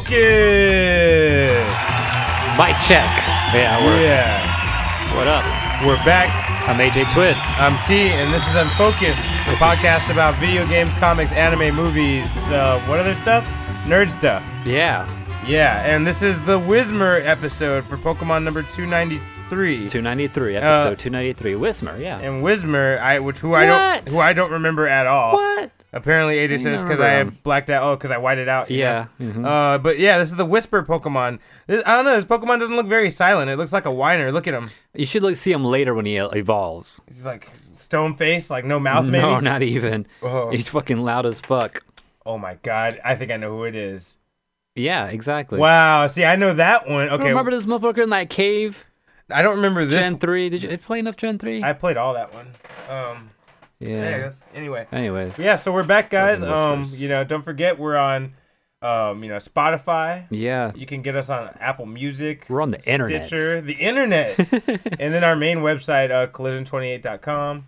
Unfocused. Mic check. Yeah, what up? We're back. I'm AJ Twist. I'm T, and this is Unfocused, the podcast about video games, comics, anime, movies, what other stuff? Nerd stuff. Yeah. Yeah, and this is the Whismer episode for Pokemon number 293. 293, episode 293. Whismer, yeah. And Whismer, who I don't remember at all. What? Apparently, AJ says because I blacked out. Oh, because I whited out. Yeah. Mm-hmm. But yeah, this is the Whisper Pokemon. I don't know. This Pokemon doesn't look very silent. It looks like a whiner. Look at him. You should see him later when he evolves. He's like stone face, like no mouth, maybe. No, not even. Oh. He's fucking loud as fuck. Oh my god, I think I know who it is. Yeah, exactly. Wow. See, I know that one. Okay. Remember this motherfucker in that cave? I don't remember this. Gen 3. Did you play enough Gen 3? I played all that one. Yeah. Anyways. Yeah, Yeah, so we're back, guys. Whispers. Don't forget we're on Spotify. Yeah. You can get us on Apple Music. We're on the internet. Stitcher, the internet. And then our main website, collision28.com.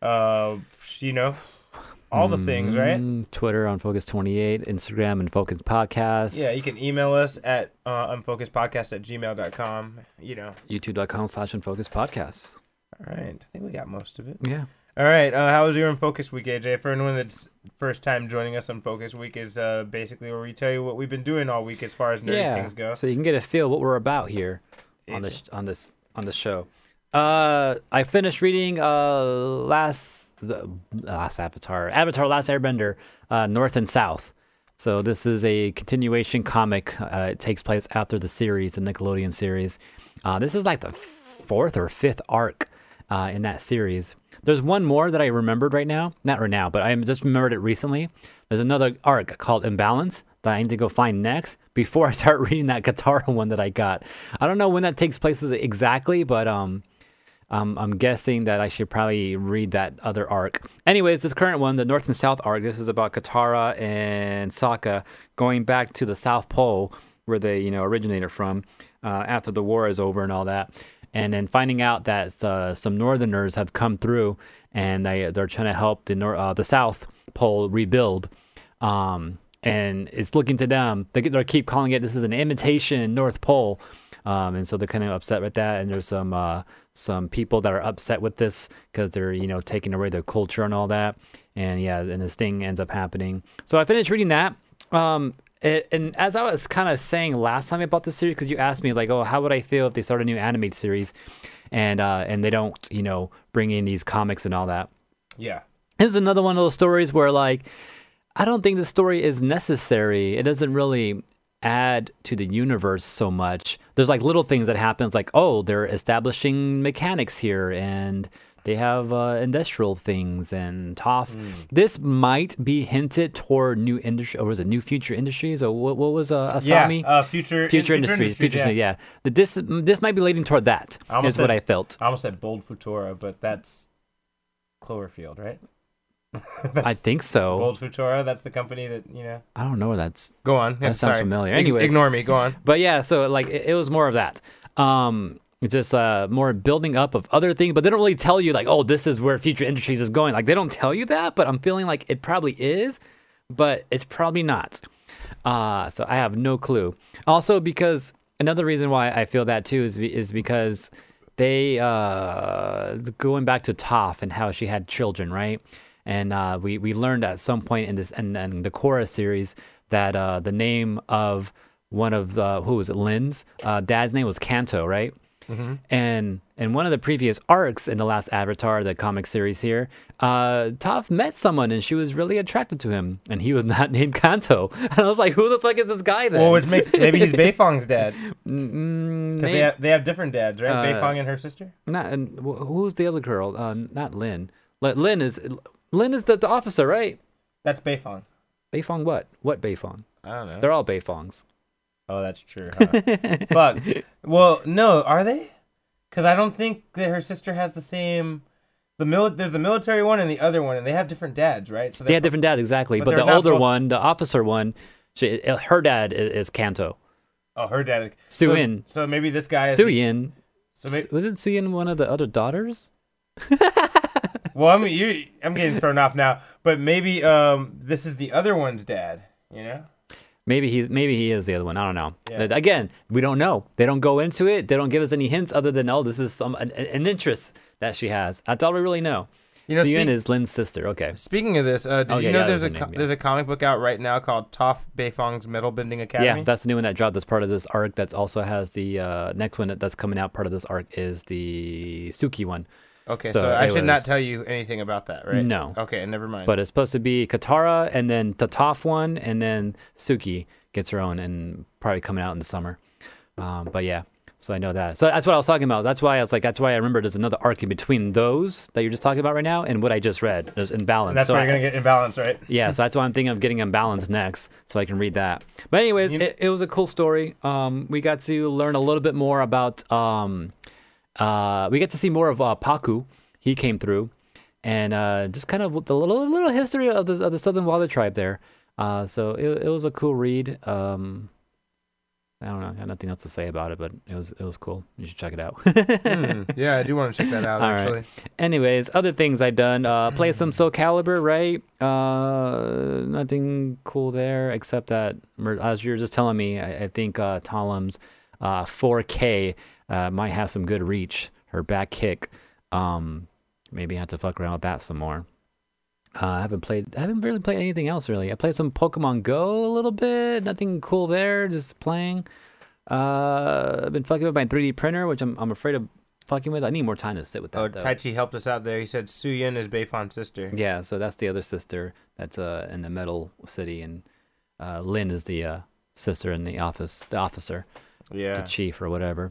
All the things, right? Twitter, Unfocus28, Instagram, Unfocus Podcast. Yeah, you can email us at unfocuspodcast@gmail.com. YouTube.com/Unfocus Podcasts. All right. I think we got most of it. Yeah. All right. How was your Unfocus week, AJ? For anyone that's first time joining us, Unfocus week is basically where we tell you what we've been doing all week as far as nerdy things go. So you can get a feel what we're about here on this show. I finished reading Last Avatar, Last Airbender, North and South. So this is a continuation comic. It takes place after the series, the Nickelodeon series. This is like the fourth or fifth arc in that series. There's one more that I remembered not right now, but I just remembered it recently. There's another arc called Imbalance that I need to go find next before I start reading that Katara one that I got. I don't know when that takes place exactly, but I'm guessing that I should probably read that other arc. Anyways, this current one, the North and South arc, this is about Katara and Sokka going back to the South Pole where they, originated from after the war is over and all that. And then finding out that some Northerners have come through and they're trying to help the South Pole rebuild. And it's looking to them. They keep calling it, this is an imitation North Pole. And so they're kind of upset with that. And there's some people that are upset with this because they're, taking away their culture and all that. And and this thing ends up happening. So I finished reading that. And as I was kind of saying last time about this series, because you asked me like, oh, how would I feel if they start a new animated series and they don't, bring in these comics and all that. Yeah. This is another one of those stories where like, I don't think the story is necessary. It doesn't really add to the universe so much. There's like little things that happens like, oh, they're establishing mechanics here and they have industrial things and Toph. This might be hinted toward new industry, or was it New Future Industries, or what was Asami? Yeah, Future Industries. Yeah. This might be leading toward that. Is what I felt. I almost said Bold Futura, but that's Cloverfield, right? I think so. Bold Futura, that's the company that, I don't know where that's. Go on. That sounds familiar. Anyways. Ignore me. Go on. But yeah, so like it was more of that. It's just more building up of other things, but they don't really tell you like, oh, this is where Future Industries is going. Like they don't tell you that, but I'm feeling like it probably is, but it's probably not. So I have no clue. Also, because another reason why I feel that too is because they going back to Toph and how she had children, right? And we learned at some point in this and the Korra series that the name of one of who was it, Lin's dad's name was Kanto, right? Mm-hmm. And in one of the previous arcs in the last Avatar, the comic series here, Toph met someone and she was really attracted to him, and he was not named Kanto. And I was like, who the fuck is this guy then? Well, which makes maybe he's Beifong's dad. Because they have different dads, right? Beifong and her sister. Who's the other girl? Not Lin. Lin is the officer, right? That's Beifong. Beifong what? What Beifong? I don't know. They're all Beifongs. Oh, that's true. Huh? Fuck. Well, no, are they? Because I don't think that her sister has the same. There's the military one and the other one, and they have different dads, right? So they have different dads, exactly. But the older one, the officer one, her dad is Kanto. Oh, her dad is Su-Yin. So maybe this guy is Su-Yin. Wasn't Su-Yin one of the other daughters? Well, I mean, I'm getting thrown off now, but maybe this is the other one's dad, Maybe he is the other one. I don't know. Yeah. Again, we don't know. They don't go into it. They don't give us any hints other than this is an interest that she has. That's all we really know. You know, Suyun is Lin's sister. Okay. Speaking of this, did you know yeah, there's that's the name, there's a comic book out right now called Toph Beifong's Metal Bending Academy? Yeah, that's the new one that dropped as part of this arc. That's also has the next one that's coming out. Part of this arc is the Suki one. Okay, so I should not tell you anything about that, right? No. Okay, never mind. But it's supposed to be Katara and then the Toph one, and then Suki gets her own, and probably coming out in the summer. But yeah, so I know that. So that's what I was talking about. That's why I remember there's another arc in between those that you're just talking about right now and what I just read. There's imbalance. And that's why you're going to get imbalance, right? Yeah, so that's why I'm thinking of getting imbalance next so I can read that. But anyways, it was a cool story. We got to learn a little bit more about... we get to see more of Paku. He came through. And just kind of the little history of the Southern Water Tribe there. So it was a cool read. I don't know. I got nothing else to say about it, but it was cool. You should check it out. Yeah, I do want to check that out, actually. Right. Anyways, other things I done. Play some Soul Calibur, right? Nothing cool there, except that, as you were just telling me, I think Talam's 4K might have some good reach. Her back kick. Maybe I have to fuck around with that some more. I haven't really played anything else really. I played some Pokemon Go a little bit. Nothing cool there. Just playing. I've been fucking with my 3D printer, which I'm afraid of fucking with. I need more time to sit with that. Oh, though. Taichi helped us out there. He said Suyun is Beifong's sister. Yeah, so that's the other sister that's in the Metal City, and Lin is the sister in the officer. Yeah. The chief or whatever.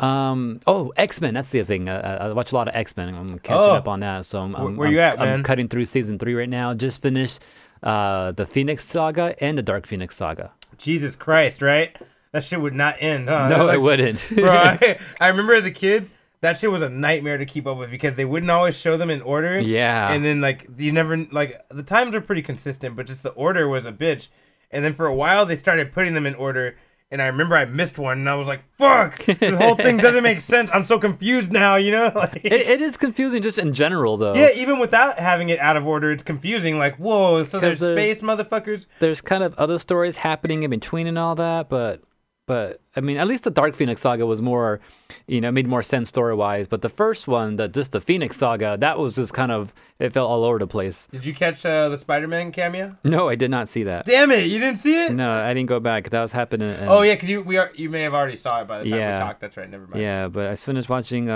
X-Men. That's the other thing. I watch a lot of X-Men. I'm catching up on that. So where you at, man? I'm cutting through season 3 right now. Just finished the Phoenix Saga and the Dark Phoenix Saga. Jesus Christ, right? That shit would not end, huh? No, it wouldn't. Bro, I remember as a kid, that shit was a nightmare to keep up with because they wouldn't always show them in order. Yeah. And then, you never, the times are pretty consistent, but just the order was a bitch. And then for a while, they started putting them in order. And I remember I missed one, and I was like, fuck, this whole thing doesn't make sense. I'm so confused now, you know? It is confusing just in general, though. Yeah, even without having it out of order, it's confusing. Like, whoa, so there's space, motherfuckers? There's kind of other stories happening in between and all that, but I mean, at least the Dark Phoenix Saga was more, made more sense story-wise. But the first one, just the Phoenix Saga, that was just kind of, it felt all over the place. Did you catch the Spider-Man cameo? No, I did not see that. Damn it, you didn't see it? No, I didn't go back. That was happening. Oh yeah, because you may have already saw it by the time we talked. That's right. Never mind. Yeah, but I finished watching.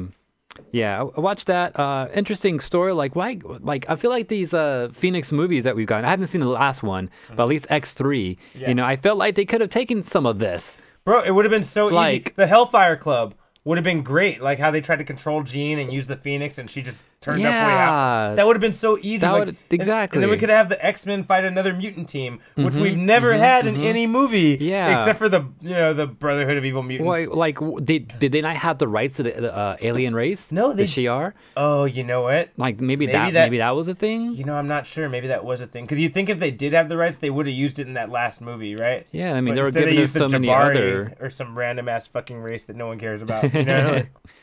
I watched that. Interesting story. Like I feel like these Phoenix movies that we've gotten. I haven't seen the last one, but at least X3. Yeah. I felt like they could have taken some of this. Bro, it would have been so easy. The Hellfire Club would have been great. Like how they tried to control Jean and use the Phoenix, and she just turned up way out. That would have been so easy. Exactly. And then we could have the X-Men fight another mutant team, which we've never had in any movie. Yeah. Except for the Brotherhood of Evil Mutants. Did they not have the rights to the alien race? No, the Shi'ar. Oh, you know what? Like maybe that was a thing. I'm not sure. Maybe that was a thing. Because you think if they did have the rights, they would have used it in that last movie, right? Yeah, I mean they were giving us so many other or some random ass fucking race that no one cares about. You know.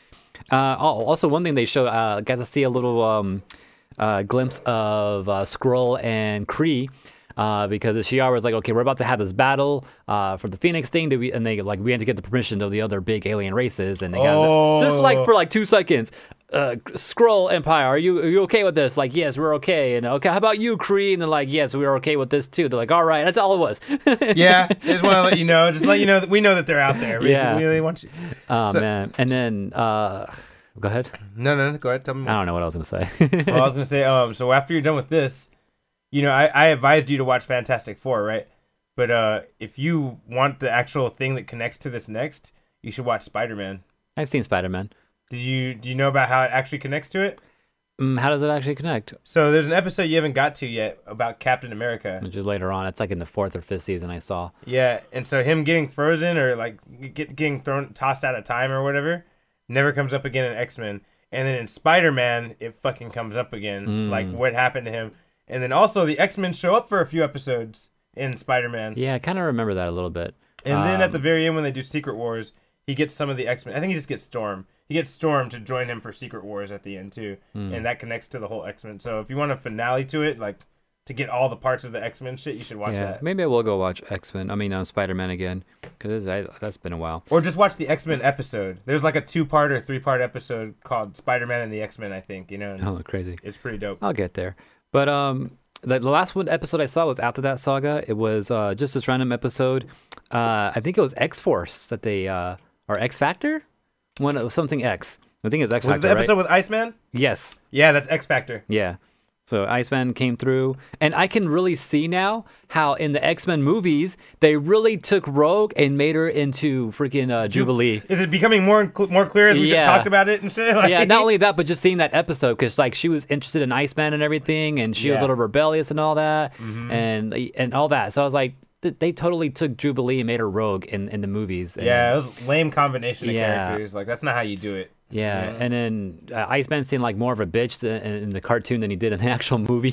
Also, one thing they showed, got to see a little glimpse of Skrull and Kree, because the Shi'ar was like, okay, we're about to have this battle for the Phoenix thing, we had to get the permission of the other big alien races, and they got just for 2 seconds. Skrull Empire, are you okay with this? Like, yes, we're okay. And okay, how about you, Kree? And they're like, yes, we're okay with this too. They're like, all right, that's all it was. Yeah, I just want to let you know. Just let you know that we know that they're out there. Yeah. They want you. Man. And then, go ahead. No, go ahead. Tell me more. I don't know what I was going to say. Well, I was going to say, so after you're done with this, I advised you to watch Fantastic Four, right? But if you want the actual thing that connects to this next, you should watch Spider-Man. I've seen Spider-Man. Do you know about how it actually connects to it? How does it actually connect? So there's an episode you haven't got to yet about Captain America. Which is later on. It's like in the 4th or 5th season I saw. Yeah, and so him getting frozen or getting tossed out of time or whatever never comes up again in X-Men. And then in Spider-Man, it fucking comes up again. Like what happened to him. And then also the X-Men show up for a few episodes in Spider-Man. Yeah, I kind of remember that a little bit. And then at the very end when they do Secret Wars, he gets some of the X-Men. I think he just gets Storm. He gets Storm to join him for Secret Wars at the end too, and that connects to the whole X-Men. So if you want a finale to it, to get all the parts of the X-Men shit, you should watch Yeah, that. maybe I will go watch X-Men. I mean, Spider-Man again, because that's been a while. Or just watch the X-Men episode. There's like a 2-part or 3-part episode called Spider-Man and the X-Men, I think, you know. Oh, crazy. It's pretty dope. I'll get there. But the last one episode I saw was after that saga. It was just this random episode. I think it was X-Force that they or X-Factor? One it was something X. I think it was X-Factor, Was it the episode right? with Iceman? Yes. Yeah, that's X-Factor. Yeah. So Iceman came through, and I can really see now how in the X-Men movies they really took Rogue and made her into freaking Jubilee. Is it becoming more clear as we just talked about it and shit? Like, Yeah, not only that, but just seeing that episode because like she was interested in Iceman and everything, and she was a little rebellious and all that, and all that. So I was like, they totally took Jubilee and made her Rogue in the movies. And yeah, it was a lame combination of characters. Like that's not how you do it. Yeah, Yeah. and then Iceman seemed like more of a bitch in the cartoon than he did in the actual movie.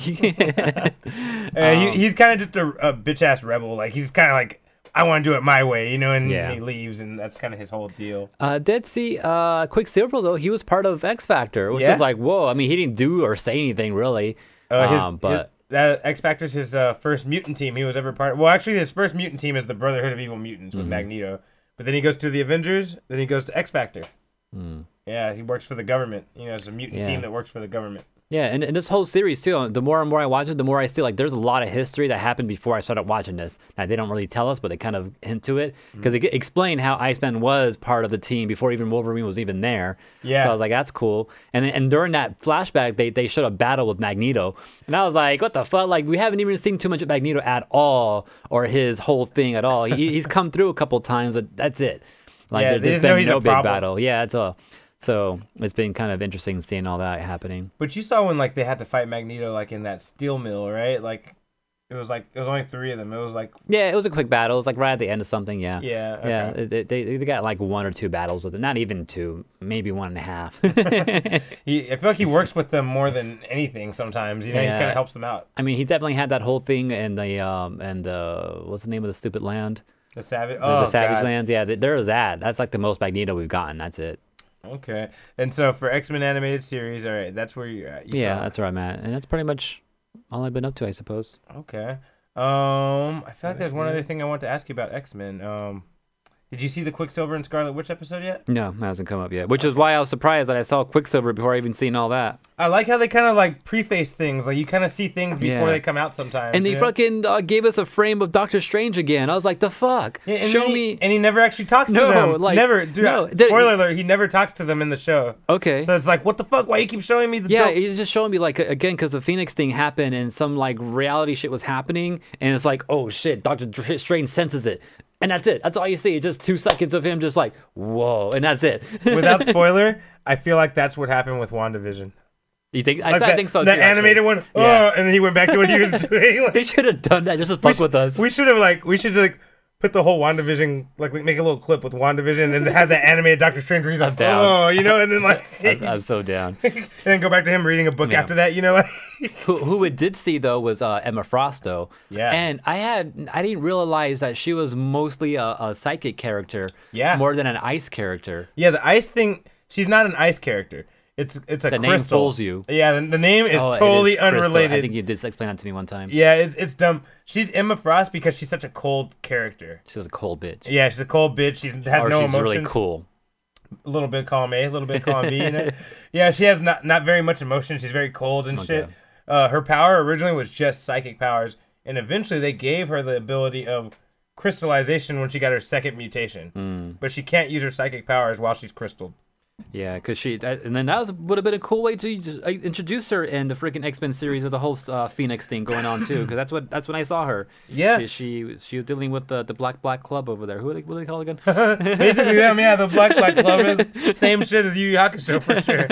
He's kind of just a bitch ass rebel. Like he's kind of like, I want to do it my way, you know, and Yeah. he leaves, and that's kind of his whole deal. Did see Quicksilver though? He was part of X Factor, which Yeah? is like, whoa. I mean, he didn't do or say anything really. But that X Factor's his first mutant team he was ever part of. Well, actually, his first mutant team is the Brotherhood of Evil Mutants with Magneto. But then he goes to the Avengers. Then he goes to X Factor. Yeah, he works for the government. You know, it's a mutant team that works for the government. yeah, and this whole series too. The more and more I watch it, the more I see like there's a lot of history that happened before I started watching this. Now they don't really tell us, but they kind of hint to it because they explain how Iceman was part of the team before even Wolverine was even there. Yeah. So I was like, that's cool. And during that flashback, they showed a battle with Magneto, and I was like, what the fuck? Like we haven't even seen too much of Magneto at all, or his whole thing at all. He's come through a couple times, but that's it. Like Yeah, they there's just know been he's no a big problem. battle. Yeah, that's all. So it's been kind of interesting seeing all that happening. But you saw when like they had to fight Magneto like in that steel mill, right? Like it was only 3 of them. It was like Yeah, it was a quick battle. It was like right at the end of something. Yeah. Yeah, Yeah. okay. They got like 1 or 2 battles with it. Not even 2, maybe 1.5. I feel like he works with them more than anything sometimes. You know, he Yeah. kind of helps them out. I mean, he definitely had that whole thing in the what's the name of the stupid land? The Savage. The Savage God. Lands. Yeah, there was that. That's like the most Magneto we've gotten. That's it. Okay. And so for X-Men animated series, all right, that's where you're at. You Yeah, saw it. that's where I'm at, and that's pretty much all I've been up to, I suppose. Okay. I feel like there's one other thing I want to ask you about X-Men. Did you see the Quicksilver and Scarlet Witch episode yet? No, it hasn't come up yet, which is why I was surprised that I saw Quicksilver before I even seen all that. I like how they kind of like preface things. Like you kind of see things before Yeah. they come out sometimes. And they you know? fucking gave us a frame of Doctor Strange again. I was like, the fuck? Yeah, and Show he, me. And he never actually talks No, to them. like, never. Dude, no, spoiler alert, he never talks to them in the show. Okay. So it's like, what the fuck? Why you keep showing me the Yeah, dope? he's just showing me like again because the Phoenix thing happened and some like reality shit was happening, and it's like, oh shit, Doctor Strange senses it, and that's it. That's all you see. It's just 2 seconds of him just like, whoa, and that's it. Without spoiler, I feel like that's what happened with WandaVision. You think? Like I think so. The too, animated actually. one. Yeah. Oh, and then he went back to what he was doing. Like, They should have done that just to fuck with us. We should put the whole WandaVision, like make a little clip with WandaVision and then have that animated Doctor Strange where he's like, down. oh, you know, and then like, I'm so down. and then go back to him reading a book Yeah. after that, you know, like. Who it did see though was Emma Frost though. Yeah. And I didn't realize that she was mostly a psychic character. Yeah. More than an ice character. Yeah, the ice thing, she's not an ice character. It's a The crystal. name fools you. Yeah, the name is Oh, it totally is crystal. unrelated. I think you did explain that to me one time. Yeah, it's dumb. She's Emma Frost because she's such a cold character. She's a cold bitch. Yeah, she's a cold bitch. She has Or no she's emotions. really cool. A little bit column A, a little bit column B. You know? Yeah, she has not very much emotion. She's very cold and shit. Okay. Her power originally was just psychic powers, and eventually they gave her the ability of crystallization when she got her second mutation. But she can't use her psychic powers while she's crystalled. Yeah, because and then that would have been a cool way to just introduce her in the freaking X-Men series with the whole Phoenix thing going on too. Because that's when I saw her. Yeah. she was dealing with the Black Club over there. What do they call it again? Basically, them, yeah, the Black Club is same shit as Yu Yu Hakusho for sure.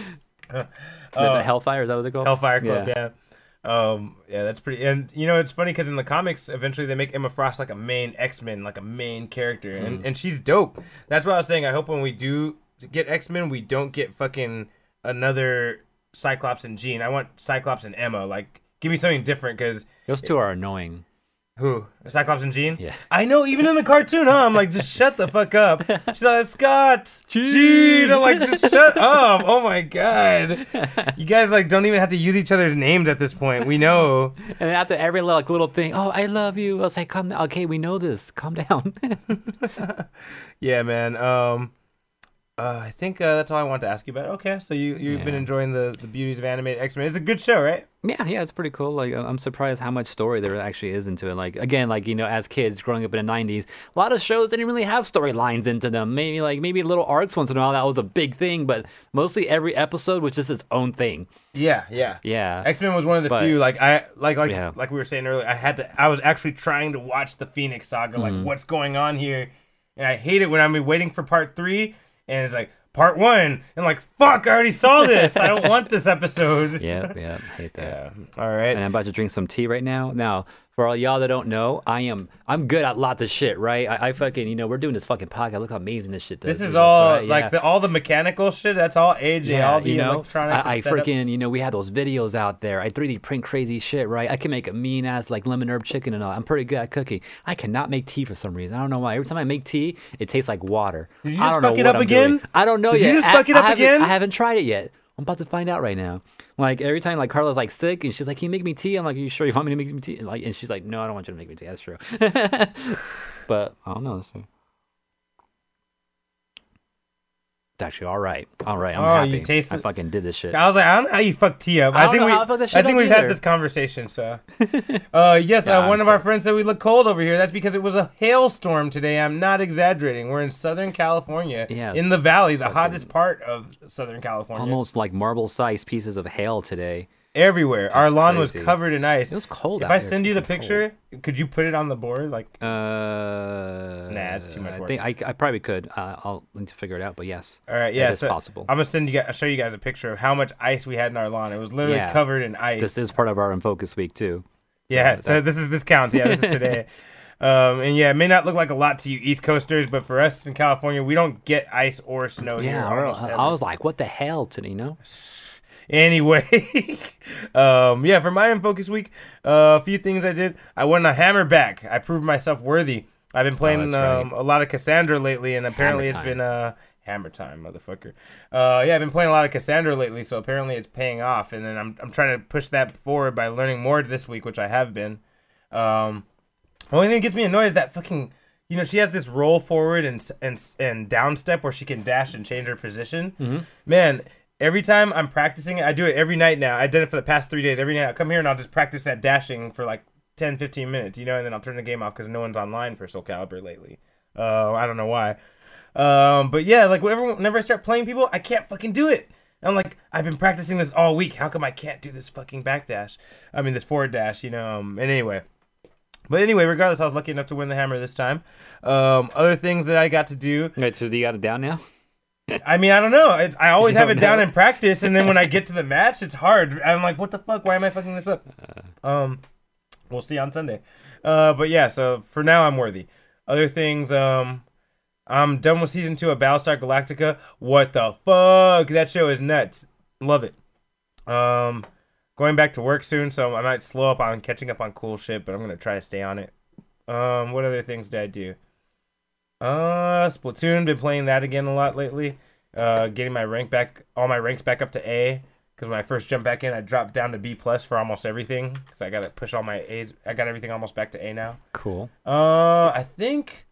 the Hellfire, is that what they call? Hellfire Club, yeah. Yeah, that's pretty. And you know, it's funny because in the comics, eventually they make Emma Frost like a main X-Men, like a main character, and she's dope. That's what I was saying. I hope when we do get X-Men, we don't get fucking another Cyclops and Jean. I want Cyclops and Emma. Like, give me something different because Those two are annoying. Who? Cyclops and Jean? Yeah. I know, even in the cartoon, huh? I'm like, just shut the fuck up. She's like, Scott, Jean. I'm like, just shut up. Oh my god. You guys like don't even have to use each other's names at this point. We know. And after every little thing, oh, I love you. I was like, calm down. Okay, we know this. Calm down. Yeah, man. I think that's all I wanted to ask you about. Okay, so you've been enjoying the beauties of animated X-Men. It's a good show, right? Yeah, it's pretty cool. Like, I'm surprised how much story there actually is into it. Like, again, like, as kids growing up in the '90s, a lot of shows didn't really have storylines into them. Maybe little arcs once in a while. That was a big thing, but mostly every episode was just its own thing. Yeah. X-Men was one of the few. Like like we were saying earlier, I was actually trying to watch the Phoenix Saga. Like, what's going on here? And I hate it when I'm waiting for part 3, and it's like part 1, and like, fuck, I already saw this. I don't want this episode. Yeah, hate that. Yeah. All right. And I'm about to drink some tea right now. Now, for all y'all that don't know, I'm good at lots of shit, right? I fucking, we're doing this fucking podcast. Look how amazing this shit does. This is all all the mechanical shit. That's all AJ. All the electronics. I freaking, we had those videos out there. I 3D print crazy shit, right? I can make a mean ass like lemon herb chicken and all. I'm pretty good at cooking. I cannot make tea for some reason. I don't know why. Every time I make tea, it tastes like water. Did you just fuck it up again? I don't know yet. Did you just fuck it up again? I haven't tried it yet. I'm about to find out right now. Like, every time, like, Carla's, like, sick, and she's like, can you make me tea? I'm like, are you sure you want me to make me tea? And she's like, no, I don't want you to make me tea. That's true. But, I don't know. It's actually all right. I'm happy. You tasted... I fucking did this shit. I was like, I don't know how you fuck tea up. I think we've had this conversation, so. Yes, one of our friends said we look cold over here. That's because it was a hailstorm today. I'm not exaggerating. We're in Southern California. Yes. In the valley, the hottest part of Southern California. Almost like marble-sized pieces of hail today. Everywhere. Our lawn was covered in ice. It was cold out there. If I send you the picture, could you put it on the board? Like, nah, it's too much work. I probably could. I'll need to figure it out, but yes. All right, yeah, it's possible. I'm gonna I'll show you guys a picture of how much ice we had in our lawn. It was literally covered in ice. This is part of our In Focus week too. Yeah, so this counts. Yeah, this is today. And yeah, it may not look like a lot to you East Coasters, but for us in California, we don't get ice or snow here. Yeah, I was like, what the hell, today, Anyway, for my In Focus week, a few things I did. I won a hammer back. I proved myself worthy. I've been playing a lot of Cassandra lately, and apparently it's been hammer time, motherfucker. I've been playing a lot of Cassandra lately, so apparently it's paying off. And then I'm trying to push that forward by learning more this week, which I have been. The only thing that gets me annoyed is that fucking, she has this roll forward and down step where she can dash and change her position. Mm-hmm. Man. Every time I'm practicing it, I do it every night now. I did it for the past 3 days. Every night I'll come here and I'll just practice that dashing for like 10, 15 minutes, and then I'll turn the game off because no one's online for Soul Calibur lately. I don't know why. But yeah, like whenever I start playing people, I can't fucking do it. I'm like, I've been practicing this all week. How come I can't do this fucking backdash? I mean, this forward dash, and anyway. But anyway, regardless, I was lucky enough to win the hammer this time. Other things that I got to do. Wait, so do you got it down now? I mean, I don't know. I always have it down in practice, and then when I get to the match, it's hard. I'm like, what the fuck? Why am I fucking this up? We'll see on Sunday. But yeah, so for now, I'm worthy. Other things, I'm done with season 2 of Battlestar Galactica. What the fuck? That show is nuts. Love it. Going back to work soon, so I might slow up on catching up on cool shit, but I'm gonna try to stay on it. What other things did I do? Splatoon, been playing that again a lot lately. Getting all my ranks back up to A. Because when I first jumped back in, I dropped down to B+ for almost everything. Because I got to push all my A's. I got everything almost back to A now. Cool. I think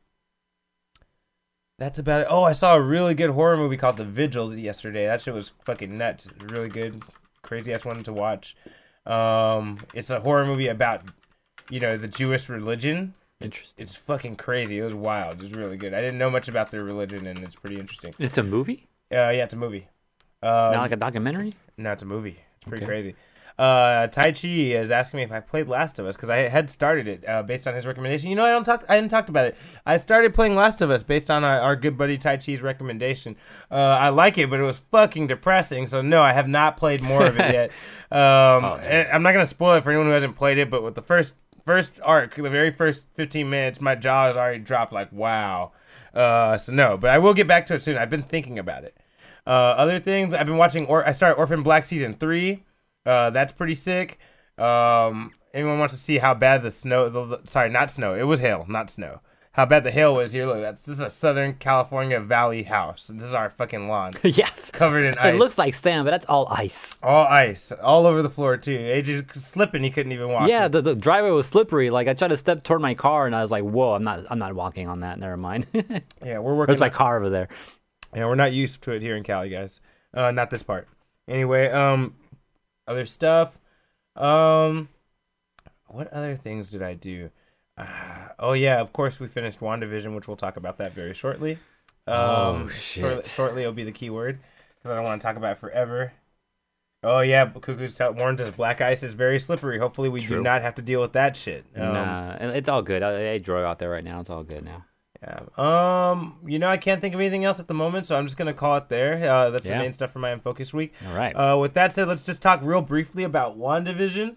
that's about it. Oh, I saw a really good horror movie called The Vigil yesterday. That shit was fucking nuts. Really good. Crazy ass one to watch. It's a horror movie about, the Jewish religion. Interesting. It's fucking crazy. It was wild. It was really good. I didn't know much about their religion, and it's pretty interesting. It's a movie? Yeah, it's a movie. Not like a documentary? No, it's a movie. It's pretty crazy. Tai Chi is asking me if I played Last of Us because I had started it based on his recommendation. I didn't talk about it. I started playing Last of Us based on our good buddy Tai Chi's recommendation. I like it, but it was fucking depressing. So no, I have not played more of it yet. I'm not gonna spoil it for anyone who hasn't played it, but with the first arc, the very first 15 minutes, my jaw has already dropped like, wow. So no, but I will get back to it soon. I've been thinking about it. Other things, I've been watching, I started Orphan Black Season 3. That's pretty sick. anyone wants to see how bad the snow, sorry, not snow, it was hail, not snow. How bad the hail was here. Look, this is a Southern California Valley house. This is our fucking lawn. Yes. Covered in ice. It looks like sand, but that's all ice. All ice. All over the floor, too. AJ's slipping. He couldn't even walk. Yeah, the driveway was slippery. Like, I tried to step toward my car, and I was like, whoa, I'm not walking on that. Never mind. Yeah, we're working. There's my car over there. Yeah, we're not used to it here in Cali, guys. Not this part. Anyway, other stuff. What other things did I do? Oh yeah, of course we finished WandaVision, which we'll talk about that very shortly. Shit. Shortly will be the key word because I don't want to talk about it forever. Oh yeah, Cuckoo's warned us black ice is very slippery. Hopefully we do not have to deal with that shit. Nah, it's all good. I drove out there right now. It's all good now. Yeah. I can't think of anything else at the moment, so I'm just gonna call it there. That's the main stuff for my Unfocused week. All right. With that said, let's just talk real briefly about WandaVision.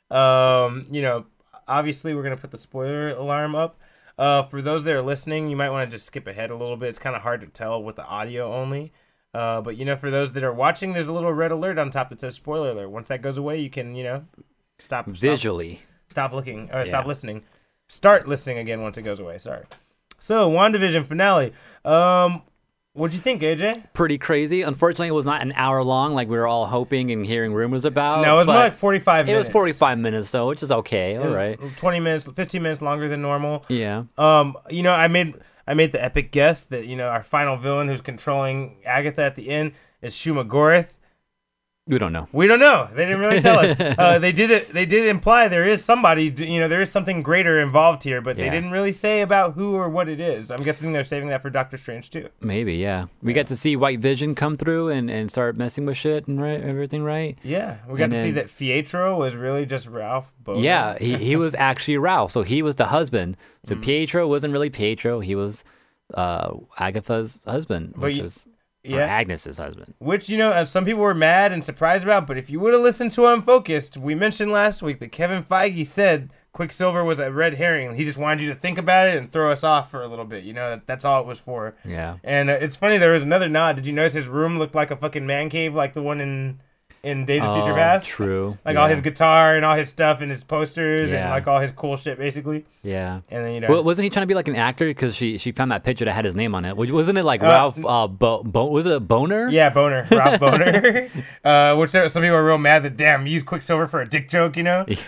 Obviously, we're going to put the spoiler alarm up. For those that are listening, you might want to just skip ahead a little bit. It's kind of hard to tell with the audio only. But, for those that are watching, there's a little red alert on top that says spoiler alert. Once that goes away, you can, stop visually. Stop looking, or stop listening. Start listening again once it goes away. Sorry. So, WandaVision finale. What'd you think, AJ? Pretty crazy. Unfortunately, it was not an hour long like we were all hoping and hearing rumors about. No, it was more like 45 minutes. It was 45 minutes, though, which is okay. All right. 20 minutes, 15 minutes longer than normal. Yeah. I made the epic guess that, our final villain who's controlling Agatha at the end is Shuma Gorath. We don't know. We don't know. They didn't really tell us. They did imply there is somebody, there is something greater involved here, but they didn't really say about who or what it is. I'm guessing they're saving that for Doctor Strange too. Maybe, yeah. We got to see White Vision come through and start messing with shit and everything, right? Yeah, we got to see that Pietro was really just Ralph Boner. Yeah, he was actually Ralph, so he was the husband. So Pietro wasn't really Pietro. He was Agatha's husband, which was... Yeah, Agnes's husband. Which, some people were mad and surprised about, but if you would have listened to Unfocused, we mentioned last week that Kevin Feige said Quicksilver was a red herring. He just wanted you to think about it and throw us off for a little bit. That's all it was for. Yeah. And it's funny, there was another nod. Did you notice his room looked like a fucking man cave, like the one in Days of Future Past? True. Like all his guitar and all his stuff and his posters and like all his cool shit, basically. Yeah. And then, Well, wasn't he trying to be like an actor? Because she found that picture that had his name on it. Wasn't it like Ralph, was it Boner? Yeah, Boner. Ralph Boner. Which some people are real mad that, damn, use Quicksilver for a dick joke, Dude, is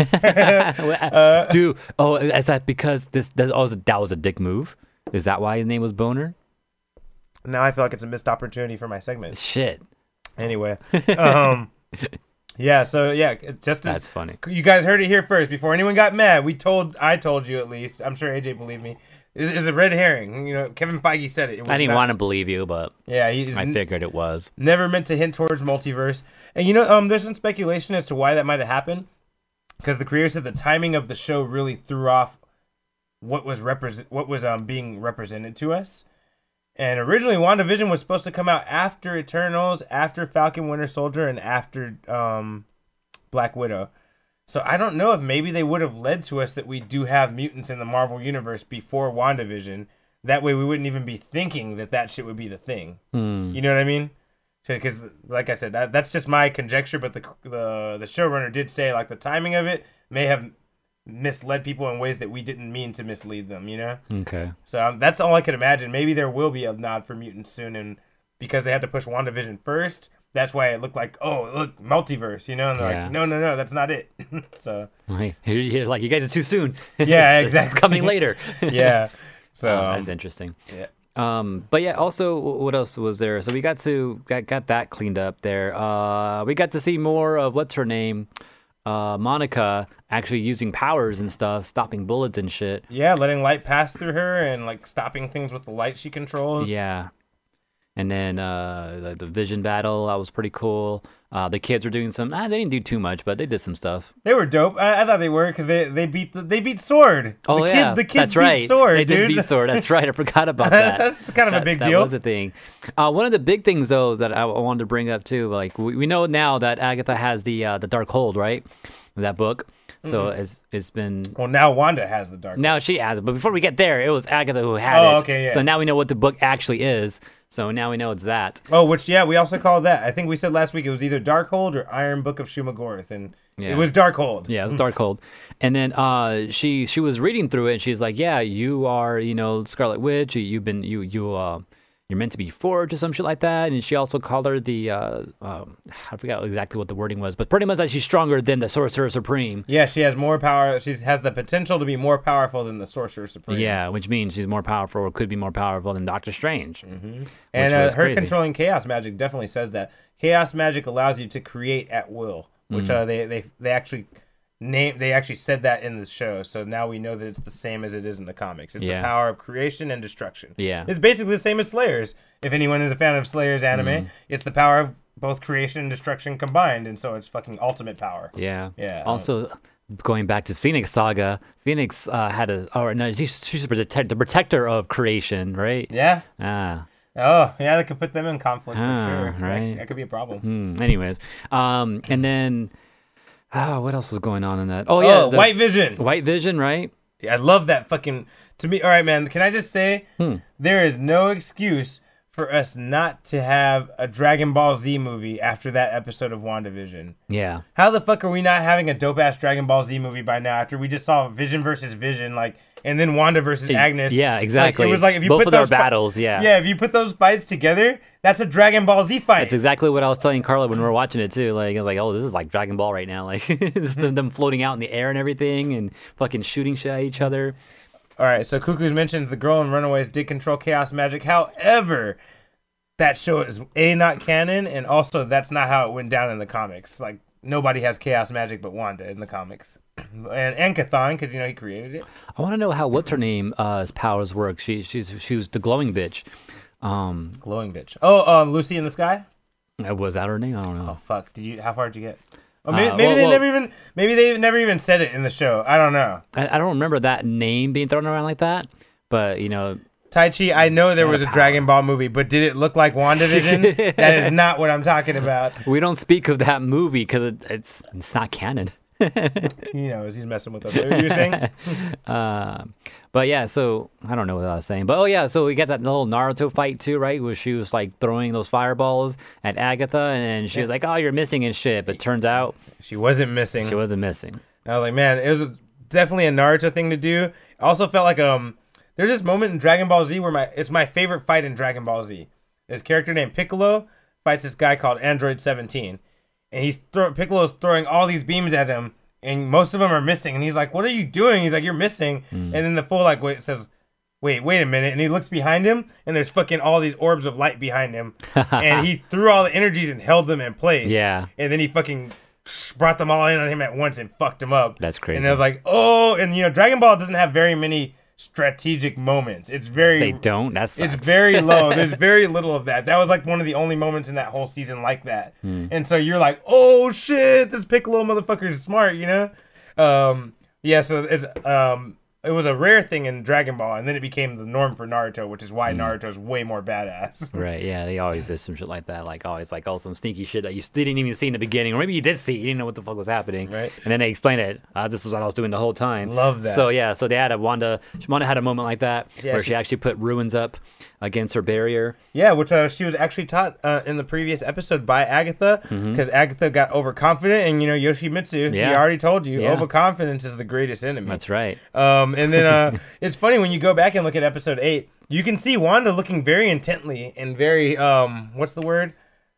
that because that was a dick move? Is that why his name was Boner? Now I feel like it's a missed opportunity for my segment. Shit. Anyway, that's funny. You guys heard it here first. Before anyone got mad, I told you at least. I'm sure AJ believed me. Is a red herring. Kevin Feige said it. I didn't want to believe you, but I figured it was. Never meant to hint towards multiverse. And there's some speculation as to why that might have happened. Because the creator said the timing of the show really threw off what was being represented to us. And originally, WandaVision was supposed to come out after Eternals, after Falcon Winter Soldier, and after Black Widow. So I don't know if maybe they would have led to us that we do have mutants in the Marvel Universe before WandaVision. That way we wouldn't even be thinking that shit would be the thing. You know what I mean? Because, like I said, that's just my conjecture, but the showrunner did say, like, the timing of it may have misled people in ways that we didn't mean to mislead them, Okay. So that's all I could imagine. Maybe there will be a nod for mutants soon, and because they had to push WandaVision first, that's why it looked like, oh, look, multiverse, and they're like, no, that's not it. So you're like, you guys are too soon. Yeah, exactly. It's coming later. Yeah. So that's interesting. Yeah. But yeah, also, what else was there? So we got that cleaned up there. We got to see more of what's her name, Monica, actually using powers and stuff, stopping bullets and shit. Yeah, letting light pass through her and like stopping things with the light she controls. Yeah. And then the vision battle, that was pretty cool. The kids were doing some. They didn't do too much, but they did some stuff. They were dope. I thought they were because they beat Sword. Oh the kids that's beat right. Sword. They did beat Sword. That's right. I forgot about that. That's kind of a big deal. That was a thing. One of the big things though that I wanted to bring up too, like we know now that Agatha has the Dark Hold, right? That book. So it's been... Well, now Wanda has the Dark Hold. Now she has it. But before we get there, it was Agatha who had it. Oh, okay, yeah. So now we know what the book actually is. So now we know it's that. Oh, which, yeah, we also call that. I think we said last week it was either either Darkhold or Iron Book of Shumagorath, and Yeah. it was Darkhold. Yeah, it was Darkhold. And then she was reading through it, and she's like, "Yeah, you are, Scarlet Witch. You're meant to be forged or some shit like that." And she also called her the I forgot exactly what the wording was, but pretty much that she's stronger than the Sorcerer Supreme. Yeah, she has more power. She has the potential to be more powerful than the Sorcerer Supreme. Yeah, which means she's more powerful, or could be more powerful than Doctor Strange. Mm-hmm. And her crazy. controlling chaos magic definitely says that. Chaos magic allows you to create at will, which they actually they actually said that in the show. So now we know that it's the same as it is in the comics. It's the power of creation and destruction. Yeah. It's basically the same as Slayers. If anyone is a fan of Slayers anime, it's the power of both creation and destruction combined, and so it's fucking ultimate power. Yeah. Yeah. Also, going back to Phoenix Saga, Phoenix she's the protector of creation, right? Yeah. Oh, yeah, that could put them in conflict for sure. Right. That could be a problem. Anyways, and then what else was going on in that? Oh yeah, White Vision. White Vision, right? Yeah, I love that fucking. To me, all right, man. Can I just say there is no excuse for us not to have a Dragon Ball Z movie after that episode of WandaVision. Yeah. How the fuck are we not having a dope ass Dragon Ball Z movie by now? After we just saw Vision versus Vision, and then Wanda versus Agnes. Yeah, exactly. It was like if you both put of their those battles. Yeah. Yeah, if you put those fights together, that's a Dragon Ball Z fight. That's exactly what I was telling Carla when we were watching it too. Like I was like, oh, this is like Dragon Ball right now. Like this is them floating out in the air and everything, and fucking shooting shit at each other. All right, so Cuckoo's mentions the girl in Runaways did control chaos magic. However, that show is not canon, and also that's not how it went down in the comics. Like nobody has chaos magic but Wanda in the comics, and Chthon, because he created it. I want to know how what's her name powers work. She was the glowing bitch. Glowing bitch. Oh, Lucy in the Sky. Was that her name? I don't know. Oh fuck! How far did you get? Oh, maybe they never even said it in the show. I don't know. I don't remember that name being thrown around like that, but Tai Chi, I know there was a Dragon Ball movie, but did it look like WandaVision? That is not what I'm talking about. We don't speak of that movie because it's not canon. He knows. He's messing with us. What were you saying? But yeah, so I don't know what I was saying. But so we got that little Naruto fight too, right? Where she was like throwing those fireballs at Agatha, and she was like, "Oh, you're missing and shit." But turns out she wasn't missing. She wasn't missing. And I was like, man, it was definitely a Naruto thing to do. I also felt like there's this moment in Dragon Ball Z where it's my favorite fight in Dragon Ball Z. This character named Piccolo fights this guy called Android 17, and Piccolo's throwing all these beams at him, and most of them are missing. And he's like, "What are you doing?" He's like, "You're missing." And then the fool says, Wait a minute. And he looks behind him, and there's fucking all these orbs of light behind him. And he threw all the energies and held them in place. Yeah. And then he fucking brought them all in on him at once and fucked him up. That's crazy. And I was like, oh, and Dragon Ball doesn't have very many strategic moments. It's very... They don't? That sucks. It's very low. There's very little of that. That was like one of the only moments in that whole season like that. And so you're like, oh shit, this Piccolo motherfucker is smart, Yeah, so it's... it was a rare thing in Dragon Ball, and then it became the norm for Naruto, which is why Naruto's way more badass. Right, yeah, they always did some shit like that, like always like some sneaky shit that you didn't even see in the beginning, or maybe you did see, you didn't know what the fuck was happening, right? And then they explained it. This was what I was doing the whole time. Love that. So yeah, so they had Wanda had a moment like that where she actually put ruins up against her barrier. Yeah, which she was actually taught in the previous episode by Agatha, because Agatha got overconfident, and Yoshimitsu, he already told you, overconfidence is the greatest enemy. That's right. And then it's funny when you go back and look at episode 8, you can see Wanda looking very intently and very what's the word?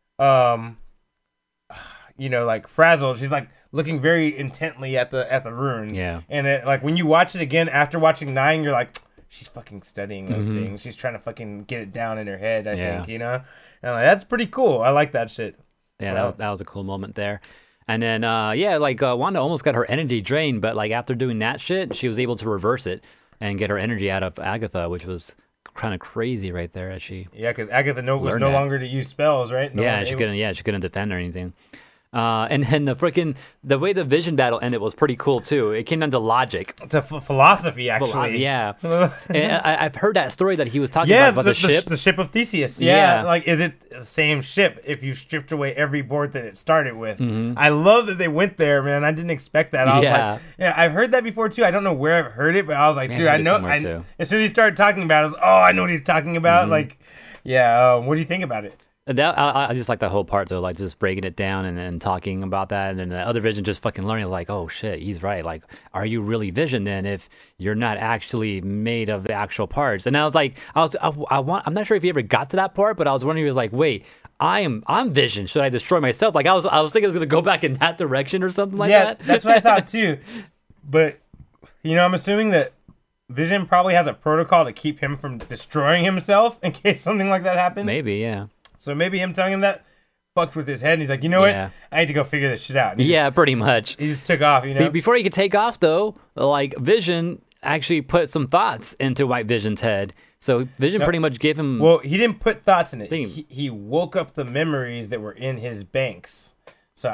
Like frazzled. She's like looking very intently at the runes. Yeah. And like when you watch it again after watching 9, you're like, she's fucking studying those things. She's trying to fucking get it down in her head, I think, And I'm like, that's pretty cool. I like that shit. Yeah, that was a cool moment there. And then, Wanda almost got her energy drained, but like after doing that shit, she was able to reverse it and get her energy out of Agatha, which was kind of crazy right there. Because Agatha was no longer to use spells, right? She couldn't defend or anything. And then the way the Vision battle ended was pretty cool too. It came down to logic. To philosophy, actually. Yeah. And I've heard that story that he was talking about the ship. The ship of Theseus. Yeah. Like, is it the same ship if you stripped away every board that it started with? I love that they went there, man. I didn't expect that. I was like, I've heard that before too. I don't know where I've heard it, but I was like, dude, I know. As soon as he started talking about it, I was, I know what he's talking about. Like, what do you think about it? That I just like that whole part though, like just breaking it down and talking about that, and then the other Vision just fucking learning like, oh shit, he's right. Like, are you really Vision then if you're not actually made of the actual parts? And I was like, I'm not sure if he ever got to that part, but I was wondering, he was like, wait, I'm Vision. Should I destroy myself? Like I was thinking I was gonna go back in that direction or something like that. Yeah, that's what I thought too. But I'm assuming that Vision probably has a protocol to keep him from destroying himself in case something like that happens. Maybe, yeah. So maybe him telling him that fucked with his head, and he's like, you know what? I need to go figure this shit out. Pretty much. He just took off, Before he could take off, though, like Vision actually put some thoughts into White Vision's head. So Vision pretty much gave him. Well, he didn't put thoughts in it. He woke up the memories that were in his banks. So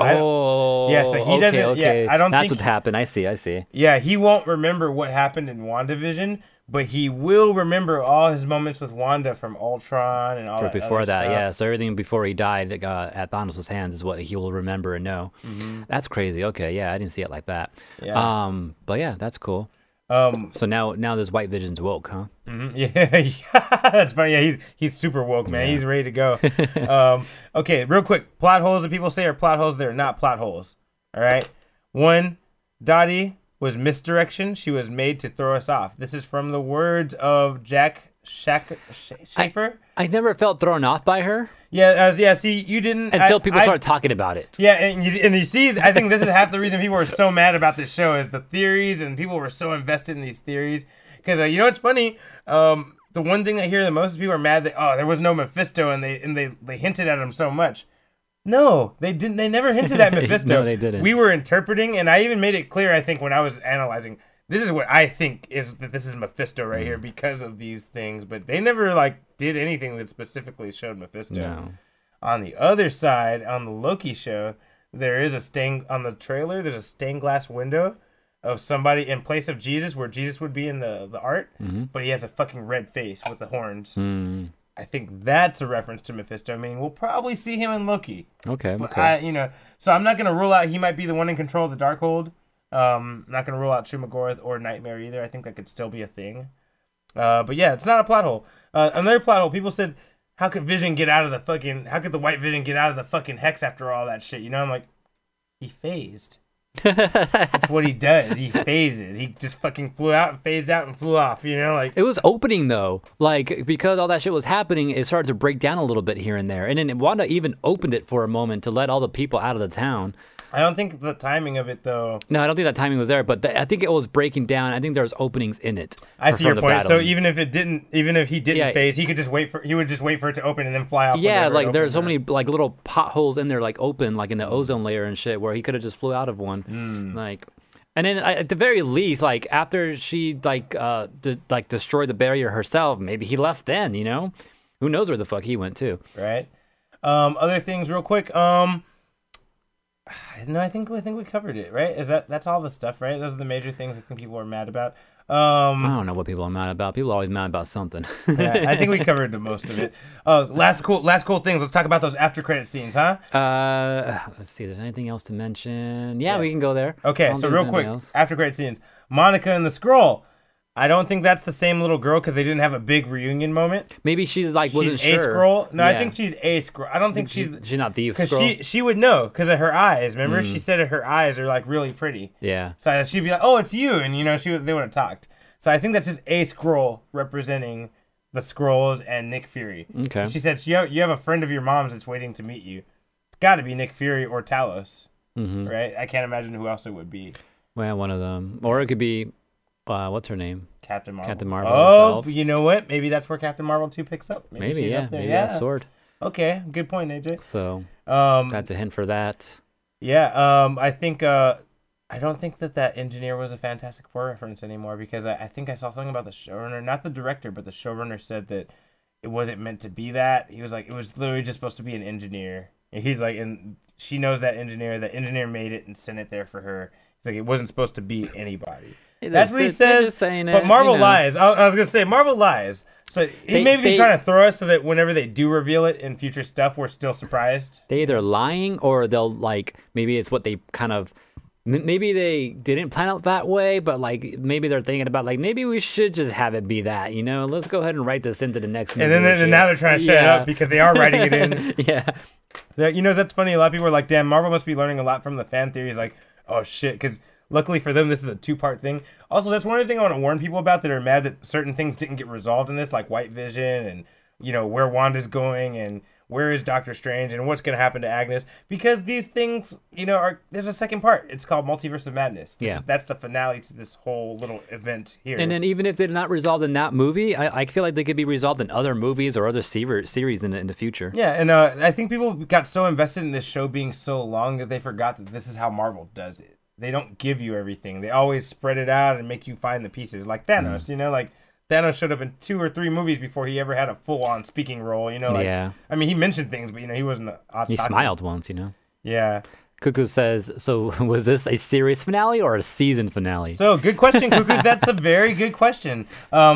so he doesn't. Okay. Yeah, I don't. That's what's happened. I see. Yeah, he won't remember what happened in WandaVision, but he will remember all his moments with Wanda from Ultron and all that. Before that, stuff. yeah. So everything before he died at Thanos' hands is what he will remember and know. Mm-hmm. That's crazy. Okay, yeah, I didn't see it like that. Yeah. But yeah, that's cool. So now this White Vision's woke, huh? Mm-hmm. Yeah, that's funny. Yeah, he's super woke, man. Yeah. He's ready to go. Okay, real quick, plot holes that people say are plot holes. They're not plot holes. All right. One, Dottie was misdirection. She was made to throw us off. This is from the words of Jack Schaefer. I never felt thrown off by her. Yeah. See, you didn't until people started talking about it. Yeah, and you see, I think this is half the reason people were so mad about this show is the theories, and people were so invested in these theories. Because you know what's funny? The one thing I hear the most is people are mad that there was no Mephisto, and they hinted at him so much. No, they didn't. They never hinted at Mephisto. No, they didn't. We were interpreting, and I even made it clear, I think, when I was analyzing. This is what I think is that this is Mephisto right here because of these things. But they never did anything that specifically showed Mephisto. No. On the other side, on the Loki show, there is on the trailer, there's a stained glass window of somebody in place of Jesus, where Jesus would be in the art, but he has a fucking red face with the horns. Mm. I think that's a reference to Mephisto. I mean, we'll probably see him in Loki. Okay. So I'm not going to rule out he might be the one in control of the Darkhold. I'm not going to rule out Shumagorath or Nightmare either. I think that could still be a thing. But yeah, it's not a plot hole. Another plot hole, people said, how could the White Vision get out of the fucking hex after all that shit? I'm like, he phased. That's what he does. He phases. He just fucking flew out and phased out and flew off. It was opening though, because all that shit was happening. It started to break down a little bit here and there, and then Wanda even opened it for a moment to let all the people out of the town. I don't think the timing of it though. No, I don't think that timing was there, but I think it was breaking down. I think there was openings in it. I see your point. Battling. So even if he didn't phase, he could just wait for it to open and then fly off. Yeah, there's so many little potholes in there, open, in the ozone layer and shit, where he could have just flew out of one. And then at the very least, after she destroyed the barrier herself, maybe he left then. Who knows where the fuck he went to? Right. Other things, real quick. No, I think we covered it, right? That's all the stuff, right? Those are the major things I think people are mad about. I don't know what people are mad about. People are always mad about something. Yeah, I think we covered the most of it. Last cool things. Let's talk about those after credit scenes, huh? Let's see. There's anything else to mention? Yeah, we can go there. Okay, so real quick, after credit scenes. Monica and the Skrull. I don't think that's the same little girl because they didn't have a big reunion moment. Maybe wasn't sure. She's a Skrull? No, yeah. I think she's a Skrull. I don't think she's not the Skrull. Because she would know because of her eyes. Remember, she said her eyes are really pretty. Yeah. So she'd be like, "Oh, it's you," and they would have talked. So I think that's just a Skrull representing the Skrulls and Nick Fury. Okay. She said, you have a friend of your mom's that's waiting to meet you. It's got to be Nick Fury or Talos, right? I can't imagine who else it would be. Well, one of them, or it could be. What's her name? Captain Marvel. Captain Marvel herself. You know what? Maybe that's where Captain Marvel 2 picks up. Maybe yeah. Maybe that sword. Okay, good point, AJ. So that's a hint for that. Yeah, I think I don't think that engineer was a Fantastic Four reference anymore because I think I saw something about the showrunner, not the director, but the showrunner said that it wasn't meant to be that. He was like, it was literally just supposed to be an engineer. And he's like, and she knows that engineer. The engineer made it and sent it there for her. He's like, it wasn't supposed to be anybody. That's what he says. But Marvel lies. I was gonna say Marvel lies. So he may be trying to throw us so that whenever they do reveal it in future stuff, we're still surprised. They either lying or they'll maybe it's what they kind of maybe they didn't plan it that way, but like maybe they're thinking about like maybe we should just have it be that, you know. Let's go ahead and write this into the next movie. And then now they're trying to shut it up because they are writing it in. Yeah. You know, that's funny. A lot of people are like, damn, Marvel must be learning a lot from the fan theories. Like, oh shit, because luckily for them, this is a 2-part thing. Also, that's one of the things I want to warn people about that are mad that certain things didn't get resolved in this, like White Vision and, you know, where Wanda's going and where is Doctor Strange and what's going to happen to Agnes. Because these things, you know, there's a second part. It's called Multiverse of Madness. That's the finale to this whole little event here. And then even if they're not resolved in that movie, I feel like they could be resolved in other movies or other series in the future. Yeah, and I think people got so invested in this show being so long that they forgot that this is how Marvel does it. They don't give you everything. They always spread it out and make you find the pieces. Like Thanos, you know, like Thanos showed up in 2 or 3 movies before he ever had a full-on speaking role, you know? Like, I mean, he mentioned things, but, you know, he wasn't... He smiled once, you know? Yeah. Cuckoo says, so was this a series finale or a season finale? So, good question, Cuckoos. That's a very good question.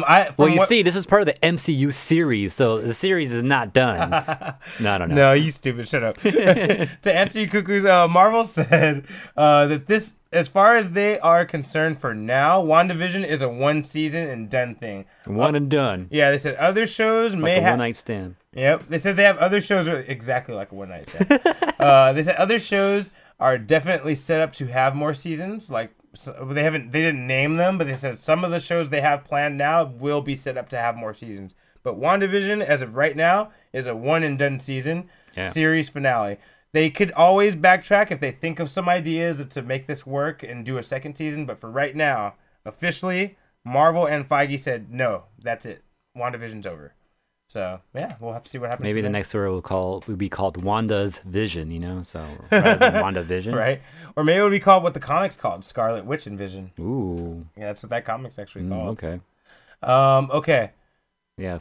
See, this is part of the MCU series, so the series is not done. No, I don't know. No, you stupid. Shut up. To answer you, Cuckoos, Marvel said that this, as far as they are concerned for now, WandaVision is a 1-season and done thing. One and done. Yeah, they said other shows may have... one-night stand. Yep, they said they have other shows exactly like a one-night stand. They said other shows are definitely set up to have more seasons. Like they didn't name them, but they said some of the shows they have planned now will be set up to have more seasons. But WandaVision, as of right now, is a 1-and-done season series finale. They could always backtrack if they think of some ideas to make this work and do a second season. But for right now, officially, Marvel and Feige said no, that's it. WandaVision's over. So, yeah, we'll have to see what happens. Maybe the next story will be called Wanda's Vision, you know? So, rather than WandaVision. Right. Or maybe it would be called what the comics called, Scarlet Witch and Vision. Ooh. Yeah, that's what that comic's actually called. Okay. Okay. Yeah,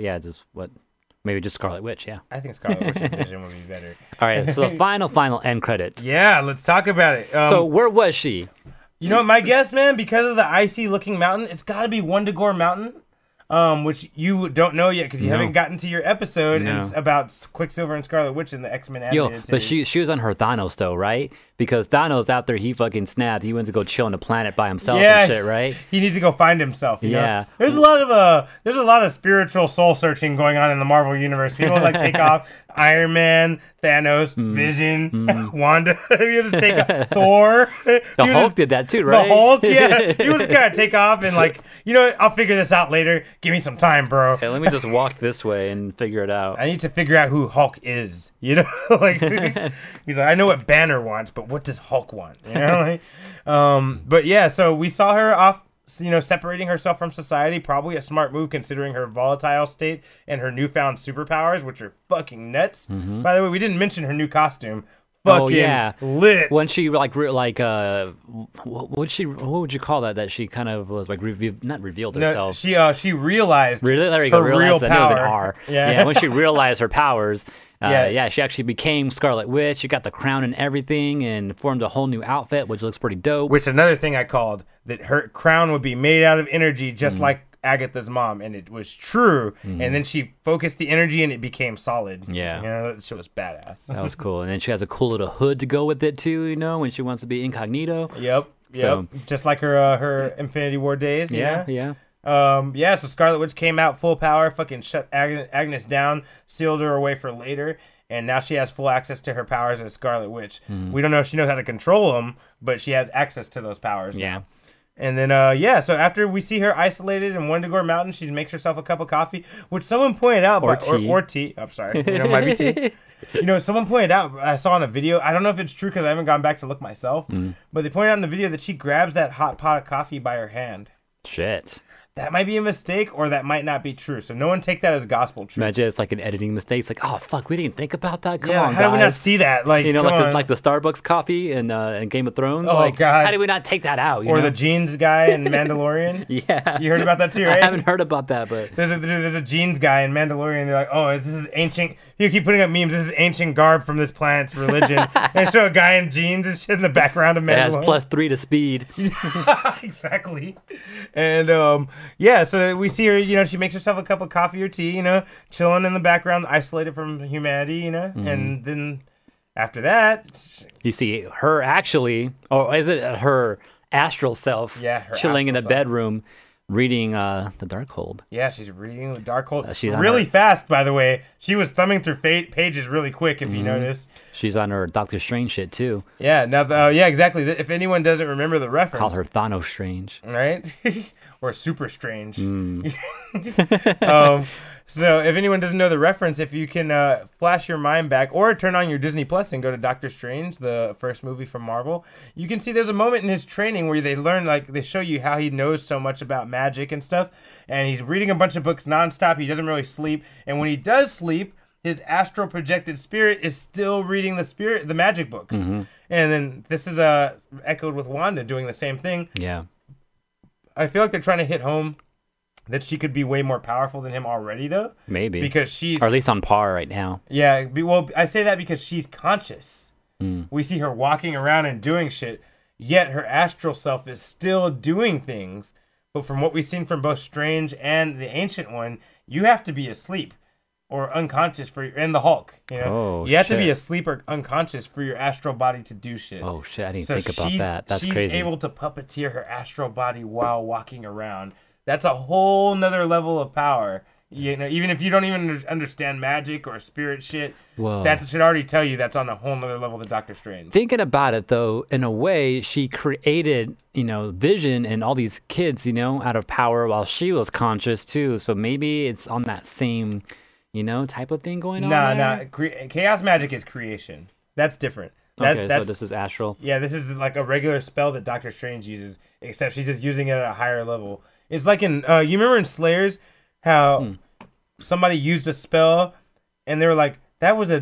maybe just Scarlet Witch, yeah. I think Scarlet Witch and Vision would be better. All right, so the final end credit. Yeah, let's talk about it. So, where was she? You know what, my guess, man, because of the icy-looking mountain, it's got to be Wundagore Mountain. Which you don't know yet because you haven't gotten to your episode about Quicksilver and Scarlet Witch in the X-Men animated series. But she was on her Thanos though, right? Because Thanos out there, he fucking snapped. He went to go chill on the planet by himself and shit, right? He needs to go find himself. You know? There's a lot of spiritual soul searching going on in the Marvel universe. People like take off Iron Man, Thanos, Vision, Wanda. You just take off Thor. The Hulk did that too, right? The Hulk, yeah. You just kind of take off and like, you know, I'll figure this out later. Give me some time, bro. Okay, let me just walk this way and figure it out. I need to figure out who Hulk is. You know, like he's like, I know what Banner wants, but what does Hulk want? You know, like, but yeah. So we saw her off, you know, separating herself from society. Probably a smart move considering her volatile state and her newfound superpowers, which are fucking nuts. By the way, we didn't mention her new costume. Fucking lit. When she what would you call that? That she kind of was like not revealed herself. No, she realized there you go, her real power. I knew it was an R. Yeah. When she realized her powers. She actually became Scarlet Witch. She got the crown and everything and formed a whole new outfit, which looks pretty dope. Which another thing I called, that her crown would be made out of energy just like Agatha's mom, and it was true. And then she focused the energy and it became solid. Yeah. You know, that shit was badass. That was cool. And then she has a cool little hood to go with it too, you know, when she wants to be incognito. Yep. So, just like her Infinity War days. Yeah. So Scarlet Witch came out full power, fucking shut Agnes down, sealed her away for later, and now she has full access to her powers as Scarlet Witch. We don't know if she knows how to control them, but she has access to those powers now. And then, so after we see her isolated in Wundagore Mountain, she makes herself a cup of coffee, which someone pointed out. Or tea. I'm sorry. You know, might be tea. You know, someone pointed out, I saw in a video, I don't know if it's true because I haven't gone back to look myself, but they pointed out in the video that she grabs that hot pot of coffee by her hand. Shit. That might be a mistake, or that might not be true. So no one take that as gospel truth. Imagine it's like an editing mistake. It's like, oh fuck, we didn't think about that. Come on, how guys. did we not see that? Like, you know, like the Starbucks coffee in Game of Thrones. Oh like, god, how did we not take that out? Or the jeans guy in Mandalorian. Yeah, you heard about that too, right? I haven't heard about that, but there's a jeans guy in Mandalorian. They're like, oh, this is ancient. You keep putting up memes. This is ancient garb from this planet's religion. And show a guy in jeans and shit in the background of Mandalorian. It has +3 to speed. Exactly. And so we see her, you know, she makes herself a cup of coffee or tea, you know, chilling in the background, isolated from humanity, you know, and then After that, You see her actually, or is it her astral self yeah, her chilling in astral the self. bedroom reading The Darkhold? Yeah, she's reading the Darkhold She's on really her, fast, by the way. She was thumbing through pages really quick, if you notice. she's on her Doctor Strange shit too. Yeah, now, yeah, exactly. If anyone doesn't remember the Call reference, her Thanos Strange. right? Or Super Strange. Mm. So if anyone doesn't know the reference, if you can flash your mind back or turn on your Disney Plus and go to Doctor Strange, the first movie from Marvel, you can see there's a moment in his training where they learn, like, they show you how he knows so much about magic and stuff, and he's reading a bunch of books nonstop. He doesn't really sleep, and when he does sleep, his astral projected spirit is still reading the magic books. And then this is echoed with Wanda doing the same thing. Yeah. I feel like they're trying to hit home that she could be way more powerful than him already, though. Maybe. Because she's... Or at least on par right now. Yeah, well, I say that because she's conscious. We see her walking around and doing shit, yet her astral self is still doing things. But from what we've seen from both Strange and the Ancient One, you have to be asleep or unconscious and the Hulk. You know, Oh, you have to be shit. asleep or unconscious for your astral body to do shit. Oh shit, I didn't think about that. That's she's crazy. able to puppeteer her astral body while walking around. That's a whole nother level of power. You know, even if you don't even understand magic or spirit shit, Whoa. that should already tell you that's on a whole nother level than Doctor Strange. Thinking about it though, in a way, she created, Vision and all these kids, out of power while she was conscious too. So maybe it's on that same, type of thing going on. Nah. Chaos magic is creation. That's different. Okay, That's so this is astral. yeah. This is like a regular spell that Doctor Strange uses, except she's just using it at a higher level. It's like in you remember in Slayers how somebody used a spell and they were like that was a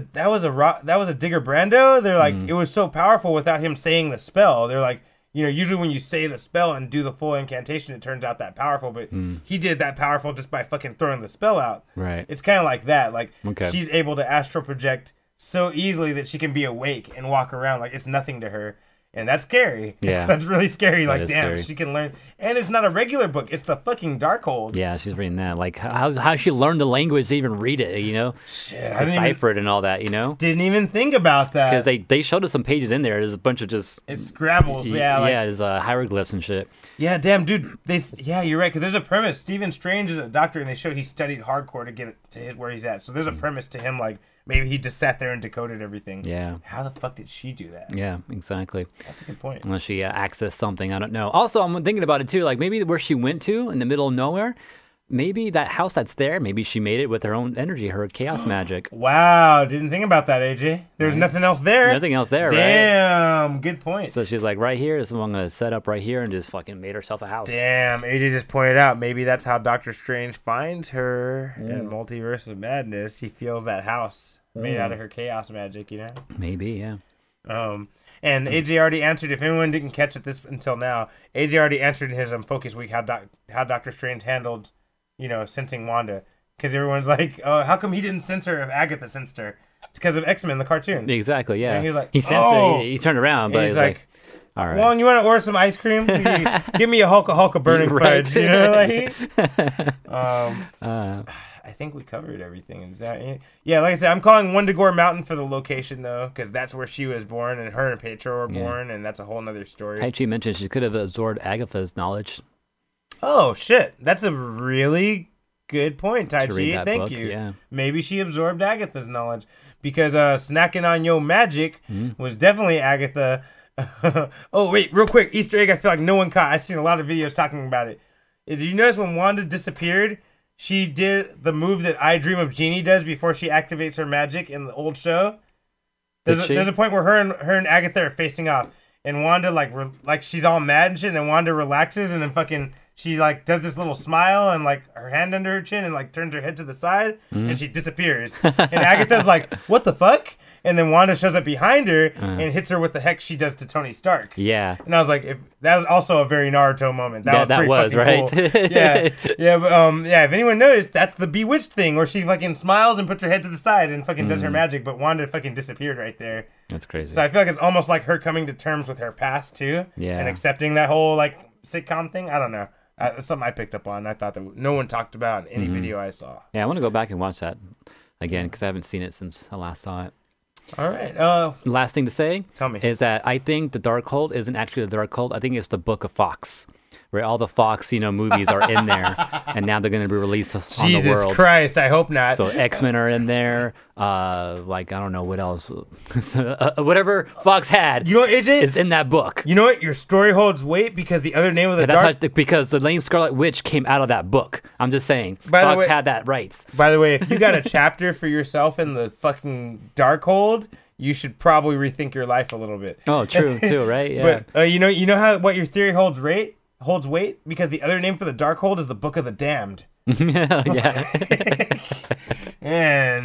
Digger Brando. They're like it was so powerful without him saying the spell. They're like, usually when you say the spell and do the full incantation, it turns out that powerful. But he did that powerful just by fucking throwing the spell out. Right. It's kind of like that. Like Okay. she's able to astral project so easily that she can be awake and walk around like it's nothing to her. And that's scary. Yeah. That's really scary. Like, is damn, scary. she can learn. And it's not a regular book. It's the fucking Darkhold. Yeah, she's reading that. Like, how she learned the language to even read it, Shit, I decipher it and all that, didn't even think about that. Because they showed us some pages in there. There's a bunch of just It's Scrabbles. Yeah, like, there's hieroglyphs and shit. yeah, damn, dude. You're right. Because there's a premise. Stephen Strange is a doctor, and they show he studied hardcore to get to where he's at. So there's a premise to him, like maybe he just sat there and decoded everything. Yeah. How the fuck did she do that? Yeah, exactly. That's a good point. Unless she accessed something, I don't know. Also, I'm thinking about it too. Like maybe where she went to in the middle of nowhere, maybe that house that's there, maybe she made it with her own energy, her chaos magic. Wow, didn't think about that, AJ. There's nothing else there. Nothing else there, right? Damn, good point. So she's like, right here, this is what I'm gonna set up right here, and just fucking made herself a house. Damn, AJ just pointed out maybe that's how Doctor Strange finds her in Multiverse of Madness. He feels that house made out of her chaos magic, Maybe, yeah. And AJ already answered. If anyone didn't catch it until now, AJ already answered in his Focus Week how Doctor Strange handled, sensing Wanda. Because everyone's like, oh, how come he didn't sense her if Agatha sensed her? It's because of X-Men, the cartoon. Exactly, yeah. And he's like, he sensed oh! it. He turned around, but And he's like, all right. Well, you want to order some ice cream? Give me a Hulk of burning Right. fudge. I think we covered everything. Is that it? Yeah, like I said, I'm calling Wundagore Mountain for the location, though, because that's where she was born, and her and Pietro were born, and that's a whole nother story. Tai Chi mentioned she could have absorbed Agatha's knowledge. Oh, shit. That's a really good point, Tai To read Chi. that Thank book, you. yeah. Maybe she absorbed Agatha's knowledge, because snacking on yo magic Mm-hmm. was definitely Agatha. Oh, wait, real quick. Easter egg I feel like no one caught. I've seen a lot of videos talking about it. Did you notice when Wanda disappeared, she did the move that I Dream of Jeannie does before she activates her magic in the old show? There's a point where her and Agatha are facing off, and Wanda like she's all mad and shit, and then Wanda relaxes, and then fucking she like does this little smile and like her hand under her chin and like turns her head to the side, and she disappears. And Agatha's like, "What the fuck?" And then Wanda shows up behind her and hits her with the hex she does to Tony Stark. Yeah. And I was like, that was also a very Naruto moment. That was pretty right. fucking cool. Yeah, but if anyone noticed, that's the Bewitched thing where she fucking smiles and puts her head to the side and fucking does her magic, but Wanda fucking disappeared right there. That's crazy. So I feel like it's almost like her coming to terms with her past too, Yeah. and accepting that whole like sitcom thing. I don't know. It's something I picked up on. I thought that no one talked about in any video I saw. Yeah, I want to go back and watch that again because I haven't seen it since I last saw it. All right. Last thing to say Tell me. is that I think the Darkhold isn't actually the Darkhold. I think it's the Book of Fox, where all the Fox, movies are in there, and now they're going to be released on the Jesus world. Christ, I hope not. So X-Men are in there. I don't know what else. Whatever Fox had, AJ? is in that book. You know what? Your story holds weight because the other name of the Because the name Scarlet Witch came out of that book. I'm just saying. Fox had that rights. By the way, if you got a chapter for yourself in the fucking Darkhold, you should probably rethink your life a little bit. Oh, true, too, right? Yeah. But you know what your theory holds weight because the other name for the Darkhold is the Book of the Damned. Yeah. And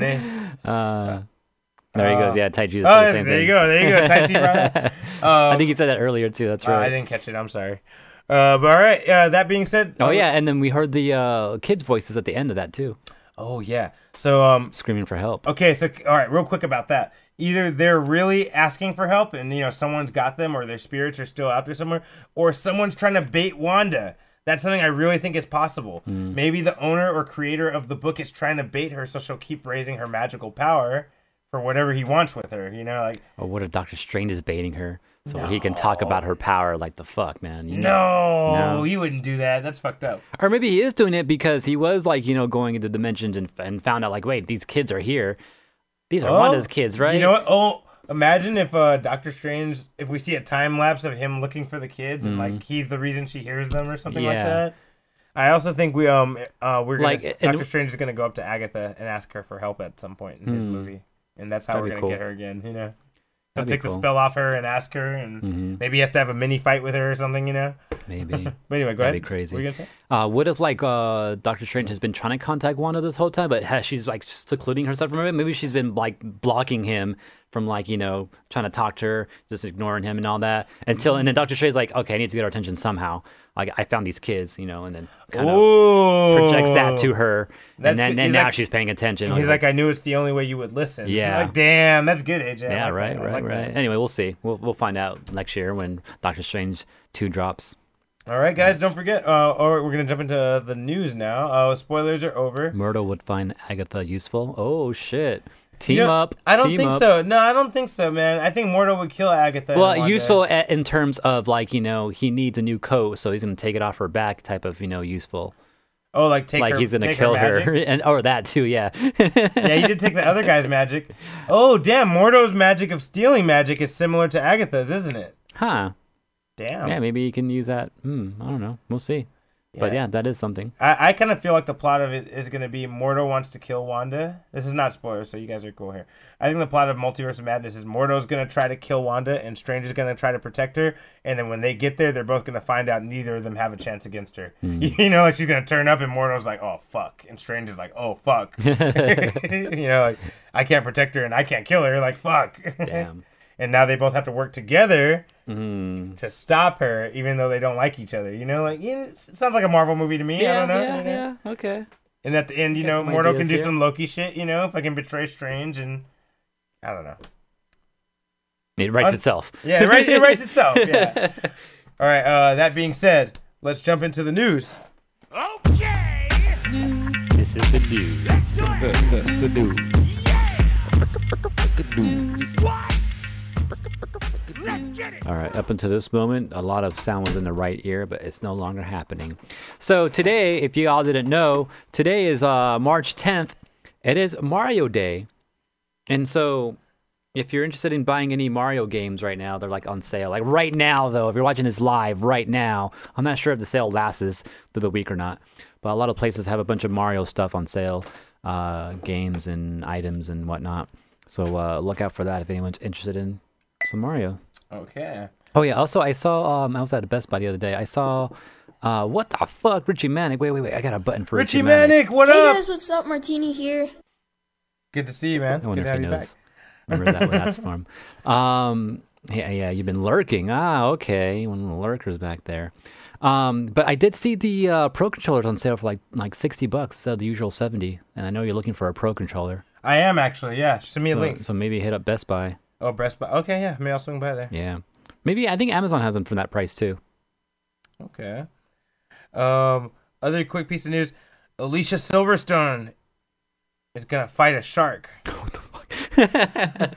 there he goes. Yeah, Tai Chi. Oh, there you go. Tai Chi brought it. I think he said that earlier too. That's right. I didn't catch it. I'm sorry. But all right. That being said. Oh yeah, and then we heard the kids' voices at the end of that too. Oh yeah. So screaming for help. Okay. So all right, real quick about that. Either they're really asking for help, and someone's got them, or their spirits are still out there somewhere, or someone's trying to bait Wanda. That's something I really think is possible. Maybe the owner or creator of the book is trying to bait her so she'll keep raising her magical power for whatever he wants with her, Or what if Doctor Strange is baiting her so he can talk about her power like the fuck, man? No, he wouldn't do that. That's fucked up. Or maybe he is doing it because he was going into dimensions and found out wait, these kids are here. These are Wanda's kids, right? You know what? Oh, imagine if Doctor Strange, if we see a time lapse of him looking for the kids and he's the reason she hears them or something like that. I also think Doctor Strange is gonna go up to Agatha and ask her for help at some point in his movie, and that's how we're gonna get her again. He'll take the spell off her and ask her, and maybe he has to have a mini fight with her or something. Maybe. But anyway, go ahead. That'd be crazy. What were you gonna say? What if Doctor Strange has been trying to contact Wanda this whole time, but she's secluding herself from him? Maybe she's been blocking him from trying to talk to her, just ignoring him and all that and then Doctor Strange's okay, I need to get her attention somehow. I found these kids, and then kind of projects that to her, and then now she's paying attention. He's I knew it's the only way you would listen. Yeah. Damn, that's good, AJ. Yeah, right. Anyway, we'll see. We'll find out next year when Doctor Strange 2 drops. All right, guys, don't forget. We're going to jump into the news now. Spoilers are over. Myrtle would find Agatha useful. Oh, shit. Team up. I don't think so. No, I don't think so, man. I think Myrtle would kill Agatha. Well, useful in terms of he needs a new coat, so he's going to take it off her back type of, useful. Oh, he's going to kill her. Or that too, yeah. Yeah, he did take the other guy's magic. Oh, damn. Mordo's magic of stealing magic is similar to Agatha's, isn't it? Huh. Damn. Yeah, maybe you can use that. I don't know. We'll see. Yeah. But yeah, that is something. I kind of feel like the plot of it is going to be Mordo wants to kill Wanda. This is not spoilers, so you guys are cool here. I think the plot of Multiverse of Madness is Mordo's going to try to kill Wanda and Strange is going to try to protect her. And then when they get there, they're both going to find out neither of them have a chance against her. She's going to turn up and Mordo's like, oh, fuck. And Strange is like, oh, fuck. I can't protect her and I can't kill her. Fuck. Damn. And now they both have to work together to stop her, even though they don't like each other. It sounds like a Marvel movie to me. Yeah, I don't know. Yeah, okay. And at the end, Mordo can do some Loki shit, if I can betray Strange, and I don't know. It writes itself. Yeah, it writes itself, yeah. All right, that being said, let's jump into the news. Okay! This is the news. Let's do it! The news. What? Let's get it! All right, up until this moment, a lot of sound was in the right ear, but it's no longer happening. So today, if you all didn't know, today is March 10th. It is Mario Day. And so if you're interested in buying any Mario games right now, they're on sale. Right now, though, if you're watching this live right now, I'm not sure if the sale lasts through the week or not, but a lot of places have a bunch of Mario stuff on sale, games and items and whatnot. So look out for that if anyone's interested in some Mario. Okay. Oh, yeah. Also, I saw, I was at Best Buy the other day. I saw, what the fuck? Richie Manic. Wait. I got a button for Richie Manic. What Hey up? guys, what's up? Martini here. Good to see you, man. I wonder Good if to he have you knows. back. Remember that when that's from. Yeah, you've been lurking. Okay. One of the lurkers back there. But I did see the Pro controllers on sale for like $60 instead of the usual 70. And I know you're looking for a Pro controller. I am actually, yeah. Send me a link. So maybe hit up Best Buy. Oh, Best Buy. Okay, yeah. Maybe I'll swing by there. Yeah. Maybe, I think Amazon has them for that price too. Okay. Other quick piece of news. Alicia Silverstone is going to fight a shark. What the fuck?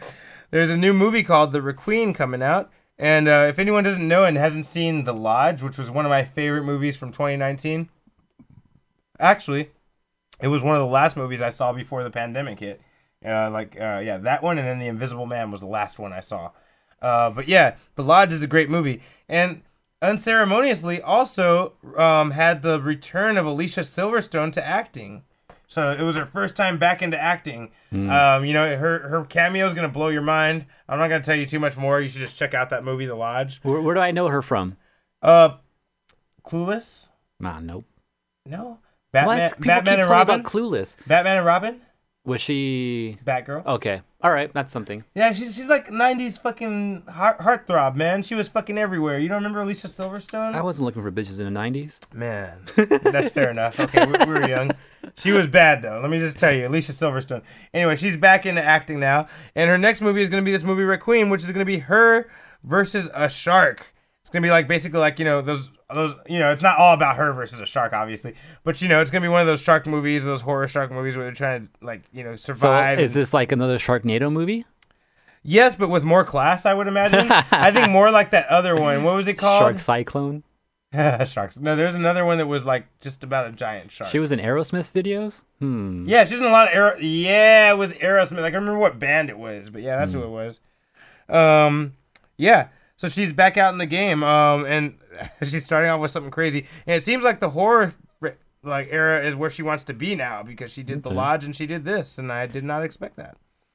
there's a new movie called The Requiem coming out. And if anyone doesn't know and hasn't seen The Lodge, which was one of my favorite movies from 2019, actually, it was one of the last movies I saw before the pandemic hit. That one, and then The Invisible Man was the last one I saw. But yeah, The Lodge is a great movie. And unceremoniously also had the return of Alicia Silverstone to acting. So it was her first time back into acting. Her cameo is going to blow your mind. I'm not going to tell you too much more. You should just check out that movie, The Lodge. Where do I know her from? Clueless? Nope. No. Batman and Robin? About Clueless. Batman and Robin? Was she... Batgirl? Okay. All right. That's something. Yeah, she's like 90s fucking heartthrob, man. She was fucking everywhere. You don't remember Alicia Silverstone? I wasn't looking for bitches in the 90s. Man, that's fair enough. Okay, we were young. She was bad, though. Let me just tell you. Alicia Silverstone. Anyway, she's back into acting now. And her next movie is going to be this movie, Requiem, which is going to be her versus a shark. It's going to be like basically like, those, it's not all about her versus a shark, obviously. But, it's going to be one of those shark movies, those horror shark movies where they're trying to, survive. So is this like another Sharknado movie? Yes, but with more class, I would imagine. I think more like that other one. What was it called? Shark Cyclone? Sharks. No, there's another one that was like just about a giant shark. She was in Aerosmith videos? Yeah, she's in a lot of Yeah, it was Aerosmith. Like, I remember what band it was, but yeah, that's who it was. Yeah. So she's back out in the game, and she's starting off with something crazy. And it seems like the horror era is where she wants to be now because she did The Lodge and she did this, and I did not expect that.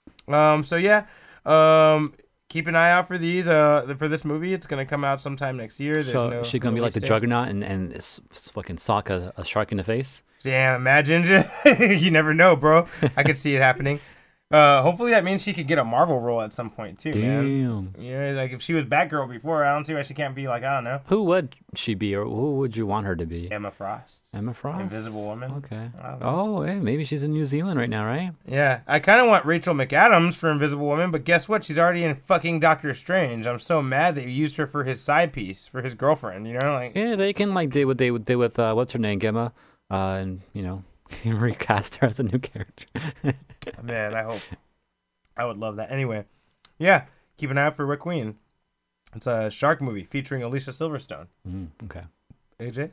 Keep an eye out for these. For this movie, it's gonna come out sometime next year. Is she gonna be like the Juggernaut and fucking sock a shark in the face? Yeah, imagine. You never know, bro. I could see it happening. Hopefully that means she could get a Marvel role at some point too, man. Yeah, like if she was Batgirl before, I don't see why she can't be like, I don't know. Who would she be, or who would you want her to be? Emma Frost. Invisible Woman. Okay. Oh, hey, maybe she's in New Zealand right now, right? Yeah, I kind of want Rachel McAdams for Invisible Woman, but guess what? She's already in fucking Doctor Strange. I'm so mad that you used her for his side piece, for his girlfriend. Yeah, they can do what they would do with what's her name, Gemma, and recast her as a new character. Man, I would love that. Anyway, yeah, keep an eye out for Requiem. It's a shark movie featuring Alicia Silverstone. Okay. AJ?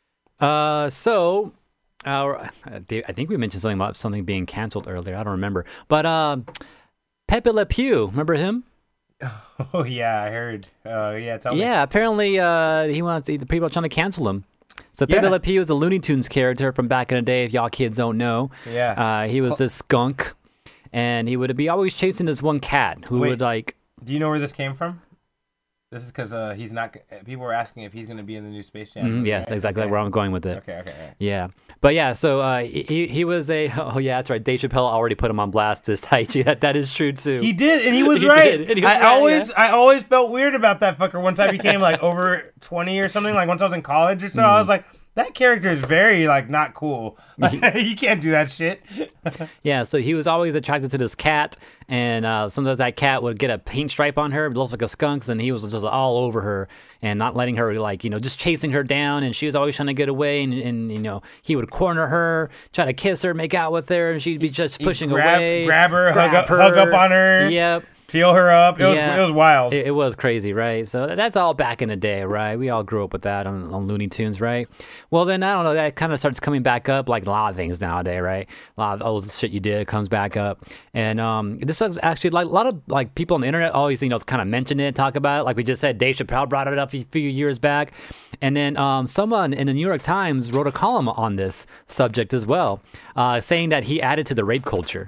I think we mentioned something about something being canceled earlier. I don't remember. But Pepe Le Pew, remember him? Oh, yeah, I heard. Tell me. Yeah, apparently the people are trying to cancel him. So Pepe Le Pew is a Looney Tunes character from back in the day, if y'all kids don't know. Yeah. He was this skunk, and he would be always chasing this one cat who would like... Do you know where this came from? This is because he's not... People were asking if he's going to be in the new Space Jam. Yes, right? exactly where I'm going with it. Okay. Yeah. But yeah, so he was a... Oh, yeah, that's right. Dave Chappelle already put him on blast this Taichi. That is true, too. He did, and he was right. I always felt weird about that fucker. Once I became, like, over 20 or something, like, once I was in college or so, I was like... That character is very, like, not cool. You can't do that shit. Yeah, so he was always attracted to this cat, and sometimes that cat would get a paint stripe on her. It looks like a skunk, and he was just all over her and not letting her, like, just chasing her down, and she was always trying to get away, and he would corner her, try to kiss her, make out with her, and she'd be just pushing away. Grab her, hug up on her. Yep. Feel her up. It was wild. It was crazy, right? So that's all back in the day, right? We all grew up with that on Looney Tunes, right? Well, then, I don't know, that kind of starts coming back up like a lot of things nowadays, right? A lot of old shit you did comes back up. And this is actually, like, a lot of like people on the internet always, kind of mention it, talk about it. Like we just said, Dave Chappelle brought it up a few years back. And then someone in the New York Times wrote a column on this subject as well, saying that he added to the rape culture.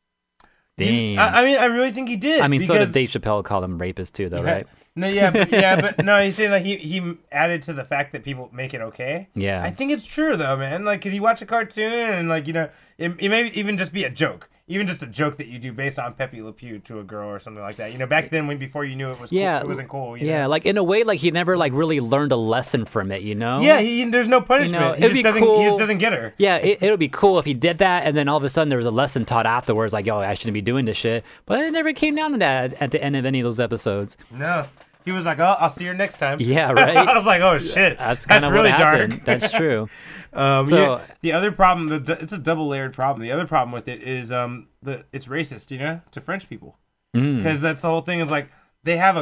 Damn. I really think he did. So did Dave Chappelle call them rapists too, though, right? No, but no, he's saying that he added to the fact that people make it okay. Yeah. I think it's true though, man. Like, cause you watch a cartoon and like, it may even just be a joke. Even just a joke that you do based on Pepe Le Pew to a girl or something like that. Back then before you knew it was cool, it wasn't cool. Yeah, like in a way, like he never like really learned a lesson from it, Yeah, there's no punishment. He just doesn't get her. Yeah, it would be cool if he did that, and then all of a sudden there was a lesson taught afterwards, like, yo, I shouldn't be doing this shit. But it never came down to that at the end of any of those episodes. No. He was like, "Oh, I'll see you next time." Yeah, right. I was like, "Oh shit, that's kind of really what happened. dark." That's true. The other problem, it's a double-layered problem. The other problem with it is it's racist, to French people. because that's the whole thing. Is like they have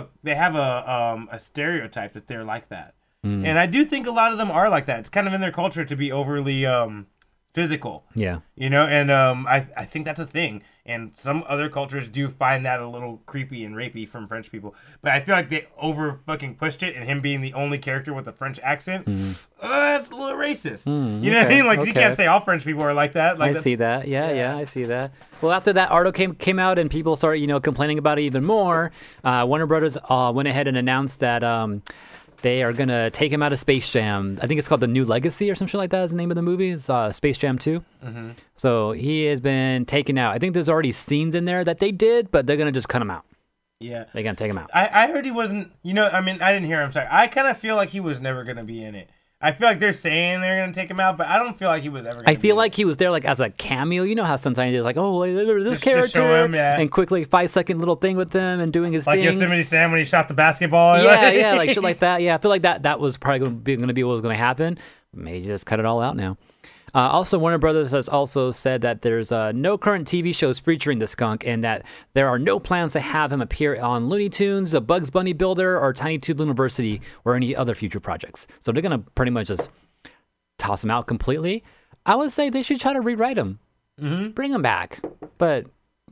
a stereotype that they're like that, and I do think a lot of them are like that. It's kind of in their culture to be overly physical. Yeah. You know, and I think that's a thing. And some other cultures do find that a little creepy and rapey from French people. But I feel like they over fucking pushed it, and him being the only character with a French accent, that's a little racist. You know what I mean? Like, you can't say all French people are like that. Like, I see that. Yeah, I see that. Well, after that article came out and people started, complaining about it even more, Warner Brothers went ahead and announced that they are going to take him out of Space Jam. I think it's called The New Legacy or something like that is the name of the movie. It's Space Jam 2. So he has been taken out. I think there's already scenes in there that they did, but they're going to just cut him out. Yeah. They're going to take him out. I heard he wasn't, I mean, I didn't hear him. Sorry. I kind of feel like he was never going to be in it. I feel like they're saying they're going to take him out, but I don't feel like he was ever going to I feel like he was there like as a cameo. You know how sometimes it's like, oh, this Just character. show him, yeah. And quickly 5-second little thing with them and doing his like thing. Yosemite Sam when he shot the basketball. Yeah, like shit like that. Yeah, I feel like that was probably going to be what was going to happen. Maybe just cut it all out now. Also, Warner Brothers has also said that there's no current TV shows featuring the skunk and that there are no plans to have him appear on Looney Tunes, a Bugs Bunny Builder, or Tiny Toon University, or any other future projects. So they're going to pretty much just toss him out completely. I would say they should try to rewrite him. Bring him back. But,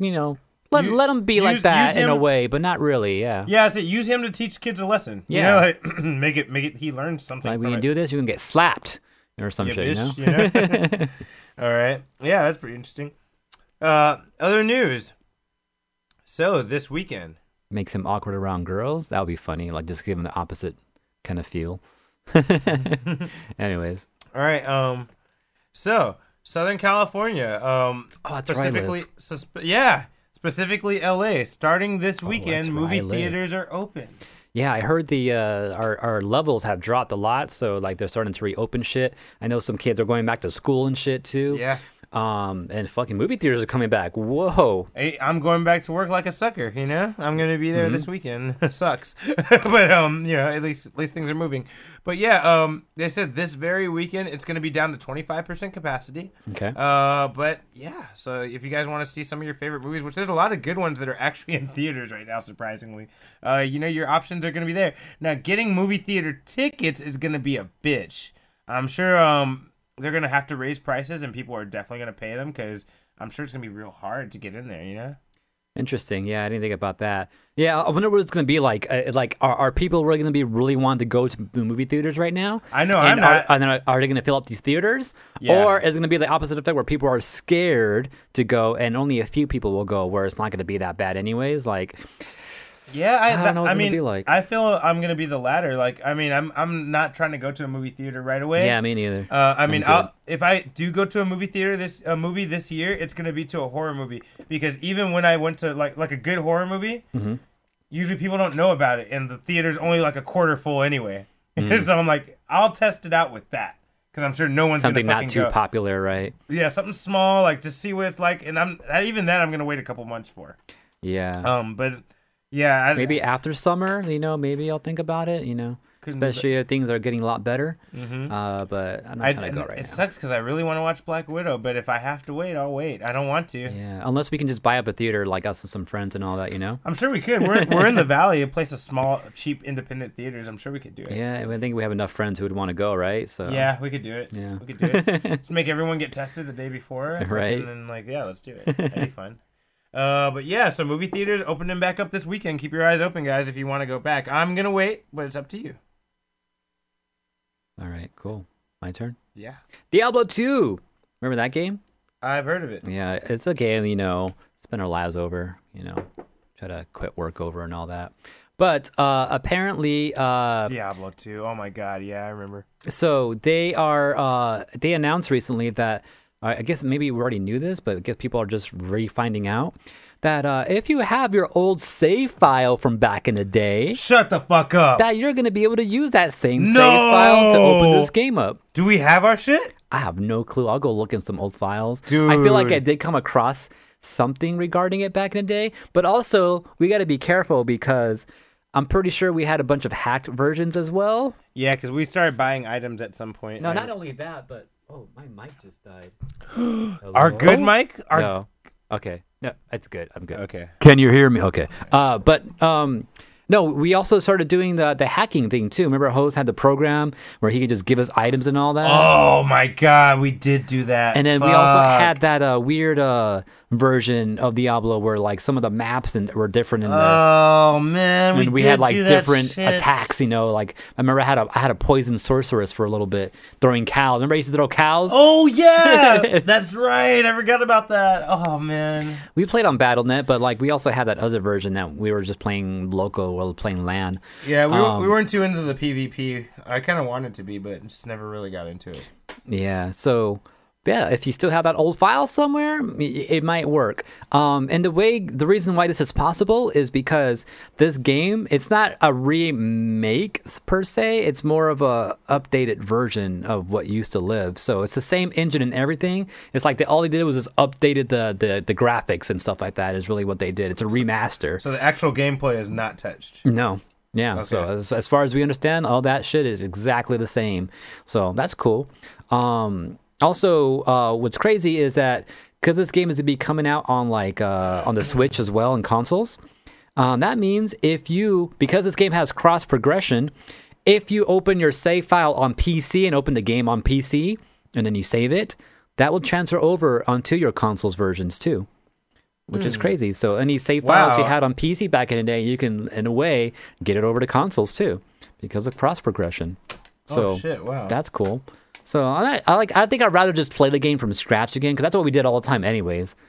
let him be like that in a way, but not really, yeah. Yeah, I said use him to teach kids a lesson. Yeah. Like, make it he learns something Like from when you it. do this, you can get slapped or some shit, bitch, All right. Yeah, that's pretty interesting. Other news. So, this weekend. Makes him awkward around girls. That would be funny. Like, just give him the opposite kind of feel. Anyways. All right. So, Southern California. that's where I live. Specifically LA. Starting this weekend, that's where I movie live. theaters are open. Yeah, I heard the our levels have dropped a lot, so like they're starting to reopen shit. I know some kids are going back to school and shit too. Yeah. And fucking movie theaters are coming back. Whoa. Hey, I'm going back to work like a sucker, I'm going to be there this weekend. Sucks. But at least things are moving. But yeah, they said this very weekend it's going to be down to 25% capacity. Okay. But yeah, so if you guys want to see some of your favorite movies, which there's a lot of good ones that are actually in theaters right now, surprisingly, your options are going to be there. Now, getting movie theater tickets is going to be a bitch. I'm sure they're going to have to raise prices, and people are definitely going to pay them because I'm sure it's going to be real hard to get in there, Interesting. Yeah, I didn't think about that. Yeah, I wonder what it's going to be like. Are people really going to be really wanting to go to movie theaters right now? I know, and I'm not. Are they going to fill up these theaters? Yeah. Or is it going to be the opposite effect where people are scared to go and only a few people will go where it's not going to be that bad anyways? Like... Yeah, I don't know what I it's mean, gonna be like. I feel I'm gonna be the latter. Like, I mean, I'm not trying to go to a movie theater right away. Yeah, me neither. If I do go to a movie theater this year, it's gonna be to a horror movie because even when I went to like a good horror movie, usually people don't know about it, and the theater's only like a quarter full anyway. So I'm like, I'll test it out with that because I'm sure no one's Something gonna not too go. popular, right? Yeah, something small, like to see what it's like, and I'm gonna wait a couple months for. Yeah. But. Yeah, maybe after summer, maybe I'll think about it, especially if things are getting a lot better. But I'm not trying to go right now. It sucks because I really want to watch Black Widow, but if I have to wait, I'll wait. I don't want to. Yeah, unless we can just buy up a theater like us and some friends and all that, I'm sure we could. We're in the Valley, a place of small, cheap, independent theaters. I'm sure we could do it. Yeah, I think we have enough friends who would want to go, right? So yeah, we could do it. Yeah, we could do it. Let's make everyone get tested the day before, right? And then let's do it. That'd be fun. But yeah, so movie theaters opening back up this weekend. Keep your eyes open, guys, if you want to go back. I'm gonna wait, but it's up to you. All right, cool. My turn. Yeah. Diablo 2. Remember that game? I've heard of it. Yeah, it's a game, spend our lives over, try to quit work over and all that. But apparently, Diablo 2. Oh my God, yeah, I remember. So they announced recently that. I guess maybe we already knew this, but I guess people are just finding out that if you have your old save file from back in the day, shut the fuck up, that you're going to be able to use that same save file to open this game up. Do we have our shit? I have no clue. I'll go look in some old files. Dude. I feel like I did come across something regarding it back in the day, but also we got to be careful because I'm pretty sure we had a bunch of hacked versions as well. Yeah, because we started buying items at some point. No, not only that, but... Oh, my mic just died. Our good mic? No. Okay. No, that's good. I'm good. Okay. Can you hear me? Okay. No, we also started doing the hacking thing too. Remember, Hose had the program where he could just give us items and all that. Oh my god, we did do that. And then we also had that weird version of Diablo where like some of the maps were different in the. Oh man, And we did had like do that different shit. attacks, like I remember I had a poison sorceress for a little bit throwing cows. Remember I used to throw cows? Oh yeah, that's right. I forgot about that. Oh man. We played on BattleNet, but like we also had that other version that we were just playing local or playing LAN. Yeah, we weren't too into the PvP. I kind of wanted to be, but just never really got into it. Yeah, so yeah, if you still have that old file somewhere, it might work. And the reason why this is possible is because this game, it's not a remake per se. It's more of a updated version of what used to live. So it's the same engine and everything. It's like all they did was just updated the graphics and stuff like that. Is really what they did. It's a remaster. So the actual gameplay is not touched. No. Yeah. Okay. So as far as we understand, all that shit is exactly the same. So that's cool. Also, what's crazy is that because this game is to be coming out on on the Switch as well and consoles, that means because this game has cross progression, if you open your save file on PC and open the game on PC and then you save it, that will transfer over onto your consoles versions too, which is crazy. So any save files you had on PC back in the day, you can, in a way, get it over to consoles too because of cross progression. So Oh shit! Wow. that's cool. So I think I'd rather just play the game from scratch again because that's what we did all the time, anyways.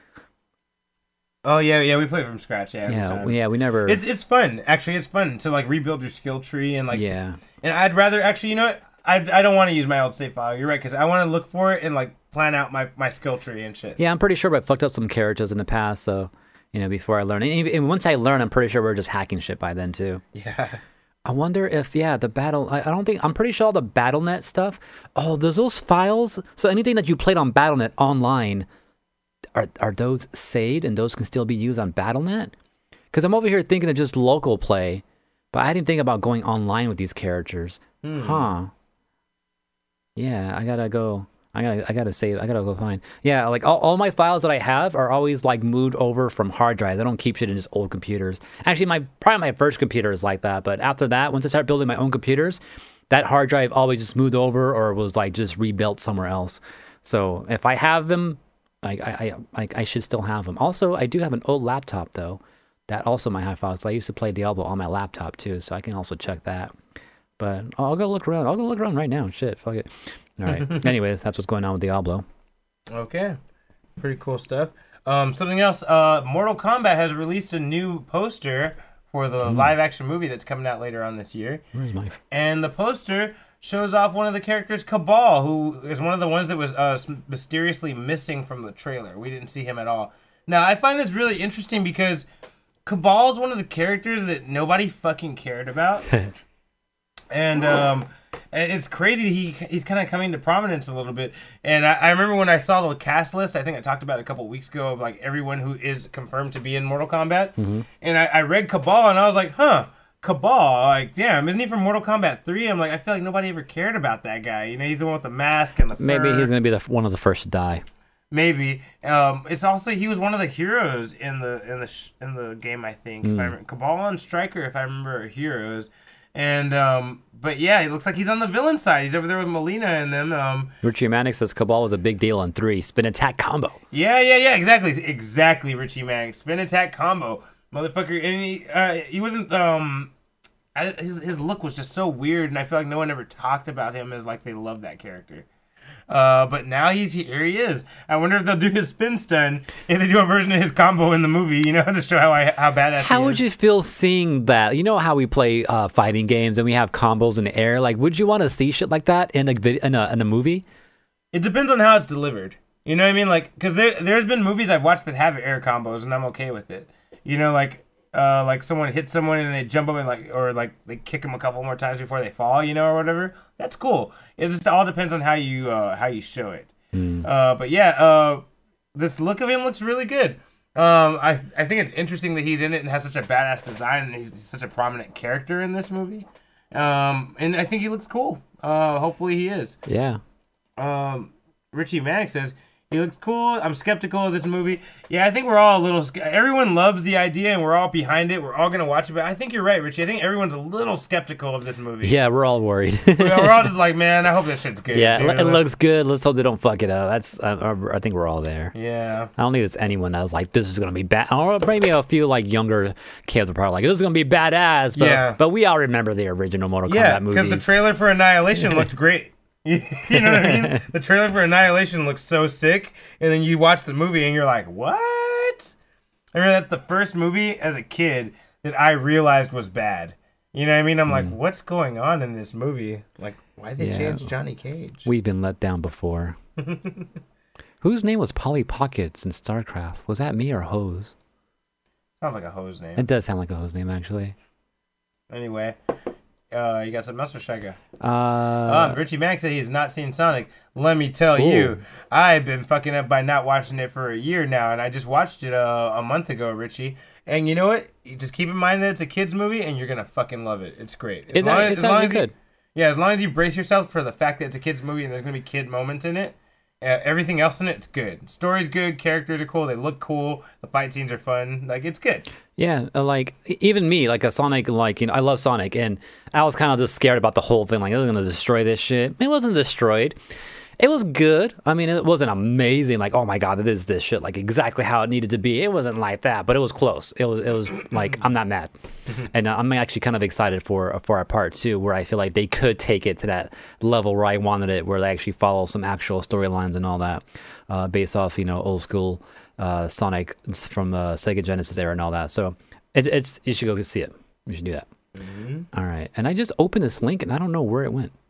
Oh yeah, we play from scratch. Yeah, every time. We never. It's fun. Actually, it's fun to like rebuild your skill tree and like. Yeah. And I'd rather actually, you know what? I don't want to use my old save file. You're right, because I want to look for it and like plan out my skill tree and shit. Yeah, I'm pretty sure I fucked up some characters in the past, so before I learn, and once I learn, I'm pretty sure we're just hacking shit by then too. Yeah. I wonder if the battle. I'm pretty sure all the BattleNet stuff. Oh, there's those files. So anything that you played on BattleNet online, are those saved and those can still be used on BattleNet? Because I'm over here thinking of just local play, but I didn't think about going online with these characters. Huh? Yeah, I gotta go. I gotta save. I gotta go find. Yeah, like all my files that I have are always like moved over from hard drives. I don't keep shit in just old computers. Actually, probably my first computer is like that. But after that, once I started building my own computers, that hard drive always just moved over or was like just rebuilt somewhere else. So if I have them, I should still have them. Also, I do have an old laptop though. That also might have files. I used to play Diablo on my laptop too, so I can also check that. But I'll go look around. I'll go look around right now. Shit, fuck it. All right. Anyways, that's what's going on with Diablo. Okay. Pretty cool stuff. Something else. Mortal Kombat has released a new poster for the live action movie that's coming out later on this year. Where's my? And the poster shows off one of the characters, Cabal, who is one of the ones that was mysteriously missing from the trailer. We didn't see him at all. Now, I find this really interesting because Cabal is one of the characters that nobody fucking cared about. And it's crazy he's kind of coming to prominence a little bit. And I remember when I saw the cast list, I think I talked about it a couple weeks ago, of like everyone who is confirmed to be in Mortal Kombat. Mm-hmm. And I read Cabal and I was like, Cabal, like, damn, isn't he from Mortal Kombat 3? I'm like, I feel like nobody ever cared about that guy. You know, he's the one with the mask and the fur. Maybe he's gonna be one of the first to die. Maybe. It's also he was one of the heroes in the game. I think if I remember. Cabal and Stryker, if I remember, are heroes. And but yeah, it looks like he's on the villain side. He's over there with Melina and them. Richie Mannix says Cabal was a big deal in 3. Spin attack combo. Yeah, exactly. Richie Mannix, spin attack combo, motherfucker. And he wasn't. His look was just so weird, and I feel like no one ever talked about him as like they love that character. But now here he is. I wonder if they'll do his spin stun, if they do a version of his combo in the movie, to show how badass How he would is. you feel seeing that? You know how we play fighting games and we have combos in the air? Like, would you want to see shit like that in a movie? It depends on how it's delivered. You know what I mean? Like, because there's been movies I've watched that have air combos, and I'm okay with it. Like someone hits someone and they jump up and they kick them a couple more times before they fall, or whatever. That's cool. It just all depends on how you show it. But yeah, this look of him looks really good. I think it's interesting that he's in it and has such a badass design, and he's such a prominent character in this movie. And I think he looks cool. Hopefully he is. Yeah. Richie Mannix says He looks cool. I'm skeptical of this movie. Yeah, I think we're all a little. Everyone loves the idea, and we're all behind it. We're all gonna watch it. But I think you're right, Richie. I think everyone's a little skeptical of this movie. Yeah, we're all worried. We're all just like, man, I hope this shit's good. Yeah, dude. it looks good. Let's hope they don't fuck it up. That's I think we're all there. Yeah. I don't think there's anyone that was like, this is gonna be bad. Or maybe a few like younger kids are probably like, this is gonna be badass. But, Yeah. but we all remember the original Mortal Yeah, Kombat movies. because the trailer for Annihilation looked great. You know what I mean? The trailer for Annihilation looks so sick, and then you watch the movie and you're like, what? I remember that's the first movie as a kid that I realized was bad. You know what I mean? I'm like, what's going on in this movie? Like, why'd they change Johnny Cage? We've been let down before. Whose name was Polly Pockets in StarCraft? Was that me or Hose? Sounds like a hose name. It does sound like a Hose name, actually. Anyway, you got something else for Shaka? Richie Mack said he's not seen Sonic. Let me tell you, I've been fucking up by not watching it for a year now, and I just watched it a month ago, Richie. And you know what? You just keep in mind that it's a kids movie, and you're gonna fucking love it. It's great. It's actually good. Yeah, as long as you brace yourself for the fact that it's a kids movie and there's gonna be kid moments in it. Everything else in it's good. Story's good. Characters are cool. They look cool. The fight scenes are fun. Like, it's good. Yeah, like even me, like a Sonic, like, you know, I love Sonic, and I was kind of just scared about the whole thing. Like, it was gonna destroy this shit. It wasn't destroyed. It was good. I mean, it wasn't amazing. Like, oh my god, it is this shit. Like exactly how it needed to be. It wasn't like that, but it was close. It was like, I'm not mad, and I'm actually kind of excited for our part two, where I feel like they could take it to that level where I wanted it, where they actually follow some actual storylines and all that, based off, you know, old school Sonic from Sega Genesis era and all that. So it's you should go see it. You should do that. All right, and I just opened this link and I don't know where it went.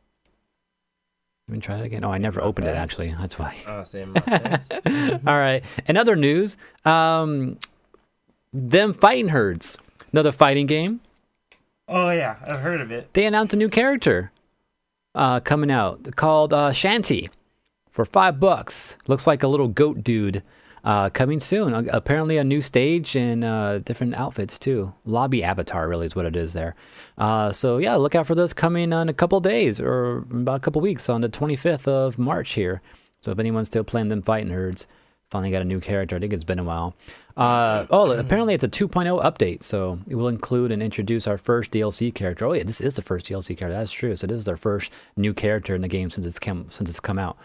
Let me try it again. Oh, I never opened it, actually. That's why. Oh, same. All All right. In other news, them Fighting Herds, another fighting game. Oh, yeah. I've heard of it. They announced a new character coming out called Shanty for $5. Looks like a little goat dude coming soon. Apparently a new stage and different outfits, too. Lobby avatar, really, is what it is there. So, yeah, look out for this coming in a couple days or about a couple weeks on the 25th of March here. So if anyone's still playing them Fighting Herds, finally got a new character. I think it's been a while. Apparently it's a 2.0 update, so it will include and introduce our first DLC character. Oh, yeah, this is the first DLC character. That's true. So this is our first new character in the game since it's come out.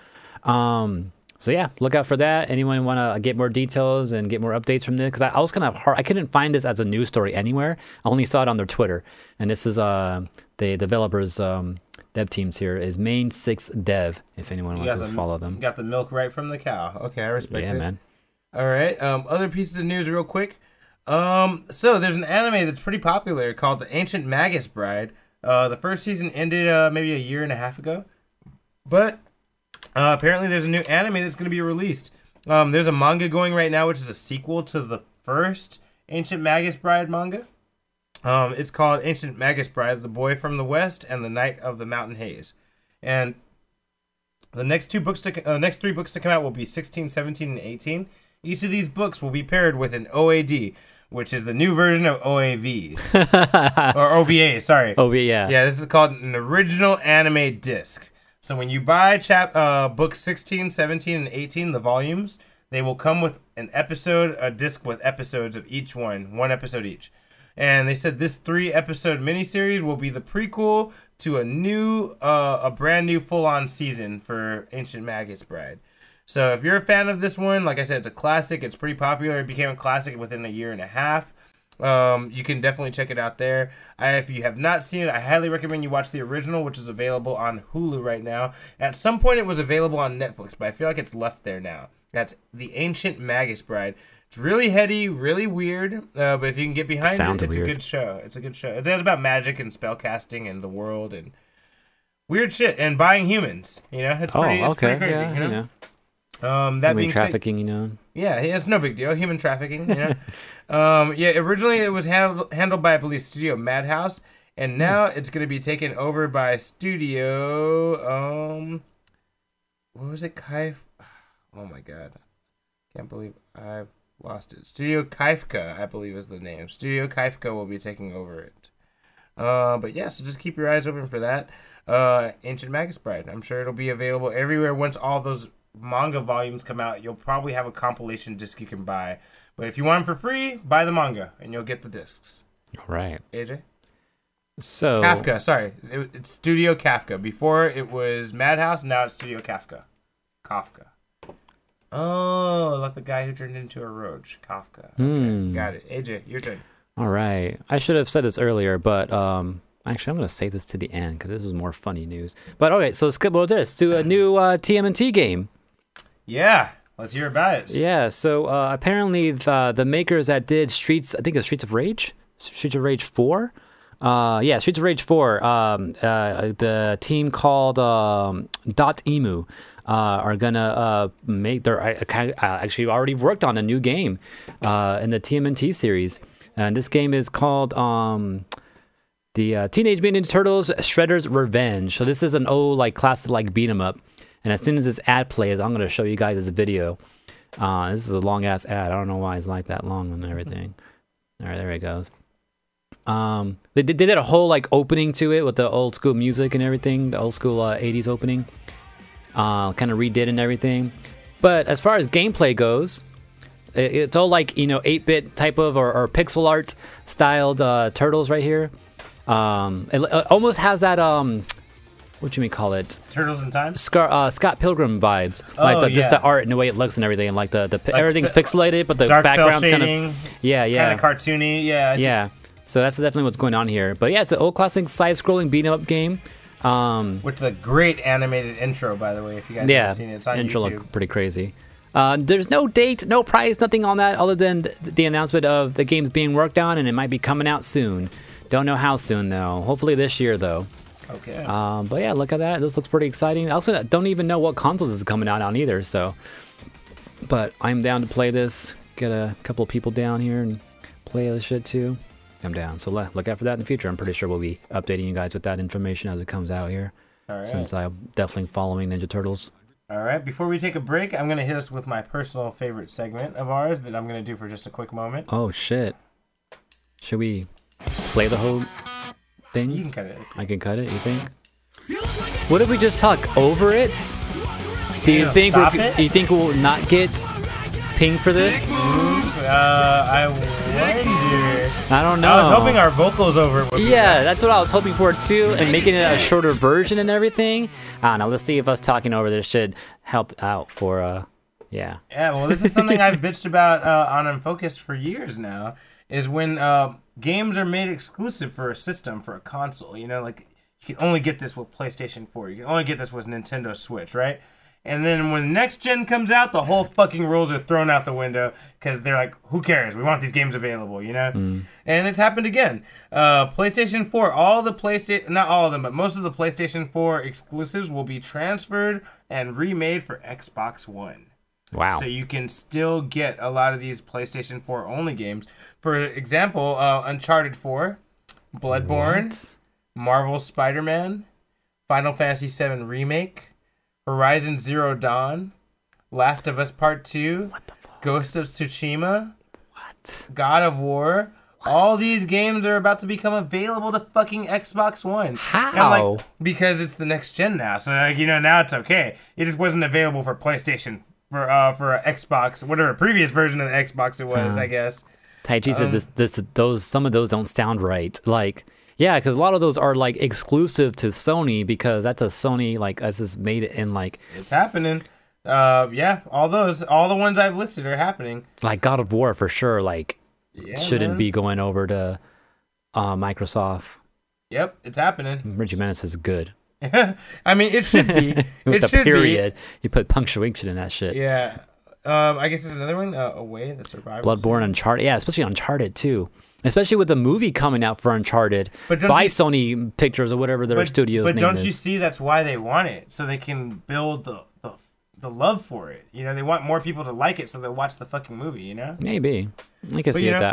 So yeah, look out for that. Anyone want to get more details and get more updates from this? Because I was kind of hard. I couldn't find this as a news story anywhere. I only saw it on their Twitter. And this is the developers, dev teams here is Main 6 Dev. If anyone wants to follow them. Got the milk right from the cow. Okay, I respect it. Yeah, man. All right. Other pieces of news, real quick. So there's an anime that's pretty popular called The Ancient Magus Bride. The first season ended maybe a year and a half ago, but apparently there's a new anime that's going to be released. There's a manga going right now, which is a sequel to the first Ancient Magus Bride manga. It's called Ancient Magus Bride: The Boy from the West and the Night of the Mountain Haze. And the next three books to come out will be 16, 17, and 18. Each of these books will be paired with an OAD, which is the new version of OAVs. Or OVAs, sorry. OVA, yeah. Yeah, this is called an original anime disc. So when you buy books 16, 17, and 18, the volumes, they will come with a disc with episodes of each one episode each. And they said this 3-episode miniseries will be the prequel to a brand new full-on season for Ancient Magus Bride. So if you're a fan of this one, like I said, it's a classic. It's pretty popular. It became a classic within a year and a half. You can definitely check it out there. If you have not seen it, I highly recommend you watch the original, which is available on Hulu right now. At some point, it was available on Netflix, but I feel like it's left there now. That's The Ancient Magus Bride. It's really heady, really weird, but if you can get behind it, it's weird. A good show. It's a good show. It's about magic and spellcasting and the world and weird shit and buying humans. You know, it's pretty crazy. Yeah, you know? That being trafficking, you know. Yeah, it's no big deal. Human trafficking, you know. Originally it was handled by, I believe, Studio Madhouse, and now it's going to be taken over by Studio. What was it? Oh my god, can't believe I've lost it. Studio Kaifka, I believe, is the name. Studio Kaifka will be taking over it. But yeah, so just keep your eyes open for that. Ancient Magus Bride. I'm sure it'll be available everywhere once all those manga volumes come out, you'll probably have a compilation disc you can buy. But if you want them for free, buy the manga and you'll get the discs. All right. AJ? So Kafka, sorry. It's Studio Kafka. Before it was Madhouse, now it's Studio Kafka. Kafka. Oh, like the guy who turned into a roach. Kafka. Okay, got it. AJ, your turn. All right. I should have said this earlier, but actually, I'm going to save this to the end because this is more funny news. But okay, so let's skip over this. Let's do a new TMNT game. Yeah, let's hear about it. Yeah, so apparently the makers that did Streets, I think it's Streets of Rage 4. Streets of Rage 4. The team called Dotemu are gonna make their actually already worked on a new game in the TMNT series, and this game is called the Teenage Mutant Ninja Turtles Shredder's Revenge. So this is an old like classic like beat 'em up, and as soon as this ad plays, I'm gonna show you guys this video. This is a long ass ad. I don't know why it's like that long and everything. All right, there it goes. They did a whole like opening to it with the old school music and everything, the old school 80s opening. Kind of redid and everything. But as far as gameplay goes, it's all like 8-bit type of or pixel art styled turtles right here. It almost has that what you may call it? Turtles in Time? Scott Pilgrim vibes, like just the art and the way it looks and everything, and like the like everything's pixelated, but the background's kind of kind of cartoony. Yeah. So that's definitely what's going on here. But yeah, it's an old classic side-scrolling beat-em-up game. With the great animated intro, by the way, if you guys haven't seen it, it's on intro YouTube. looked pretty crazy. There's no date, no price, nothing on that, other than the announcement of the game's being worked on, and it might be coming out soon. Don't know how soon though. Hopefully this year though. Okay. But yeah, look at that. This looks pretty exciting. I also don't even know what consoles this is coming out on either. So, but I'm down to play this. Get a couple of people down here and play this shit too. I'm down. So look out for that in the future. I'm pretty sure we'll be updating you guys with that information as it comes out here. All right. Since I'm definitely following Ninja Turtles. All right. Before we take a break, I'm going to hit us with my personal favorite segment of ours that I'm going to do for just a quick moment. Oh, shit. Should we play the whole thing? You can cut it. I can cut it, you think? What if we just talk over it? Do you think we'll not get pinged for this? I wonder. I don't know. I was hoping our vocals over. That's what I was hoping for too, and making it a shorter version and everything. I don't know. Let's see if us talking over this should help out for yeah. Yeah, well, this is something I've bitched about on Unfocused for years now. Is when games are made exclusive for a system, for a console. Like you can only get this with PlayStation 4. You can only get this with Nintendo Switch, right? And then when next gen comes out, the whole fucking rules are thrown out the window because they're like, who cares? We want these games available, And it's happened again. PlayStation 4, not all of them, but most of the PlayStation 4 exclusives will be transferred and remade for Xbox One. Wow. So you can still get a lot of these PlayStation 4 only games. For example, Uncharted 4, Bloodborne, Marvel Spider-Man, Final Fantasy VII Remake, Horizon Zero Dawn, Last of Us Part 2, Ghost of Tsushima, God of War. All these games are about to become available to fucking Xbox One. How? Because it's the next gen now. So now it's okay. It just wasn't available for PlayStation for Xbox, whatever previous version of the Xbox it was, I guess. Taichi said some of those don't sound right. Like, yeah, because a lot of those are like exclusive to Sony because that's a Sony that's just made it in like. It's happening. All the ones I've listed are happening. Like God of War for sure. Shouldn't be going over to Microsoft. Yep, it's happening. Reggie Menace is good. I mean, it should be. With the period. You put punctuation in that shit. Yeah. I guess there's another one. Away, the Survival. Bloodborne, Uncharted. Yeah, especially Uncharted too. Especially with the movie coming out for Uncharted by Sony Pictures or whatever their studio's name is. But don't you see that's why they want it? So they can build the love for it. They want more people to like it so they'll watch the fucking movie, Maybe. I can see it that way.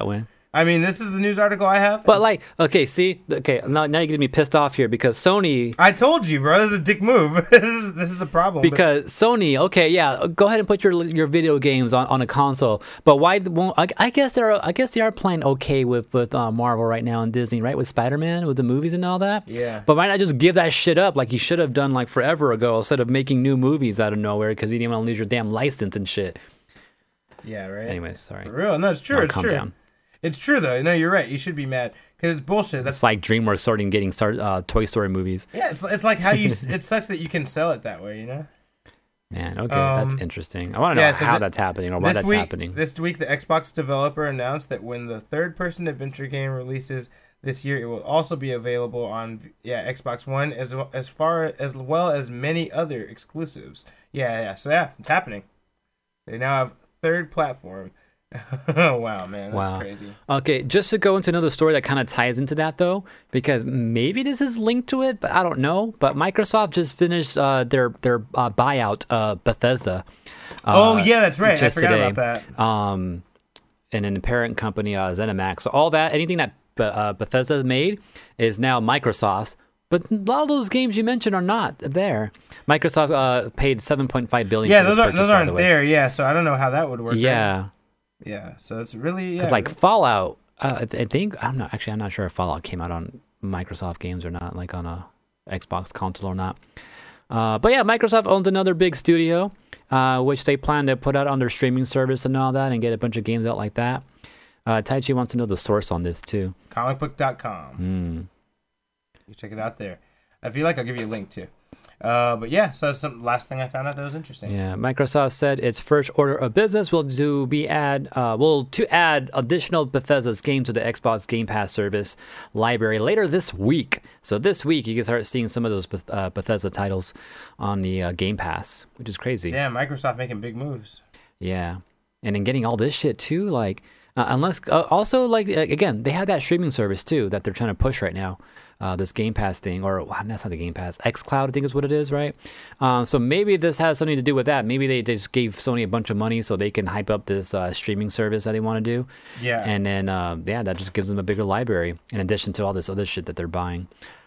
I mean, this is the news article I have. But like, okay, see, okay, now you're getting me pissed off here because Sony. I told you, bro. This is a dick move. This is a problem. Because Sony, okay, yeah, go ahead and put your video games on a console. But why won't I guess they are playing okay with Marvel right now and Disney, right? With Spider-Man, with the movies and all that. Yeah. But why not just give that shit up like you should have done like forever ago instead of making new movies out of nowhere because you didn't want to lose your damn license and shit. Yeah, right. Anyways, sorry. For real? No, it's true. I'll It's calm true. down. It's true though. No, you're right. You should be mad because it's bullshit. That's It's like DreamWorks starting getting Toy Story movies. yeah. It's like how you. It sucks that you can sell it that way. You know. Man, okay, that's interesting. I want to know how that's happening or why that's happening. This week, the Xbox developer announced that when the third-person adventure game releases this year, it will also be available on Xbox One as well as many other exclusives. Yeah. So yeah, it's happening. They now have third platform. Wow, man, that's crazy. Okay, just to go into another story that kind of ties into that, though, because maybe this is linked to it, but I don't know. But Microsoft just finished their buyout, Bethesda. Oh yeah, that's right. I forgot today. about that. And then the parent company, ZeniMax. So all that, anything that Bethesda made is now Microsoft's. But a lot of those games you mentioned are not there. Microsoft paid $7.5 billion. Yeah, those aren't there. Yeah, so I don't know how that would work. Yeah. Out. Yeah, so it's really because like Fallout, I think I'm not sure if Fallout came out on Microsoft games or not, like on a Xbox console or not. But yeah, Microsoft owns another big studio, which they plan to put out on their streaming service and all that, and get a bunch of games out like that. Taichi wants to know the source on this too. Comicbook.com. You check it out there. If you like, I'll give you a link too. But yeah, so that's the last thing I found out that was interesting. Yeah, Microsoft said its first order of business will add additional Bethesda's games to the Xbox Game Pass service library later this week. So this week you can start seeing some of those Bethesda titles on the Game Pass, which is crazy. Yeah, Microsoft making big moves. Yeah, and then getting all this shit too, like also like again they have that streaming service too that they're trying to push right now. This Game Pass thing, or that's not the Game Pass, xCloud, I think is what it is, right? So maybe this has something to do with that. Maybe they just gave Sony a bunch of money so they can hype up this streaming service that they want to do. Yeah. And then, that just gives them a bigger library in addition to all this other shit that they're buying.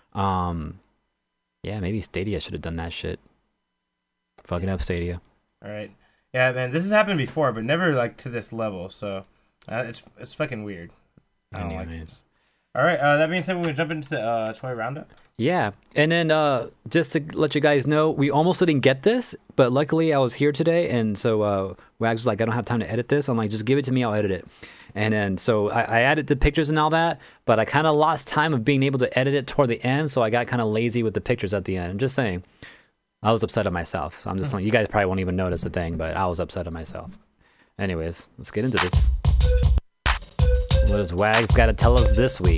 Maybe Stadia should have done that shit. Fucking up Stadia. All right. Yeah, man, this has happened before, but never like to this level. So it's fucking weird. I don't like it. All right. That being said, we're gonna jump into toy roundup. Yeah, and then just to let you guys know, we almost didn't get this, but luckily I was here today, and so Wags was like, I don't have time to edit this. I'm like, just give it to me, I'll edit it. And then so I added the pictures and all that, but I kind of lost time of being able to edit it toward the end, so I got kind of lazy with the pictures at the end. I'm just saying, I was upset at myself. So I'm just like, you guys probably won't even notice a thing, but I was upset at myself. Anyways, let's get into this. What does Wags got to tell us this week?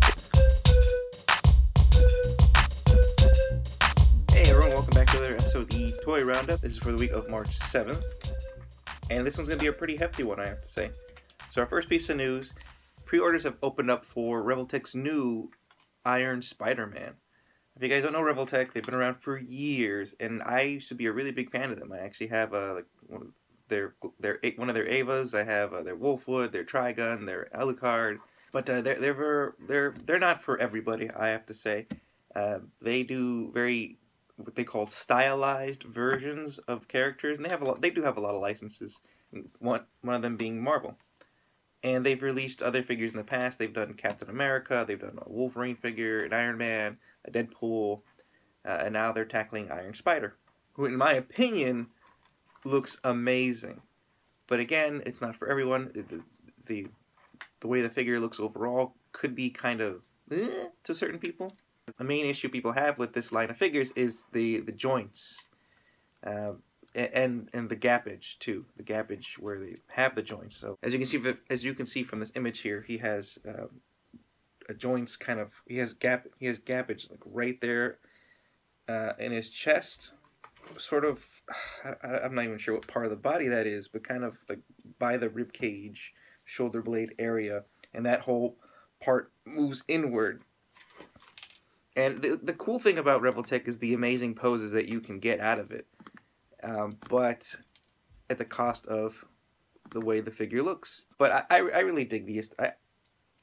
Hey everyone, welcome back to another episode of the Toy Roundup. This is for the week of March 7th. And this one's going to be a pretty hefty one, I have to say. So our first piece of news, pre-orders have opened up for Revoltech's new Iron Spider-Man. If you guys don't know Revoltech, they've been around for years, and I used to be a really big fan of them. I actually have one of their Avas. I have their Wolfwood, their Trigun, their Alucard. But they're not for everybody, I have to say. They do what they call stylized versions of characters, and they do have a lot of licenses. One of them being Marvel. And they've released other figures in the past. They've done Captain America, they've done a Wolverine figure, an Iron Man, a Deadpool, and now they're tackling Iron Spider, who in my opinion looks amazing. But again, it's not for everyone. The way the figure looks overall could be kind of to certain people. The main issue people have with this line of figures is the joints, and the gappage too. The gappage where they have the joints. So as you can see from this image here, he has a joints kind of. He has gappage like right there in his chest. Sort of, I'm not even sure what part of the body that is, but kind of like by the rib cage, shoulder blade area, and that whole part moves inward. And the cool thing about Revoltech is the amazing poses that you can get out of it, but at the cost of the way the figure looks. But I really dig these.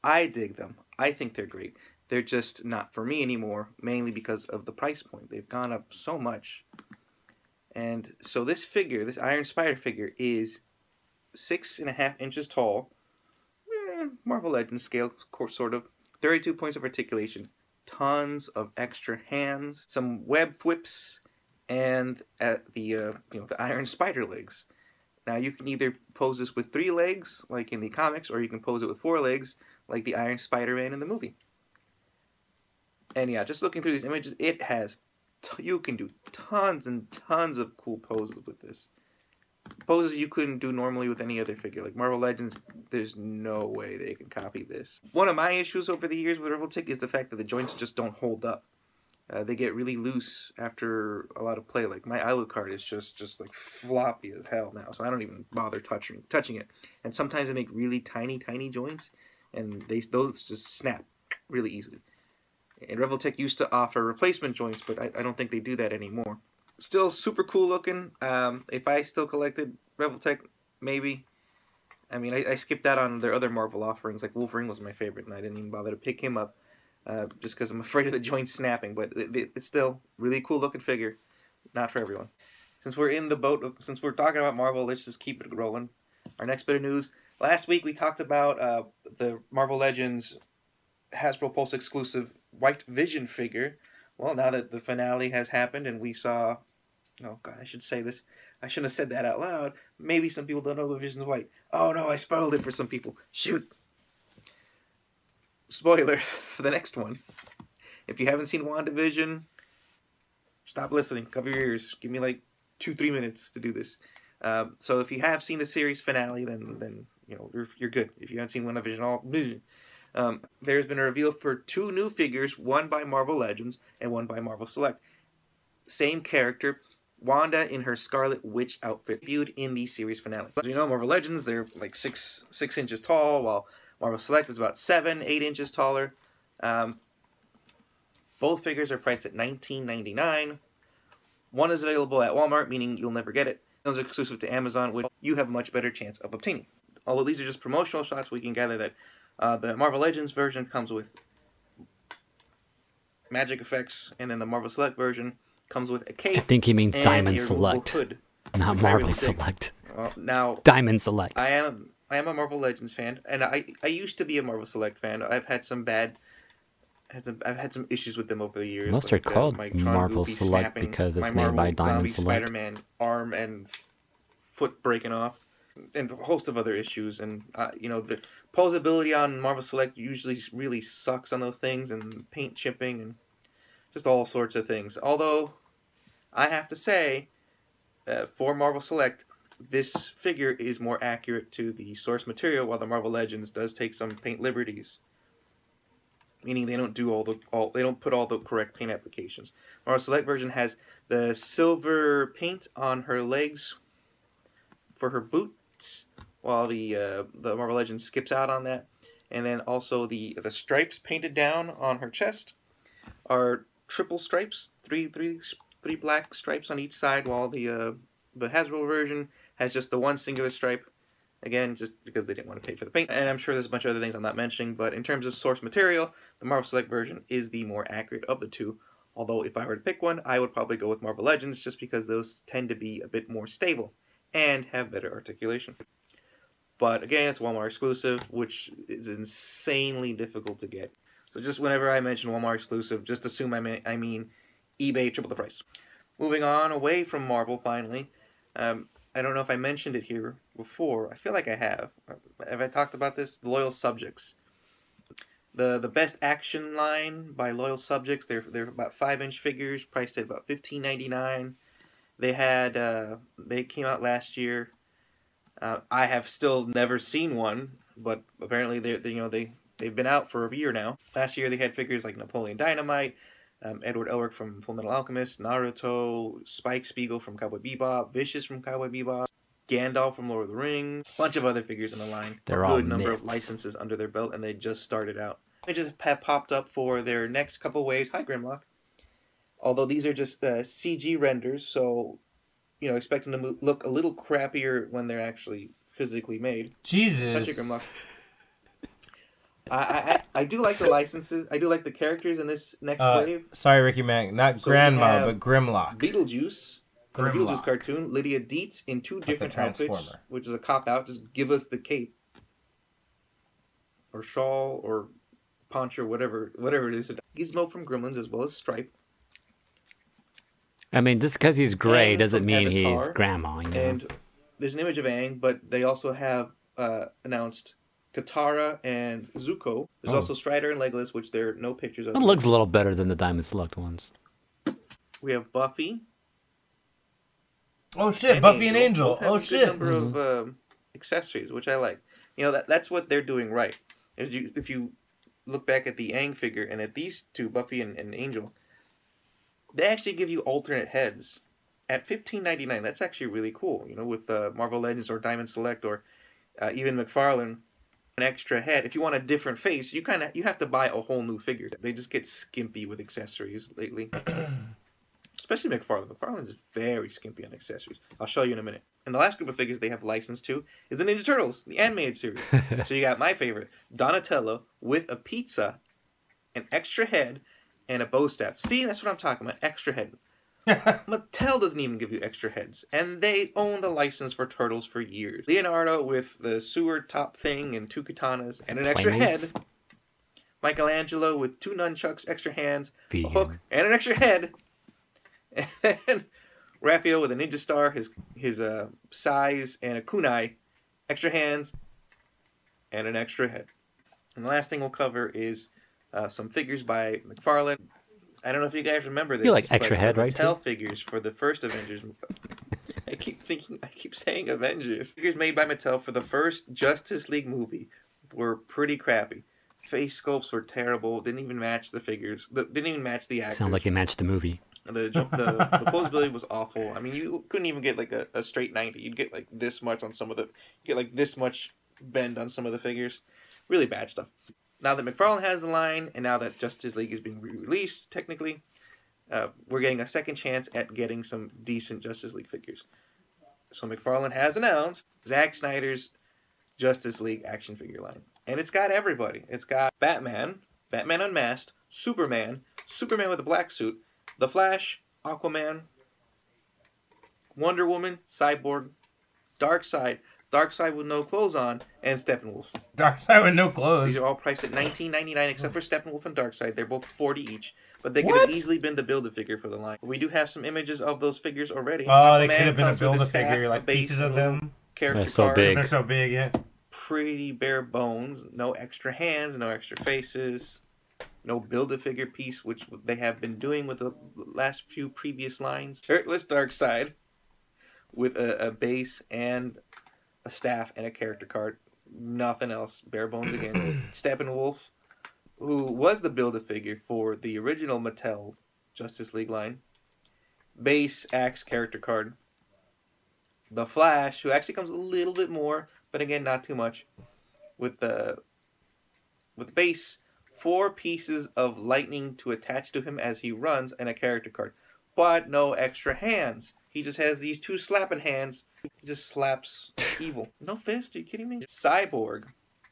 I dig them. I think they're great. They're just not for me anymore, mainly because of the price point. They've gone up so much. And so this figure, this Iron Spider figure, is 6.5 inches tall. Marvel Legends scale, sort of. 32 points of articulation. Tons of extra hands. Some web whips. And at the the Iron Spider legs. Now you can either pose this with 3 legs, like in the comics, or you can pose it with 4 legs, like the Iron Spider-Man in the movie. And yeah, just looking through these images, it has you can do tons and tons of cool poses with this. Poses you couldn't do normally with any other figure. Like Marvel Legends, there's no way they can copy this. One of my issues over the years with Revoltech is the fact that the joints just don't hold up. They get really loose after a lot of play. Like my Alucard is just like floppy as hell now, so I don't even bother touching it. And sometimes they make really tiny joints, and those just snap really easily. And Revoltech used to offer replacement joints, but I don't think they do that anymore. Still super cool looking. If I still collected Revoltech, maybe. I mean, I skipped out on their other Marvel offerings. Like Wolverine was my favorite, and I didn't even bother to pick him up. Just because I'm afraid of the joints snapping, but it's still really cool looking figure. Not for everyone. Since we're in the boat, since we're talking about Marvel, let's just keep it rolling. Our next bit of news. Last week we talked about the Marvel Legends Hasbro Pulse exclusive White Vision figure. Well, now that the finale has happened and we saw... Oh, God, I should say this. I shouldn't have said that out loud. Maybe some people don't know the Vision's white. Oh, no, I spoiled it for some people. Shoot. Spoilers for the next one. If you haven't seen WandaVision, stop listening. Cover your ears. Give me like 2-3 minutes to do this. So if you have seen the series finale, then you're good. If you haven't seen WandaVision, there's been a reveal for 2 new figures, one by Marvel Legends and one by Marvel Select. Same character, Wanda in her Scarlet Witch outfit, debuted in the series finale. As you know, Marvel Legends, they're like 6 inches tall, while Marvel Select is about 7-8 inches taller. Both figures are priced at $19.99. One is available at Walmart, meaning you'll never get it. Those are exclusive to Amazon, which you have a much better chance of obtaining. Although these are just promotional shots, we can gather that the Marvel Legends version comes with magic effects, and then the Marvel Select version comes with a cape. I think he means and Diamond a removable Select, hood, not which I Marvel really dig. Select. Now, Diamond Select. I am a Marvel Legends fan, and I used to be a Marvel Select fan. I've had some issues with them over the years. Most are called my Tron Marvel Goofy Select snapping, because it's my made by Marvel Diamond Zombie Select. Spider-Man arm and foot breaking off, and a host of other issues. And the posability on Marvel Select usually really sucks on those things, and paint chipping, and just all sorts of things. Although I have to say, for Marvel Select, this figure is more accurate to the source material, while the Marvel Legends does take some paint liberties. Meaning they don't do they don't put all the correct paint applications. Marvel Select version has the silver paint on her legs for her boots, while the Marvel Legends skips out on that. And then also the stripes painted down on her chest are triple stripes, three black stripes on each side, while the Hasbro version has just the one singular stripe. Again, just because they didn't want to pay for the paint. And I'm sure there's a bunch of other things I'm not mentioning, but in terms of source material, the Marvel Select version is the more accurate of the two. Although if I were to pick one, I would probably go with Marvel Legends, just because those tend to be a bit more stable and have better articulation. But again, it's Walmart exclusive, which is insanely difficult to get. So just whenever I mention Walmart exclusive, just assume I mean eBay triple the price. Moving on away from Marvel, finally. I don't know if I mentioned it here before. I feel like I have. Have I talked about this? The Loyal Subjects. The Best Action line by Loyal Subjects. They're about 5-inch figures, priced at about $15.99. They came out last year. I have still never seen one, but apparently they've been out for a year now. Last year they had figures like Napoleon Dynamite, Edward Elric from Fullmetal Alchemist, Naruto, Spike Spiegel from Cowboy Bebop, Vicious from Cowboy Bebop, Gandalf from Lord of the Rings, a bunch of other figures in the line. They're a all good number myths. of licenses under their belt, and they just started out. They just have popped up for their next couple waves. Hi, Grimlock. Although these are just CG renders, so expect them to look a little crappier when they're actually physically made. Jesus. Touch it, Grimlock. I do like the licenses. I do like the characters in this next wave. Sorry, Ricky Mac. Not So we Grandma, have but Grimlock. Beetlejuice. From the Beetlejuice Grimlock. cartoon, Lydia Dietz in two different outfits, Transformer. which is a cop-out. Just give us the cape. Or shawl, or poncho, whatever it is. Gizmo from Gremlins, as well as Stripe. I mean, just because he's gray Aang doesn't from mean Avatar, he's grandma, you know? And there's an image of Aang, but they also have announced Katara and Zuko. There's also Strider and Legolas, which there are no pictures of. It looks a little better than the Diamond Select ones. We have Buffy. Oh shit, Buffy and Angel. Both have Oh a good shit. number of accessories, which I like. You know, that's what they're doing right. If you look back at the Aang figure and at these two, Buffy and Angel, they actually give you alternate heads at $15.99. That's actually really cool. You know, with Marvel Legends or Diamond Select or even McFarlane, an extra head. If you want a different face, you have to buy a whole new figure. They just get skimpy with accessories lately. Especially McFarlane. McFarlane's very skimpy on accessories. I'll show you in a minute. And the last group of figures they have licensed to is the Ninja Turtles, the animated series. So you got my favorite, Donatello with a pizza, an extra head, and a bow staff. See, that's what I'm talking about, extra head. Mattel doesn't even give you extra heads, and they own the license for Turtles for years. Leonardo with the sewer top thing and two katanas and an extra Playmates. head. Michelangelo with two nunchucks, extra hands, Vegan. a hook, and an extra head. And Raphael with a ninja star, his size, and a kunai, extra hands, and an extra head. And the last thing we'll cover is some figures by McFarlane. I don't know if you guys remember this. You like extra but head, the right, Mattel figures for the first Avengers. I keep saying Avengers. Figures made by Mattel for the first Justice League movie were pretty crappy. Face sculpts were terrible. Didn't even match the figures. Didn't even match the actors. Sounds like it matched the movie. The posability was awful. I mean, you couldn't even get like a straight 90. You'd get like this much on some of the... Get like this much bend on some of the figures. Really bad stuff. Now that McFarlane has the line, and now that Justice League is being re-released, technically, we're getting a second chance at getting some decent Justice League figures. So McFarlane has announced Zack Snyder's Justice League action figure line. And it's got everybody. It's got Batman, Batman Unmasked, Superman, Superman with a black suit, The Flash, Aquaman, Wonder Woman, Cyborg, Darkseid with no clothes on, and Steppenwolf. Darkseid with no clothes. These are all priced at $19.99 except for Steppenwolf and Darkseid. They're both $40 each. But they could What? have easily been the Build-A-Figure for the line. We do have some images of those figures already. Oh, they Aquaman could have been a comes with Build-A-Figure, staff, like base, pieces of little them. Character They're so card. big. They're so big, yeah. Pretty bare bones. No extra hands, no extra faces. No Build-A-Figure piece, which they have been doing with the last few previous lines. Shirtless Darkseid with a base and a staff and a character card. Nothing else. Bare bones again. Steppenwolf, who was the Build-A-Figure for the original Mattel Justice League line. Base, axe, character card. The Flash, who actually comes a little bit more, but again, not too much. With the base, 4 pieces of lightning to attach to him as he runs, and a character card. But no extra hands. He just has these 2 slapping hands. He just slaps evil. No fist? Are you kidding me? Cyborg.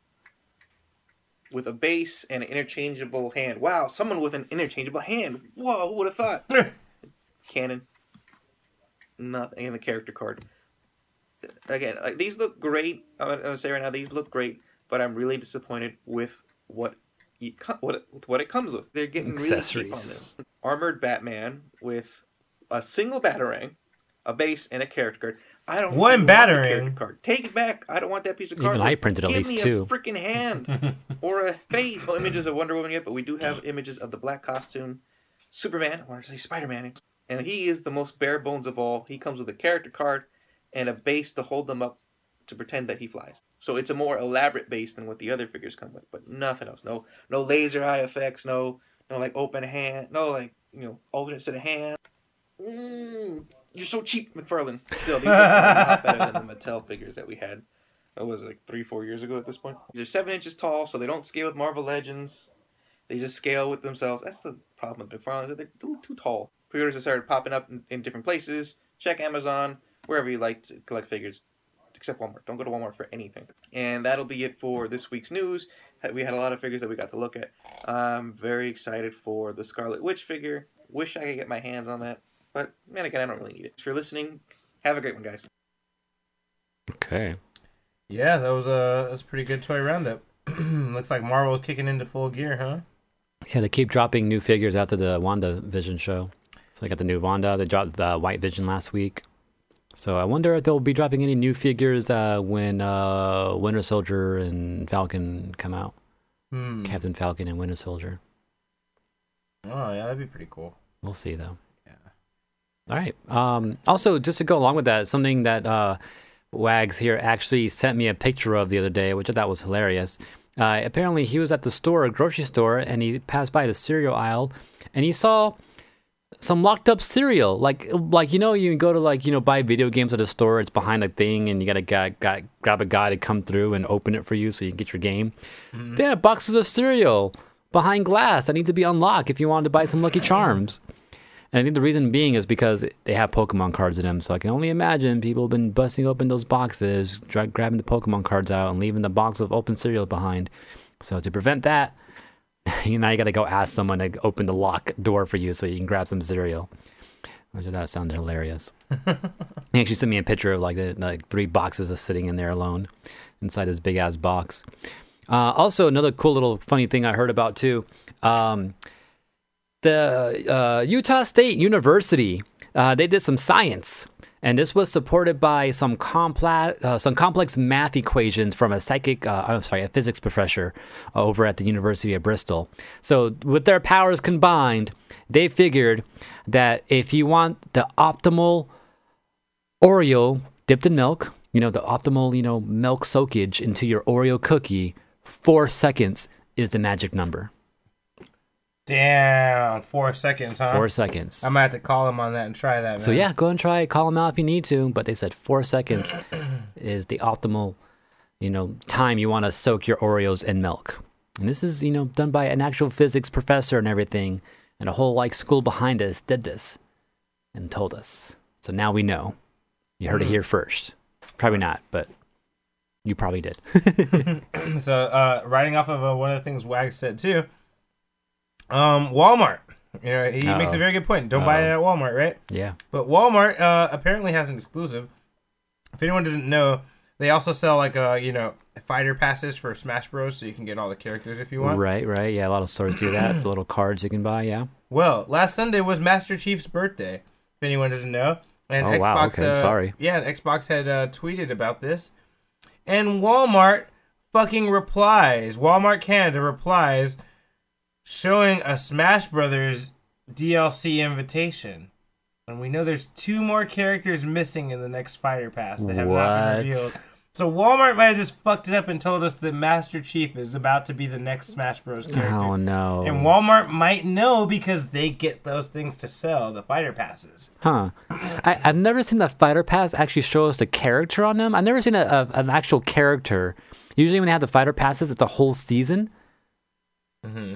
With a base and an interchangeable hand. Wow, someone with an interchangeable hand. Whoa, who would have thought? Cannon. Nothing. And the character card. Again, like, these look great. I'm gonna say right now, these look great. But I'm really disappointed with what it comes with. They're getting really cheap on Accessories. this. Armored Batman with a single Batarang, a base, and a character card. I don't One even want the Batarang? character card. Take it back. I don't want that piece of card. Even I printed at Give least me 2. a freaking hand or a face. No images of Wonder Woman yet, but we do have images of the black costume, Superman. I want to say Spider-Man, and he is the most bare bones of all. He comes with a character card and a base to hold them up to pretend that he flies. So it's a more elaborate base than what the other figures come with, but nothing else. No laser eye effects. No like open hand. No like alternate set of hands. You're so cheap, McFarlane. Still, these are a lot better than the Mattel figures that we had. That was like 3-4 years ago at this point. These are 7 inches tall, so they don't scale with Marvel Legends. They just scale with themselves. That's the problem with McFarlane. They're a little too tall. Pre-orders have started popping up in different places. Check Amazon, wherever you like to collect figures. Except Walmart. Don't go to Walmart for anything. And that'll be it for this week's news. we had a lot of figures that we got to look at. I'm very excited for the Scarlet Witch figure. Wish I could get my hands on that, but man, again, I don't really need it. If you're listening, have a great one, guys. Okay. Yeah, that was a pretty good toy roundup. Looks like Marvel's kicking into full gear, huh? Yeah, they keep dropping new figures after the WandaVision show. So they got the new Wanda. They dropped the White Vision last week. So I wonder if they'll be dropping any new figures when Winter Soldier and Falcon come out. Captain Falcon and Winter Soldier. Oh, yeah, that'd be pretty cool. We'll see, though. Yeah. All right. Also, just to go along with that, something that Wags here actually sent me a picture of the other day, which I thought was hilarious. Apparently, he was at the store, a grocery store, and he passed by the cereal aisle, and he saw some locked up cereal. Like you know, you can go to buy video games at a store. It's behind a thing, and you gotta grab a guy to come through and open it for you so you can get your game. They have boxes of cereal behind glass that need to be unlocked if you wanted to buy some Lucky Charms. And I think the reason being is because they have Pokemon cards in them. So I can only imagine people have been busting open those boxes, grabbing the Pokemon cards out, and leaving the box of open cereal behind. So to prevent that, now you got to go ask someone to open the lock door for you so you can grab some cereal. Which that sounded hilarious. He actually sent me a picture of like 3 boxes are sitting in there alone inside this big ass box. Also, another cool little funny thing I heard about too. The Utah State University, they did some science, and this was supported by some complex math equations from a physics professor over at the University of Bristol. So with their powers combined, they figured that if you want the optimal Oreo dipped in milk, the optimal, milk soakage into your Oreo cookie, 4 seconds is the magic number. Damn, 4 seconds, huh? 4 seconds. I'm gonna have to call him on that and try that, man. So yeah, go and try it. Call them out if you need to. But they said 4 seconds is the optimal, time you want to soak your Oreos in milk. And this is, done by an actual physics professor and everything. And a whole school behind us did this and told us. So now we know. You heard it here first. Probably not, but you probably did. So writing off of one of the things Wag said too. Walmart. He makes a very good point. Don't buy it at Walmart, right? Yeah. But Walmart apparently has an exclusive. If anyone doesn't know, they also sell fighter passes for Smash Bros. So you can get all the characters if you want. Right. Yeah, a lot of stores do that. The little cards you can buy, yeah. Well, last Sunday was Master Chief's birthday. If anyone doesn't know, and Xbox. Wow. Okay, sorry. Yeah, Xbox had tweeted about this, and Walmart fucking replies. Walmart Canada replies, showing a Smash Brothers DLC invitation. And we know there's 2 more characters missing in the next fighter pass that have not been revealed. So Walmart might have just fucked it up and told us that Master Chief is about to be the next Smash Bros. Character. Oh, no. And Walmart might know because they get those things to sell, the fighter passes. Huh. I've never seen the fighter pass actually show us the character on them. I've never seen an actual character. Usually when they have the fighter passes, it's a whole season. Mm-hmm.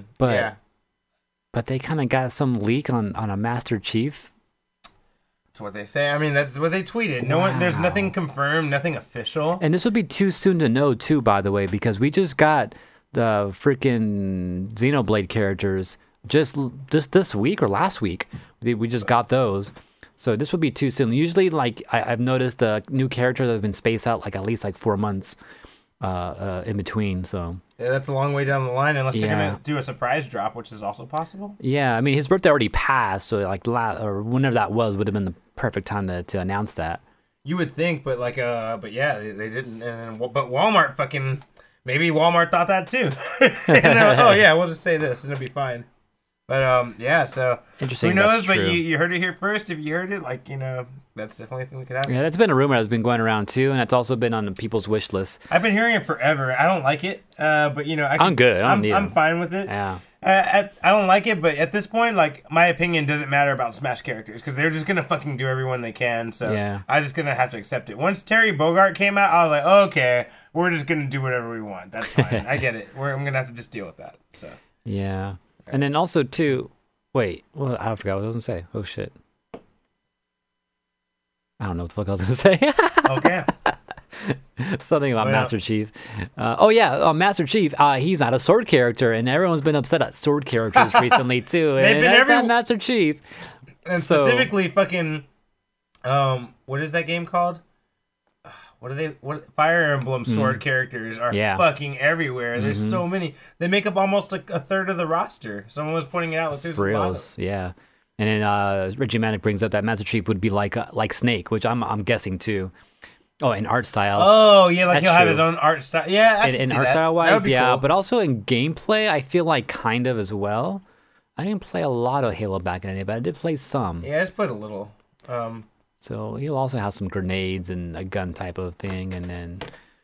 But they kind of got some leak on a Master Chief. That's what they say. I mean, that's what they tweeted. There's nothing confirmed, nothing official. And this would be too soon to know, too, by the way, because we just got the freaking Xenoblade characters just this week or last week. We just got those. So this would be too soon. Usually, I've noticed the new characters have been spaced out at least 4 months in between. So yeah, that's a long way down the line, unless they're gonna do a surprise drop, which is also possible. Yeah, I mean his birthday already passed, so or whenever that would have been the perfect time to announce that. You would think, but but yeah, they didn't. But Walmart maybe Walmart thought that too. And they're like, oh yeah, we'll just say this and it'll be fine. But yeah, so interesting. Who knows? That's but true. you heard it here first. If you heard it, that's definitely a thing that could happen. Yeah, that's been a rumor that's been going around too, and it's also been on people's wish list. I've been hearing it forever. I don't like it, but I'm good. I'm fine with it. Yeah. I don't like it, but at this point, my opinion doesn't matter about Smash characters because they're just gonna fucking do everyone they can. So yeah. I'm just gonna have to accept it. Once Terry Bogard came out, I was like, okay, we're just gonna do whatever we want. That's fine. I get it. I'm gonna have to just deal with that. So yeah, and then also too. Wait, well, I forgot what I was gonna say. Oh shit. I don't know what the fuck I was gonna say. Okay. Something about Well, Master Chief. Master Chief. He's not a sword character, and everyone's been upset at sword characters recently too. They've And been that's not Master Chief. And So- specifically, fucking, what is that game called? What Fire Emblem sword characters are Yeah. fucking everywhere. There's so many. They make up almost like a third of the roster. Someone was pointing it out. Like, there's a lot of Reals, yeah. And then Reggie Manic brings up that Master Chief would be like Snake, which I'm guessing too. Oh, in art style. Oh yeah, like That's he'll have true. his own art style. Yeah, I can in see art that. style That would wise, be yeah. cool. But also in gameplay, I feel like kind of as well. I didn't play a lot of Halo back in the day, but I did play some. Yeah, I just played a little. So he'll also have some grenades and a gun type of thing, and then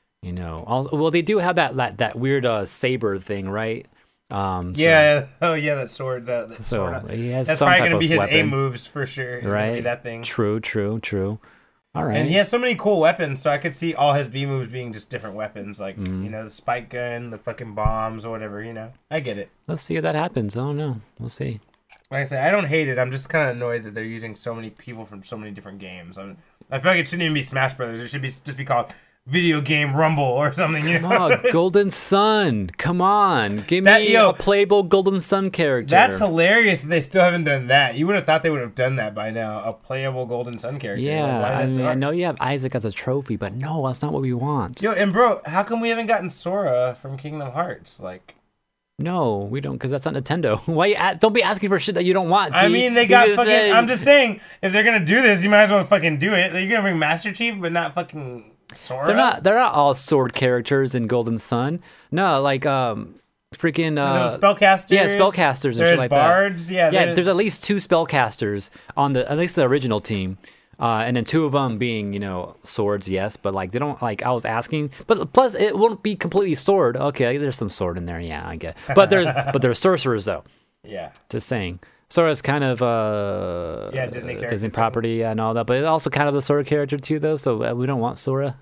they do have that weird saber thing, right? Yeah. Oh yeah, that sword. That So sword. he has That's some probably type gonna of be his weapon, aim moves for sure. It's gonna be right? that thing. True. All right. And he has so many cool weapons, so I could see all his B moves being just different weapons, like the spike gun, the fucking bombs, or whatever. I get it. Let's see if that happens. I don't know. We'll see. Like I said, I don't hate it. I'm just kind of annoyed that they're using so many people from so many different games. I feel like it shouldn't even be Smash Brothers. It should just be called Video Game Rumble or something. Come on, Golden Sun. Come on. Give That- me yo, a playable Golden Sun character. That's hilarious that they still haven't done that. You would have thought they would have done that by now. A playable Golden Sun character. Yeah, Like, why is that so I hard? know you have Isaac as a trophy, but no, that's not what we want. Yo, and bro, how come we haven't gotten Sora from Kingdom Hearts? Like, No, we don't, because that's not Nintendo. Why you ask? Don't be asking for shit that you don't want. I T. mean, they You got just fucking. said- I'm just saying, if they're gonna do this, you might as well fucking do it. You're gonna bring Master Chief, but not fucking Sora. They're not all sword characters in Golden Sun. No, like freaking There's spellcasters. yeah, spellcasters and There's shit like bards. that. Yeah, There's at least 2 spellcasters on at least the original team. And then 2 of them being, swords, yes, but like they don't like. I was asking, but plus it won't be completely sword. Okay, there's some sword in there, yeah, I get. But there's sorcerers though. yeah. Just saying, Sora's kind of Disney character Disney too. property and all that, but it's also kind of a Sora character too, though. So we don't want Sora.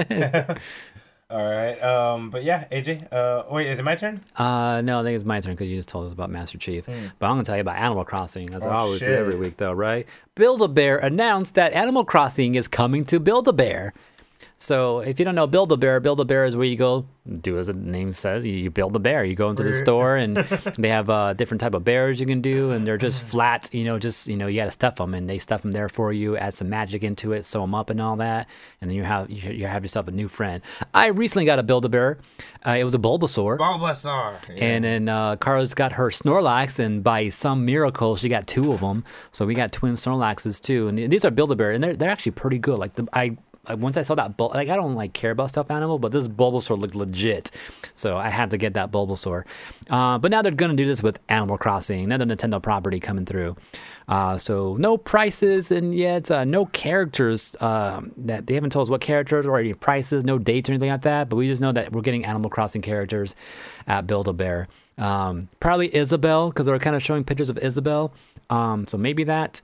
All right. But yeah, AJ. Wait, is it my turn? No, I think it's my turn because you just told us about Master Chief. But I'm gonna tell you about Animal Crossing, as I always do shit. every week, though, right? Build-A-Bear announced that Animal Crossing is coming to Build-A-Bear. So if you don't know Build-A-Bear is where you go, do as the name says, you build a bear. You go into the store and they have different type of bears you can do, and they're just flat, you got to stuff them, and they stuff them there for you, add some magic into it, sew them up and all that, and then you have yourself a new friend. I recently got a Build-A-Bear. It was a Bulbasaur. Bulbasaur. Yeah. And then Carla's got her Snorlax, and by some miracle, she got 2 of them. So we got twin Snorlaxes too, and these are Build-A-Bear, and they're actually pretty good. Once I saw that, I don't care about stuffed animal, but this Bulbasaur looked legit, so I had to get that Bulbasaur. But now they're gonna do this with Animal Crossing, another Nintendo property coming through. So no prices and yet no characters that they haven't told us what characters or any prices, no dates or anything like that. But we just know that we're getting Animal Crossing characters at Build-A-Bear. Probably Isabelle, because they're kind of showing pictures of Isabelle. So maybe that.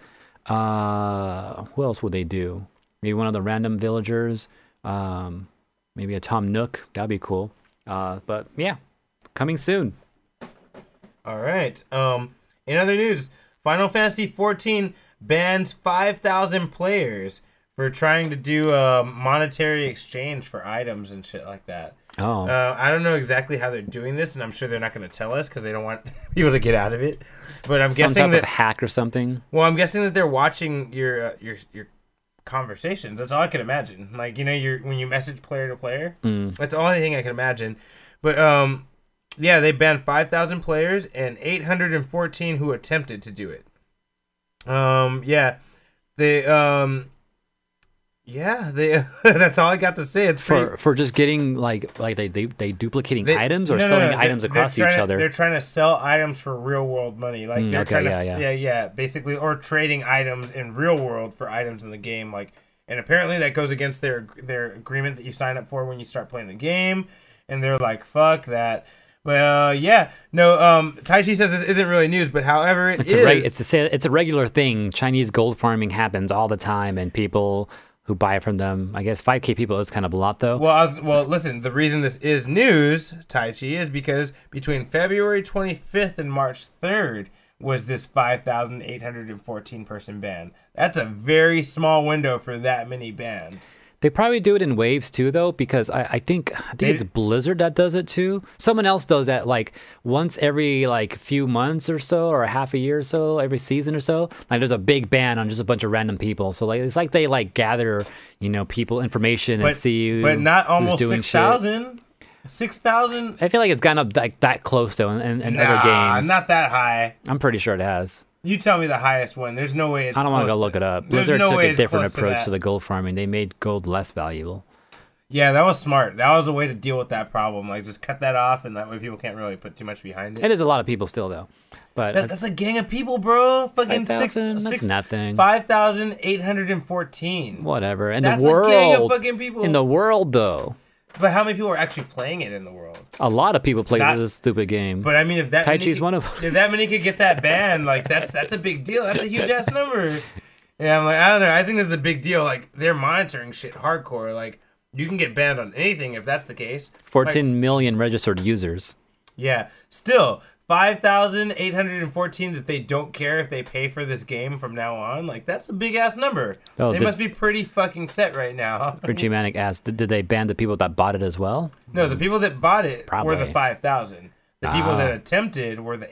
What else would they do? Maybe one of the random villagers. Maybe a Tom Nook. That'd be cool. But yeah, coming soon. All right. In other news, Final Fantasy XIV bans 5,000 players for trying to do a monetary exchange for items and shit like that. Oh, I don't know exactly how they're doing this, and I'm sure they're not going to tell us because they don't want people to get out of it. But I'm some guessing type that of hack or something. well, I'm guessing that they're watching your conversations. That's all I can imagine. Like when you message player to player. That's the only thing I can imagine. But yeah, they banned 5,000 players and 814 who attempted to do it. Yeah, they that's all I got to say. It's pretty, For just getting like they duplicating items or no, selling no, items they're across each trying to- other. They're trying to sell items for real world money. Like they're okay, trying yeah. to basically, or trading items in real world for items in the game. Like, and apparently that goes against their agreement that you sign up for when you start playing the game. And they're like, fuck that. But yeah, no. Taichi says this isn't really news, but however It's a regular thing. Chinese gold farming happens all the time, and people who buy it from them, I guess 5K people is kind of a lot though. Well, listen. The reason this is news, Taichi, is because between February 25th and March 3rd was this 5,814 person ban. That's a very small window for that many bans. They probably do it in waves too, though, because I think it's Blizzard that does it too. Someone else does that like once every like few months or so, or a half a year or so, every season or so. Like there's a big ban on just a bunch of random people. So like it's like they like gather, people information and see. But not who's almost doing 6,000. 6,000. I feel like it's gotten up like that close though, in other games. Not that high. I'm pretty sure it has. You tell me the highest one. There's no way it's I don't want to close go look it up. There's Blizzard no took way a it's different close to approach that. to the gold farming. They made gold less valuable. Yeah, that was smart. That was a way to deal with that problem. Like, just cut that off, and that way people can't really put too much behind it. It is a lot of people still, though. But That's a gang of people, bro. Fucking 5,000? That's nothing. 5,814. Whatever. In That's the world, a gang of fucking people. in the world, though, But how many people are actually playing it in the world? a lot of people play Not- this stupid game. But I mean, if that Tai many Chi's could- one of 'em. if that many could get that banned, like that's a big deal. That's a huge ass number. Yeah, I'm like, I don't know. I think this is a big deal. Like they're monitoring shit hardcore. Like you can get banned on anything if that's the case. 14 million registered users. Yeah, still 5,814 that they don't care if they pay for this game from now on. Like that's a big ass number. Oh, They must be pretty fucking set right now. Richie Manic asked, did they ban the people that bought it as well? No, the people that bought it were the Probably. 5,000. The people that Ah. attempted were the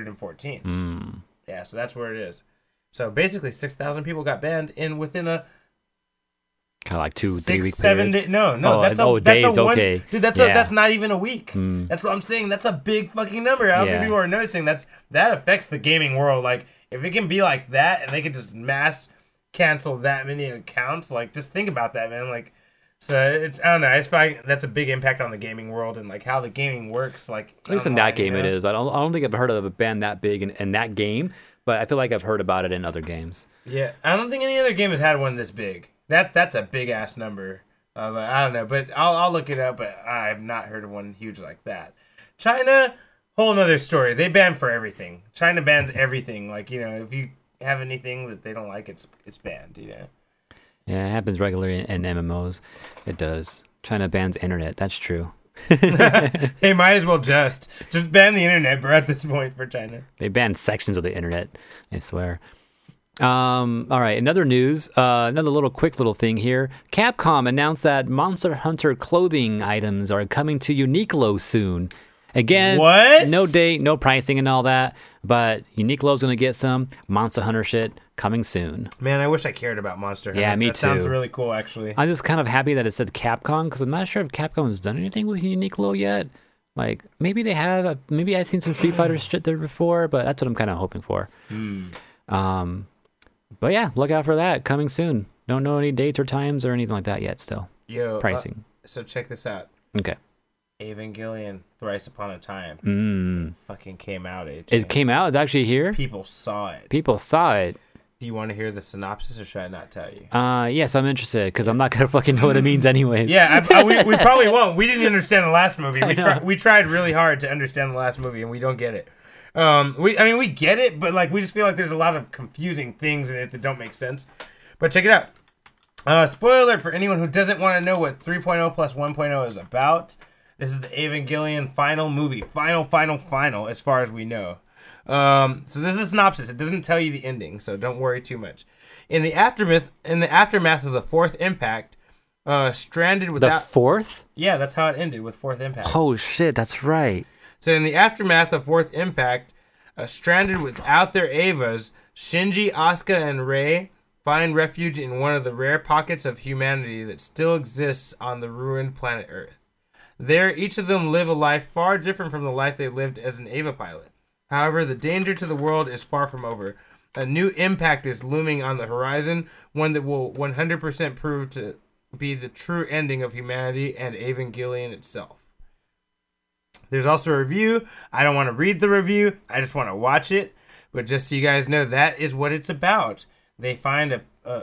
814. Yeah, so that's where it is. So basically, 6,000 people got banned within a Kind of like 2-3 6, week 7 period. day. No, Oh, that's days, one, okay. dude. That's Yeah. that's not even a week. That's what I'm saying. That's a big fucking number. I don't think Yeah. people are noticing. That affects the gaming world. Like if it can be like that, and they can just mass cancel that many accounts, like just think about that, man. Like, so it's I don't know. It's probably that's a big impact on the gaming world and like how the gaming works. Like At least in online, that game you know? it is. I don't think I've heard of a ban that big in that game, but I feel like I've heard about it in other games. Yeah, I don't think any other game has had one this big. That's a big ass number. I was like, I don't know, but I'll look it up. But I have not heard of one huge like that. China, whole nother story. They ban for everything. China bans everything. Like if you have anything that they don't like, it's banned. Yeah, it happens regularly in MMOs. It does. China bans internet. That's true. They might as well just ban the internet, bro. At this point for China. They ban sections of the internet, I swear. All right, another news, another quick little thing here. Capcom announced that Monster Hunter clothing items are coming to Uniqlo soon. Again, What? no date, no pricing and all that, but Uniqlo's going to get some Monster Hunter shit coming soon. Man, I wish I cared about Monster Hunter. Yeah, me that Sounds too. really cool, actually. I'm just kind of happy that it said Capcom because I'm not sure if Capcom has done anything with Uniqlo yet. Like, maybe they have. Maybe I've seen some Street Fighter shit there before, but that's what I'm kind of hoping for. But yeah, look out for that coming soon. Don't know any dates or times or anything like that yet. Still, Yo, pricing. So check this out. Okay. Evangelion: Thrice Upon a Time. Fucking came out. It came out. It's actually here. People saw it. People saw it. Do you want to hear the synopsis, or should I not tell you? Yes, I'm interested because I'm not gonna fucking know what it means anyways. Yeah, we probably won't. We didn't understand the last movie. We tried really hard to understand the last movie, and we don't get it. We get it, but like we just feel like there's a lot of confusing things in it that don't make sense. But check it out. Spoiler alert for anyone who doesn't want to know what 3.0 plus 1.0 is about. This is the Evangelion final movie. Final, as far as we know. So this is a synopsis. It doesn't tell you the ending, so don't worry too much. In the aftermath of the fourth impact, stranded The without... fourth? Yeah, that's how it ended, with fourth impact. Oh shit, that's right. So in the aftermath of fourth impact, stranded without their Evas, Shinji, Asuka, and Rei find refuge in one of the rare pockets of humanity that still exists on the ruined planet Earth. There, each of them live a life far different from the life they lived as an Eva pilot. However, the danger to the world is far from over. A new impact is looming on the horizon, one that will 100% prove to be the true ending of humanity and Evangelion itself. There's also a review. I don't want to read the review. I just want to watch it. But just so you guys know, that is what it's about. They find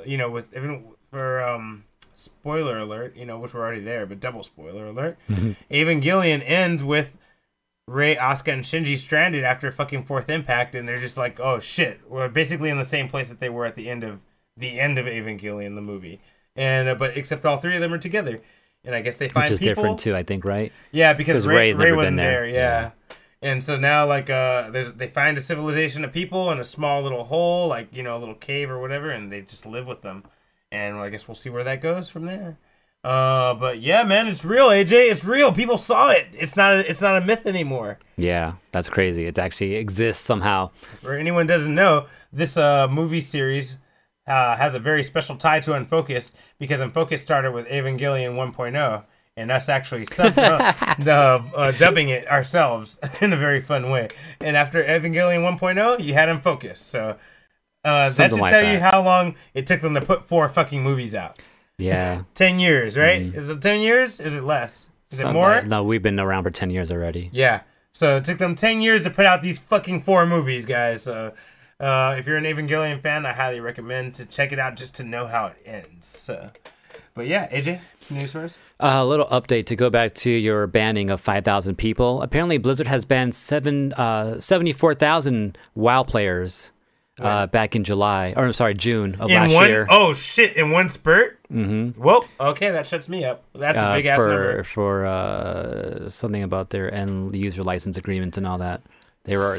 spoiler alert, which we're already there, but double spoiler alert. Evangelion ends with Rei, Asuka, and Shinji stranded after fucking fourth impact, and they're just like, oh shit, we're basically in the same place that they were at the end of Evangelion, the movie. And but except all three of them are together. And I guess they find Which is people. different too, I think, right? Yeah, because Rey's Ray never wasn't been there. Yeah. And so now, like, they find a civilization of people in a small little hole, like, a little cave or whatever, and they just live with them. And I guess we'll see where that goes from there. But yeah, man, it's real, AJ. It's real. People saw it. It's not a myth anymore. Yeah, that's crazy. It actually exists somehow. For anyone who doesn't know, this movie series has a very special tie to Unfocused because Unfocused started with Evangelion 1.0 and us actually dubbing it ourselves in a very fun way. And after Evangelion 1.0, you had Unfocused. So that should Something like tell you that. how long it took them to put 4 fucking movies out. Yeah. 10 years, right? Is it 10 years? Is it less? Is it more? No, we've been around for 10 years already. Yeah. So it took them 10 years to put out these fucking 4 movies, guys. So if you're an Evangelion fan, I highly recommend to check it out just to know how it ends. But yeah, AJ, some news for us? A little update to go back to your banning of 5,000 people. Apparently, Blizzard has banned 74,000 WoW players back in June of last year. Oh shit! In one spurt. Mm-hmm. Well, okay, that shuts me up. That's a big ass number. For something about their end user license agreements and all that. They were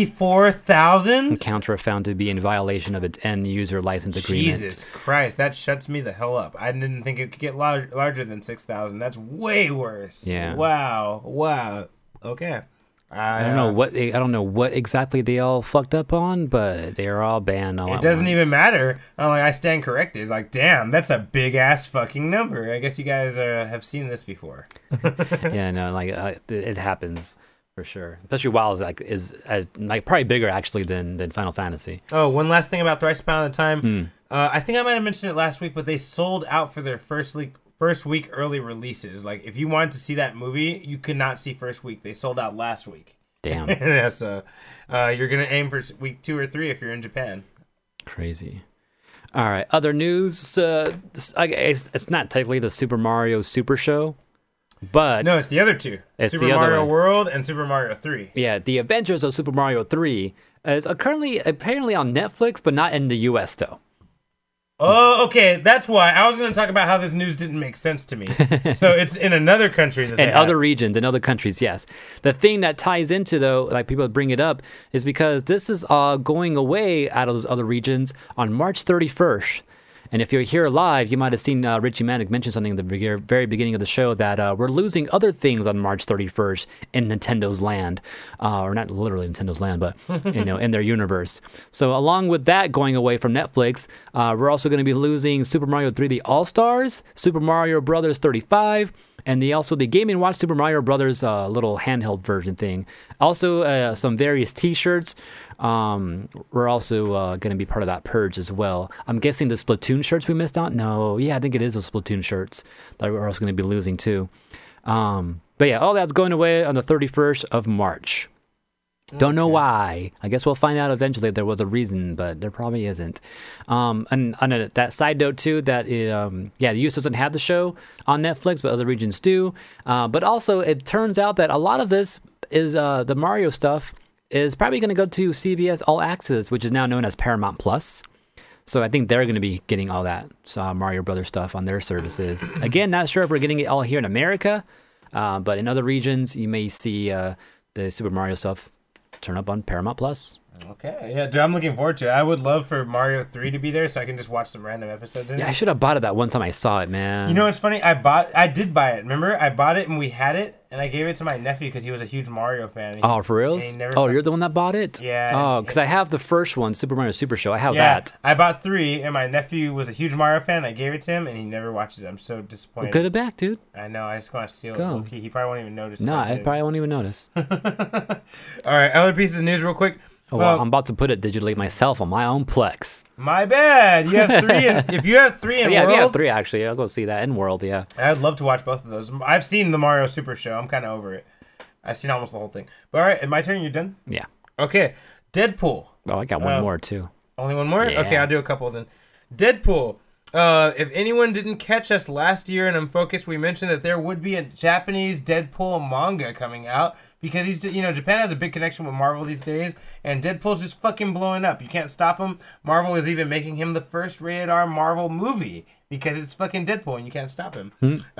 74,000. Counter found to be in violation of its end user license agreement. Jesus Christ, that shuts me the hell up. I didn't think it could get larger than 6,000. That's way worse. Yeah. Wow. Okay. I don't know what exactly they all fucked up on, but they are all banned. It doesn't even matter. I stand corrected. Like, damn, that's a big ass fucking number. I guess you guys have seen this before. Yeah, no, it happens for sure. Especially WoW is probably bigger actually than Final Fantasy. Oh, one last thing about Thrice Upon a Time. I think I might have mentioned it last week, but they sold out for their first week early releases. Like, if you wanted to see that movie, you could not see first week. They sold out last week. Damn. Yeah, so you're gonna aim for week 2 or 3 if you're in Japan. Crazy. All right, other news. It's not technically the Super Mario Super Show, but No, it's the other two. It's Super the other Mario one. World and Super Mario 3. yeah, the Adventures of Super Mario 3 is currently apparently on Netflix, but not in the U.S. though. Oh, okay. That's why I was going to talk about how this news didn't make sense to me. So it's in another country that they And have. other regions and other countries, yes. The thing that ties into, though, like people bring it up, is because this is going away out of those other regions on March 31st. And if you're here live, you might have seen Richie Manick mention something at the very beginning of the show that we're losing other things on March 31st in Nintendo's land. Or not literally Nintendo's land, but in their universe. So along with that going away from Netflix, we're also going to be losing Super Mario 3D All-Stars, Super Mario Brothers 35, and the Game & Watch Super Mario Brothers little handheld version thing. Also, some various T-shirts. We're also going to be part of that purge as well. I'm guessing the Splatoon shirts we missed out. No, yeah, I think it is the Splatoon shirts that we're also going to be losing too. But yeah, all that's going away on the 31st of March. Don't know why. I guess we'll find out eventually if there was a reason, but there probably isn't. And on that side note too, that the US doesn't have the show on Netflix, but other regions do. But also, it turns out that a lot of this is the Mario stuff is probably going to go to CBS All Access, which is now known as Paramount Plus. So I think they're going to be getting all that Mario Brothers stuff on their services. Again, not sure if we're getting it all here in America, but in other regions, you may see the Super Mario stuff turn up on Paramount Plus. Okay, yeah, dude, I'm looking forward to it. I would love for Mario 3 to be there so I can just watch some random episodes in Yeah, it. I should have bought it that one time I saw it, man. You know what's funny? I did buy it. Remember? I bought it and we had it, and I gave it to my nephew because he was a huge Mario fan. Oh, for reals? he never Oh, fuck- you're the one that bought it? Yeah. Oh, because I have the first one, Super Mario Super Show. I have Yeah, that. I bought 3, and my nephew was a huge Mario fan. I gave it to him, and he never watched it. I'm so disappointed. Get it back, dude. I know. I just want to steal it. Go. Low-key. He probably won't even notice. No, if I I did. probably won't even notice. All right, other pieces of news real quick. Oh, well, I'm about to put it digitally myself on my own Plex. My bad. You have 3. If you have 3 in Yeah, World, we have 3 actually. I'll go see that in World. Yeah. I'd love to watch both of those. I've seen the Mario Super Show. I'm kind of over it. I've seen almost the whole thing. But all right, my turn. You're done? Yeah. Okay. Deadpool. Oh, I got one more too. Only one more? Yeah. Okay, I'll do a couple then. Deadpool. If anyone didn't catch us last year in Unfocused, we mentioned that there would be a Japanese Deadpool manga coming out because Japan has a big connection with Marvel these days, and Deadpool's just fucking blowing up. You can't stop him. Marvel is even making him the first rated R Marvel movie because it's fucking Deadpool and you can't stop him.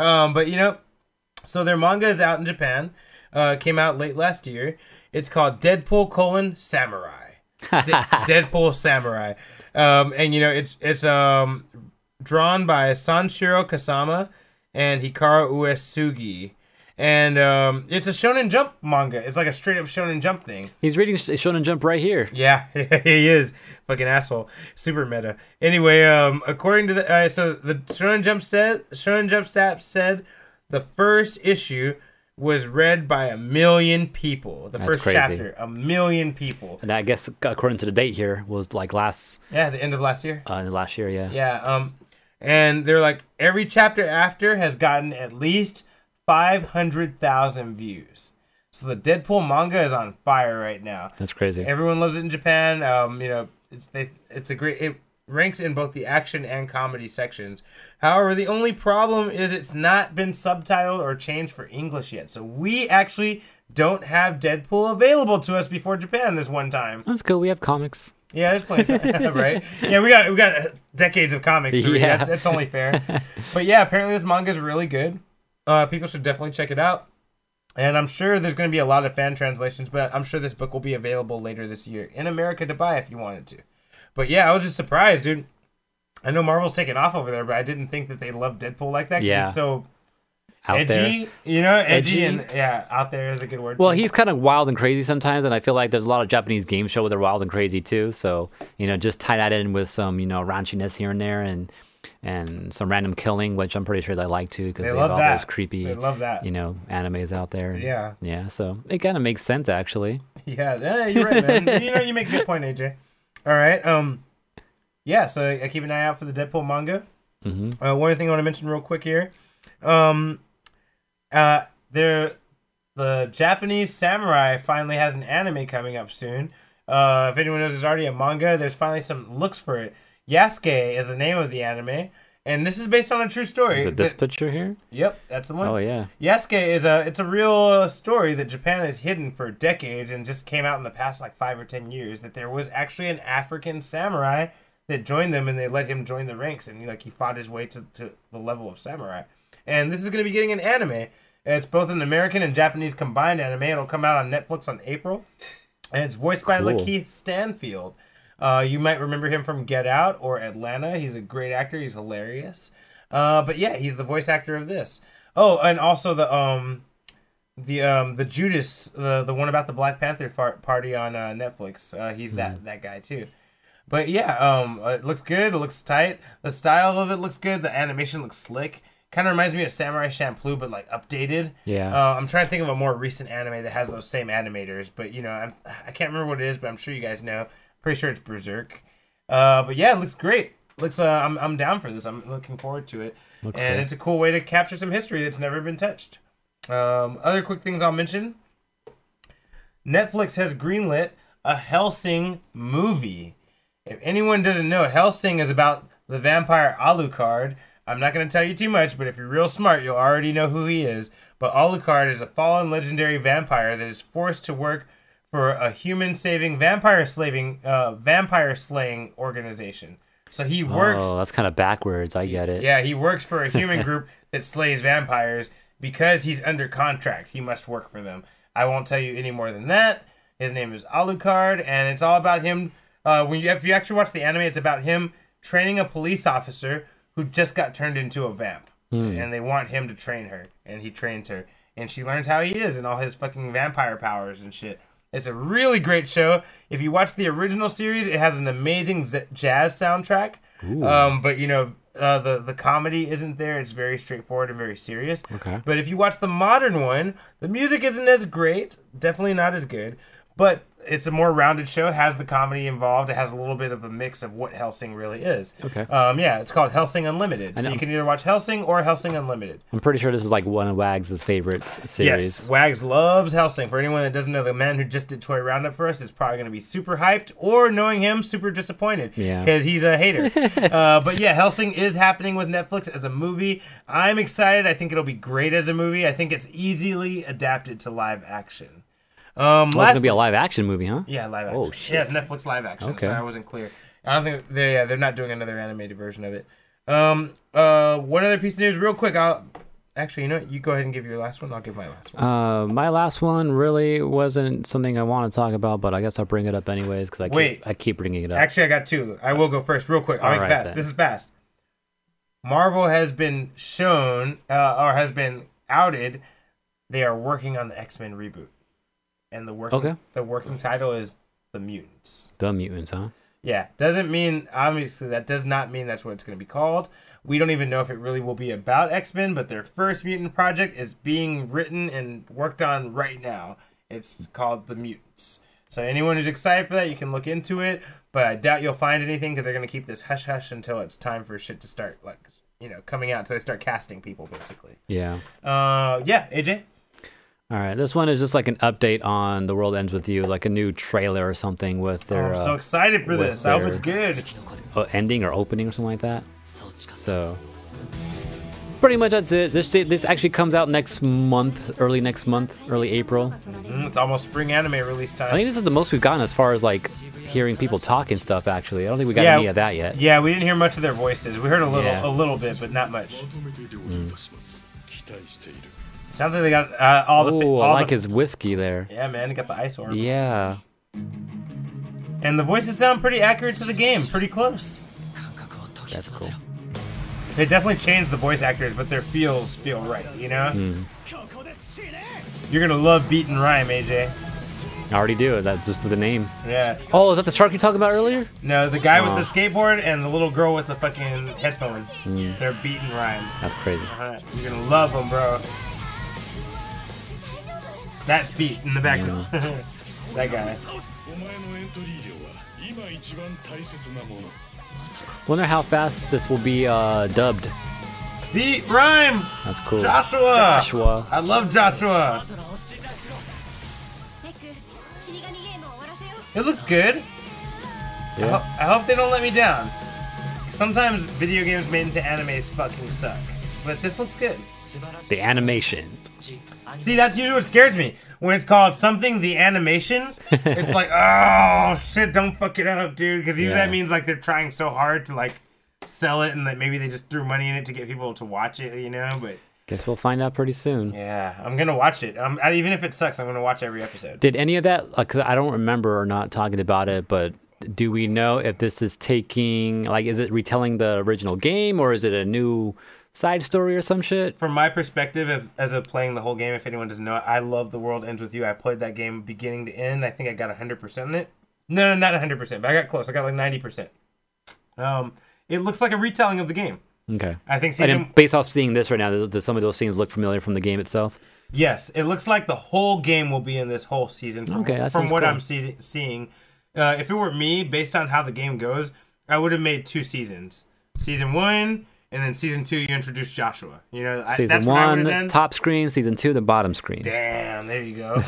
So their manga is out in Japan. Came out late last year. It's called Deadpool: Samurai. Deadpool Samurai. And it's drawn by Sanshiro Kasama and Hikaru Uesugi. And it's a Shonen Jump manga. It's like a straight up Shonen Jump thing. He's reading Shonen Jump right here. Yeah, he is. Fucking asshole. Super meta. Anyway, according to the so the Shonen Jump Stats said the first issue was read by 1 million people. The That's first crazy. chapter, 1 million people. And I guess according to the date here was like last Yeah, the end of last year. year, yeah. Yeah, and they're like every chapter after has gotten at least 500,000 views. So the Deadpool manga is on fire right now. That's crazy. Everyone loves it in Japan. You know, it's a great. It ranks in both the action and comedy sections. However, the only problem is it's not been subtitled or changed for English yet. So we actually don't have Deadpool available to us before Japan this one time. That's cool. We have comics. Yeah, there's plenty of time, right? Yeah, we got decades of comics to read. Yeah. That's only fair. But yeah, apparently this manga is really good. People should definitely check it out. And I'm sure there's going to be a lot of fan translations, but I'm sure this book will be available later this year in America to buy if you wanted to. But yeah, I was just surprised, dude. I know Marvel's taking off over there, but I didn't think that they loved Deadpool like that. 'Cause Yeah. he's so Out there. edgy, you know? Edgy, Edgy. and yeah, out there is a good word. Well, too. he's kind of wild and crazy sometimes, and I feel like there's a lot of Japanese game shows where they're wild and crazy too. So, you know, just tie that in with some, you know, raunchiness here and there, and some random killing, which I'm pretty sure they like too, because They they love have all that. those creepy, They love that. you know, animes out there. And, Yeah. yeah. So it kind of makes sense actually. Yeah, you're right, man. You know, you make a good point, AJ. All right. Yeah, so I keep an eye out for the Deadpool manga. Mm-hmm. One other thing I want to mention real quick here. The Japanese Samurai finally has an anime coming up soon. If anyone knows, there's already a manga. There's finally some looks for it. Yasuke is the name of the anime, and this is based on a true story. Is it this picture here? Yep, that's the one. Oh yeah. Yasuke is a real story that Japan has hidden for decades and just came out in the past like 5 or 10 years, that there was actually an African samurai that joined them, and they let him join the ranks, and he fought his way to the level of samurai. And this is going to be getting an anime. It's both an American and Japanese combined anime. It'll come out on Netflix on April, and it's voiced by Cool. Lakeith Stanfield. You might remember him from Get Out or Atlanta. He's a great actor. He's hilarious. But yeah, he's the voice actor of this. Oh, and also the Judas, the one about the Black Panther party on Netflix. He's that guy too. But yeah, it looks good. It looks tight. The style of it looks good. The animation looks slick. Kind of reminds me of Samurai Champloo, but like updated. Yeah. I'm trying to think of a more recent anime that has those same animators, but you know, I can't remember what it is, but I'm sure you guys know. Pretty sure it's Berserk. But yeah, it looks great. I'm down for this. I'm looking forward to it. Looks And cool. it's a cool way to capture some history that's never been touched. Other quick things I'll mention. Netflix has greenlit a Hellsing movie. If anyone doesn't know, Hellsing is about the vampire Alucard. I'm not going to tell you too much, but if you're real smart, you'll already know who he is. But Alucard is a fallen legendary vampire that is forced to work for a human-saving, vampire-slaying organization. So he works... Oh, that's kind of backwards. I get it. Yeah, he works for a human group that slays vampires. Because he's under contract, he must work for them. I won't tell you any more than that. His name is Alucard, and it's all about him. If you actually watch the anime, it's about him training a police officer who just got turned into a vamp. And they want him to train her, and he trains her. And she learns how he is and all his fucking vampire powers and shit. It's a really great show. If you watch the original series, it has an amazing jazz soundtrack. But you know, the comedy isn't there. It's very straightforward and very serious. Okay. But if you watch the modern one, the music isn't as great. Definitely not as good. But it's a more rounded show. It has the comedy involved. It has a little bit of a mix of what Hellsing really is. Okay. Yeah, it's called Hellsing Unlimited. So you can either watch Hellsing or Hellsing Unlimited. I'm pretty sure this is like one of Wags' favorite series. Yes, Wags loves Hellsing. For anyone that doesn't know, the man who just did Toy Roundup for us is probably going to be super hyped, or knowing him, super disappointed. Yeah. Because he's a hater. But yeah, Hellsing is happening with Netflix as a movie. I'm excited. I think it'll be great as a movie. I think it's easily adapted to live action. Oh, it's gonna be a live action movie, huh? Yeah, live action. Oh, shit. Yeah, it's Netflix live action. Okay. Sorry, I wasn't clear. I don't think they're not doing another animated version of it. One other piece of news, real quick. Actually, you know what? You go ahead and give your last one. I'll give my last one. My last one really wasn't something I want to talk about, but I guess I'll bring it up anyways because I keep bringing it up. Actually, I got two. I will go first, real quick. I'll make it Alright, fast. then. This is fast. Marvel has been shown or has been outed. They are working on the X-Men reboot, and the working title is The Mutants. The Mutants, huh? Yeah, doesn't mean obviously that does not mean that's what it's going to be called. We don't even know if it really will be about X-Men, but their first mutant project is being written and worked on right now. It's called The Mutants. So anyone who's excited for that, you can look into it, but I doubt you'll find anything because they're going to keep this hush hush until it's time for shit to start, like, coming out, until they start casting people, basically. Yeah. Yeah, AJ? All right, this one is just like an update on The World Ends With You, like a new trailer or something with their... I'm so excited for this. I hope it's good. Ending or opening or something like that. So, pretty much that's it. This actually comes out next month, early April. It's almost spring anime release time. I think this is the most we've gotten as far as like hearing people talk and stuff. Actually, I don't think we got any of that yet. Yeah, we didn't hear much of their voices. We heard a little bit, but not much. Sounds like they got all the. I like his whiskey there. Yeah, man, he got the ice orb. Yeah. And the voices sound pretty accurate to the game, pretty close. That's cool. They definitely changed the voice actors, but their feels feel right, you know? You're gonna love Beat and Rhyme, AJ. I already do. That's just the name. Yeah. Oh, is that the shark you talking about earlier? No, the guy with the skateboard and the little girl with the fucking headphones. They're Beat and Rhyme. That's crazy. You're gonna love them, bro. That's Beat in the background. That guy. Wonder how fast this will be dubbed. Beat Rhyme. That's cool. Joshua. I love Joshua. It looks good. Yeah. I hope they don't let me down. Sometimes video games made into animes fucking suck, but this looks good. The animation. See, that's usually what scares me. When it's called something, the animation, it's like, oh, shit, don't fuck it up, dude. Because usually that means, like, they're trying so hard to, like, sell it and that maybe they just threw money in it to get people to watch it, you know? But guess we'll find out pretty soon. yeah, I'm going to watch it. Even if it sucks, I'm going to watch every episode. Did any of that, because I don't remember or not talking about it, but do we know if this is taking, like, is it retelling the original game or is it a new side story or some shit? From my perspective, as of playing the whole game, if anyone doesn't know it, I love The World Ends With You. I played that game beginning to end. I think I got 100% in it. No, not 100%, but I got close. I got like 90%. It looks like a retelling of the game. Okay. I think based off seeing this right now, does some of those scenes look familiar from the game itself? Yes, it looks like the whole game will be in this whole season. From what I'm seeing. If it were me, based on how the game goes, I would have made 2 seasons. Season 1, and then season 2, you introduce Joshua. You know, season 1, top screen. Season 2, the bottom screen. Damn, there you go.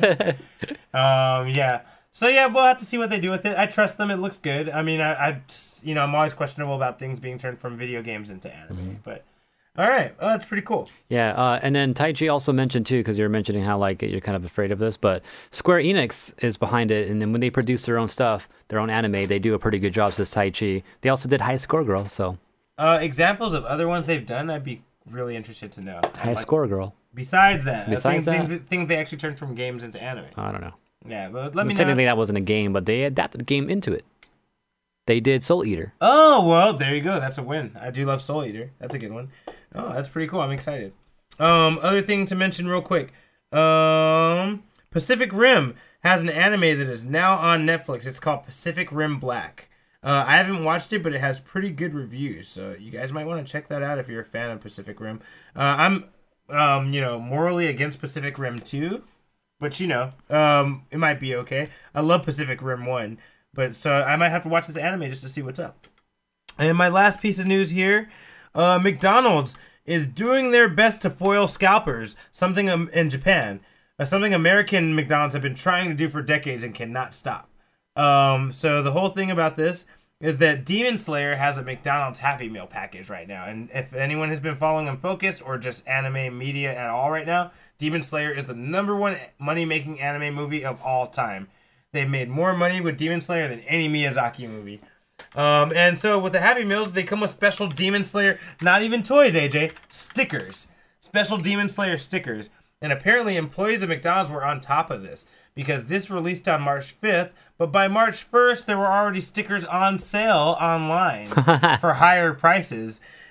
Yeah. So yeah, we'll have to see what they do with it. I trust them. It looks good. I mean, I'm always questionable about things being turned from video games into anime, but all right, that's pretty cool. Yeah, and then Taichi also mentioned too, because you're mentioning how like you're kind of afraid of this, but Square Enix is behind it, and then when they produce their own stuff, their own anime, they do a pretty good job. Says Taichi. They also did High Score Girl, so. Examples of other ones they've done, I'd be really interested to know. High Score Girl. Besides that, things they actually turned from games into anime. I don't know. Yeah, but let me know. Technically, that wasn't a game, but they adapted the game into it. They did Soul Eater. Oh, well, there you go. That's a win. I do love Soul Eater. That's a good one. Oh, that's pretty cool. I'm excited. Other thing to mention real quick. Pacific Rim has an anime that is now on Netflix. It's called Pacific Rim Black. I haven't watched it, but it has pretty good reviews. So you guys might want to check that out if you're a fan of Pacific Rim. I'm, morally against Pacific Rim 2. But, it might be okay. I love Pacific Rim 1. But so I might have to watch this anime just to see what's up. And my last piece of news here. McDonald's is doing their best to foil scalpers. Something in Japan. Something American McDonald's have been trying to do for decades and cannot stop. So the whole thing about this is that Demon Slayer has a McDonald's Happy Meal package right now. And if anyone has been following Unfocused or just anime media at all right now, Demon Slayer is the #1 money-making anime movie of all time. They've made more money with Demon Slayer than any Miyazaki movie. And so with the Happy Meals, they come with special Demon Slayer, not even toys, AJ, stickers. Special Demon Slayer stickers. And apparently employees of McDonald's were on top of this because this released on March 5th, but by March 1st, there were already stickers on sale online for higher prices.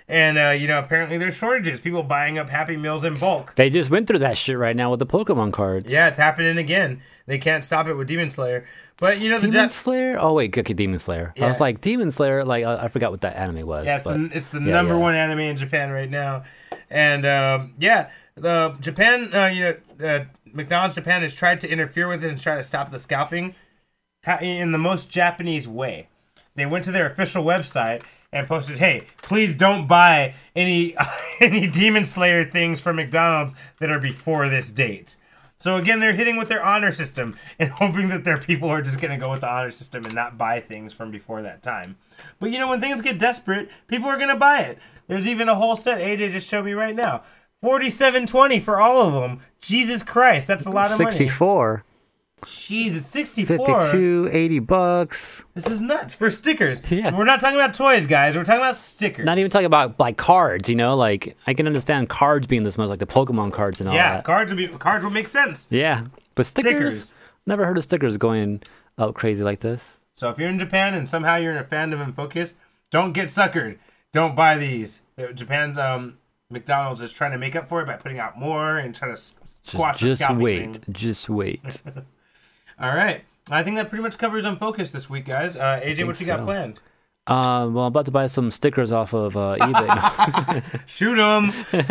And, apparently there's shortages. People buying up Happy Meals in bulk. They just went through that shit right now with the Pokemon cards. Yeah, it's happening again. They can't stop it with Demon Slayer. But, the Demon Slayer? Oh, wait, okay, Demon Slayer. I was Yeah. like, Demon Slayer, like, I forgot what that anime was. Yeah, it's the number one anime in Japan right now. And, the Japan, McDonald's Japan has tried to interfere with it and try to stop the scalping in the most Japanese way. They went to their official website and posted, "Hey, please don't buy any any Demon Slayer things from McDonald's that are before this date." So again, they're hitting with their honor system and hoping that their people are just gonna go with the honor system and not buy things from before that time. But when things get desperate, people are gonna buy it. There's even a whole set AJ just showed me right now. $47.20 for all of them. Jesus Christ, that's a lot of money. 64. Jesus, 64. 52, $80. This is nuts for stickers. Yeah. We're not talking about toys, guys. We're talking about stickers. Not even talking about like cards, like I can understand cards being this much, like the Pokemon cards and all Yeah, that. cards would make sense. Yeah, but stickers. Stickers. Never heard of stickers going out crazy like this. So if you're in Japan and somehow you're in a fandom and focus, don't get suckered. Don't buy these. Japan's McDonald's is trying to make up for it by putting out more and trying to squash the Just scalping wait. thing. Just wait. All right. I think that pretty much covers Unfocused this week, guys. AJ, what you got so. planned? Well, I'm about to buy some stickers off of eBay. Shoot 'em.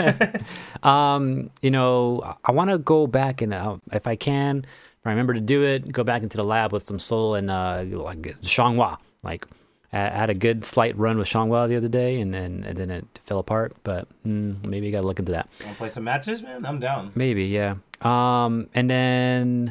I want to go back and if I can, if I remember to do it, go back into the lab with some Soul and like Xianghua. Like I had a good slight run with Xianghua the other day, and then it fell apart. But maybe you got to look into that. Want to play some matches, man? I'm down. Maybe, yeah. And then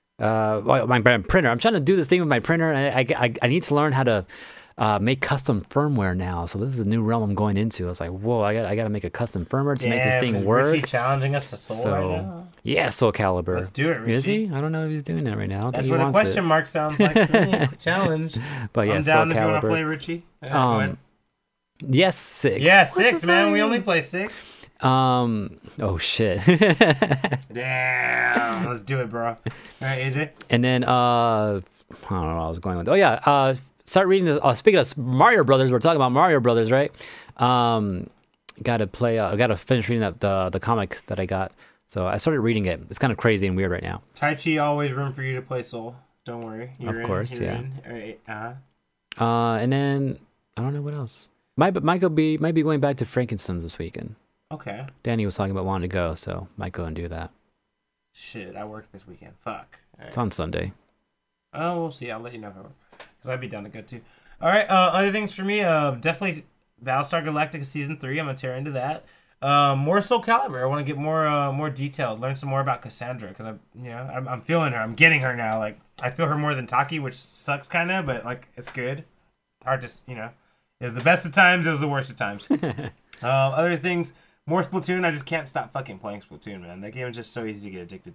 my printer. I'm trying to do this thing with my printer, and I need to learn how to make custom firmware now. So this is a new realm I'm going into. I was like, whoa, I got to make a custom firmware to make this thing work. Is he challenging us to Soul right now? Yeah, Soul Calibur. Let's do it, Richie. Is he? I don't know if he's doing that right now. I don't That's think he what a wants question it. mark sounds like to me. Challenge. But yeah, I'm Soul down if you want to Calibur. play, Richie. Go ahead. Yes, 6. Yeah, 6, man. We only play 6. Oh shit. Damn. Let's do it, bro. All right, AJ. And then I don't know what I was going with. Oh yeah, start reading the speaking of Mario Brothers, we're talking about Mario Brothers, right? Gotta finish reading the comic that I got. So I started reading it. It's kind of crazy and weird right now. Tai Chi, always room for you to play Soul. Don't worry. You're Of course, You're yeah. in. All right. And then I don't know what else. Might be going back to Frankenstein's this weekend. Okay. Danny was talking about wanting to go, so might go and do that. Shit, I work this weekend. Fuck. All right. It's on Sunday. Oh, we'll see. I'll let you know if I work. Because I'd be down to go too. All right. Other things for me, definitely Battlestar Galactica Season 3. I'm going to tear into that. More Soul Calibur. I want to get more detailed, learn some more about Cassandra. Because I'm feeling her. I'm getting her now. Like, I feel her more than Taki, which sucks kind of, but like, it's good. Hard to, it was the best of times. It was the worst of times. Other things, more Splatoon. I just can't stop fucking playing Splatoon, man. That game is just so easy to get addicted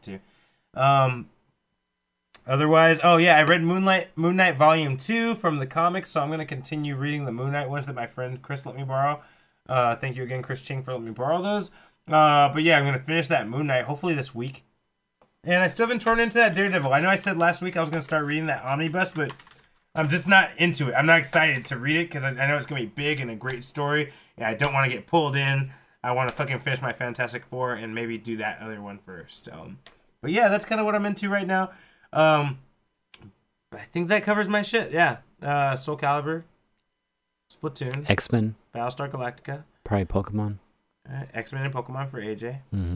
to. Otherwise, I read Moon Knight Volume 2 from the comics, so I'm going to continue reading the Moon Knight ones that my friend Chris let me borrow. Thank you again, Chris Ching, for letting me borrow those. But yeah, I'm going to finish that Moon Knight hopefully this week. And I still haven't torn into that Daredevil. I know I said last week I was going to start reading that omnibus, but I'm just not into it. I'm not excited to read it because I know it's going to be big and a great story, and I don't want to get pulled in. I want to fucking finish my Fantastic Four and maybe do that other one first. But yeah, that's kind of what I'm into right now. I think that covers my shit. Yeah. Soul Calibur, Splatoon, X-Men, Battlestar Galactica, probably Pokemon. X-Men and Pokemon for AJ. Mm-hmm.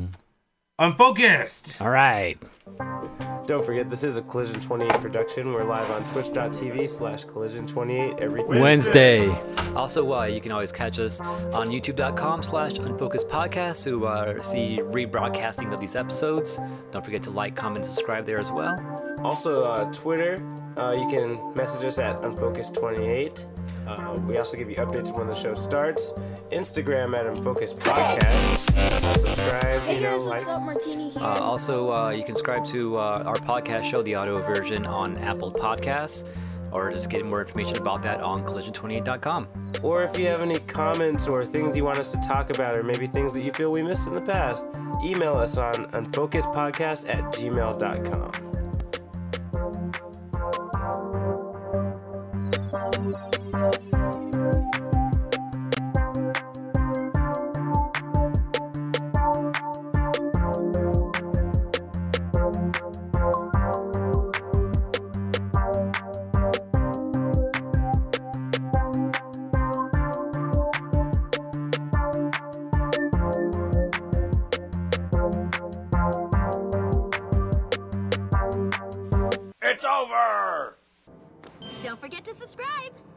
Unfocused. All right. Don't forget, this is a Collision 28 production. We're live on twitch.tv/Collision28 every Wednesday. Also, you can always catch us on youtube.com/unfocusedpodcast to see rebroadcasting of these episodes. Don't forget to like, comment, subscribe there as well. Also, Twitter, you can message us at Unfocused28. We also give you updates when the show starts. Instagram at Unfocused Podcast. Subscribe, Hey guys, like. what's up? Martini here. Also, you can subscribe to our podcast show, the audio version, on Apple Podcasts, or just get more information about that on collision28.com. Or if you have any comments or things you want us to talk about, or maybe things that you feel we missed in the past, email us on unfocusedpodcast@gmail.com. It's over! Don't forget to subscribe.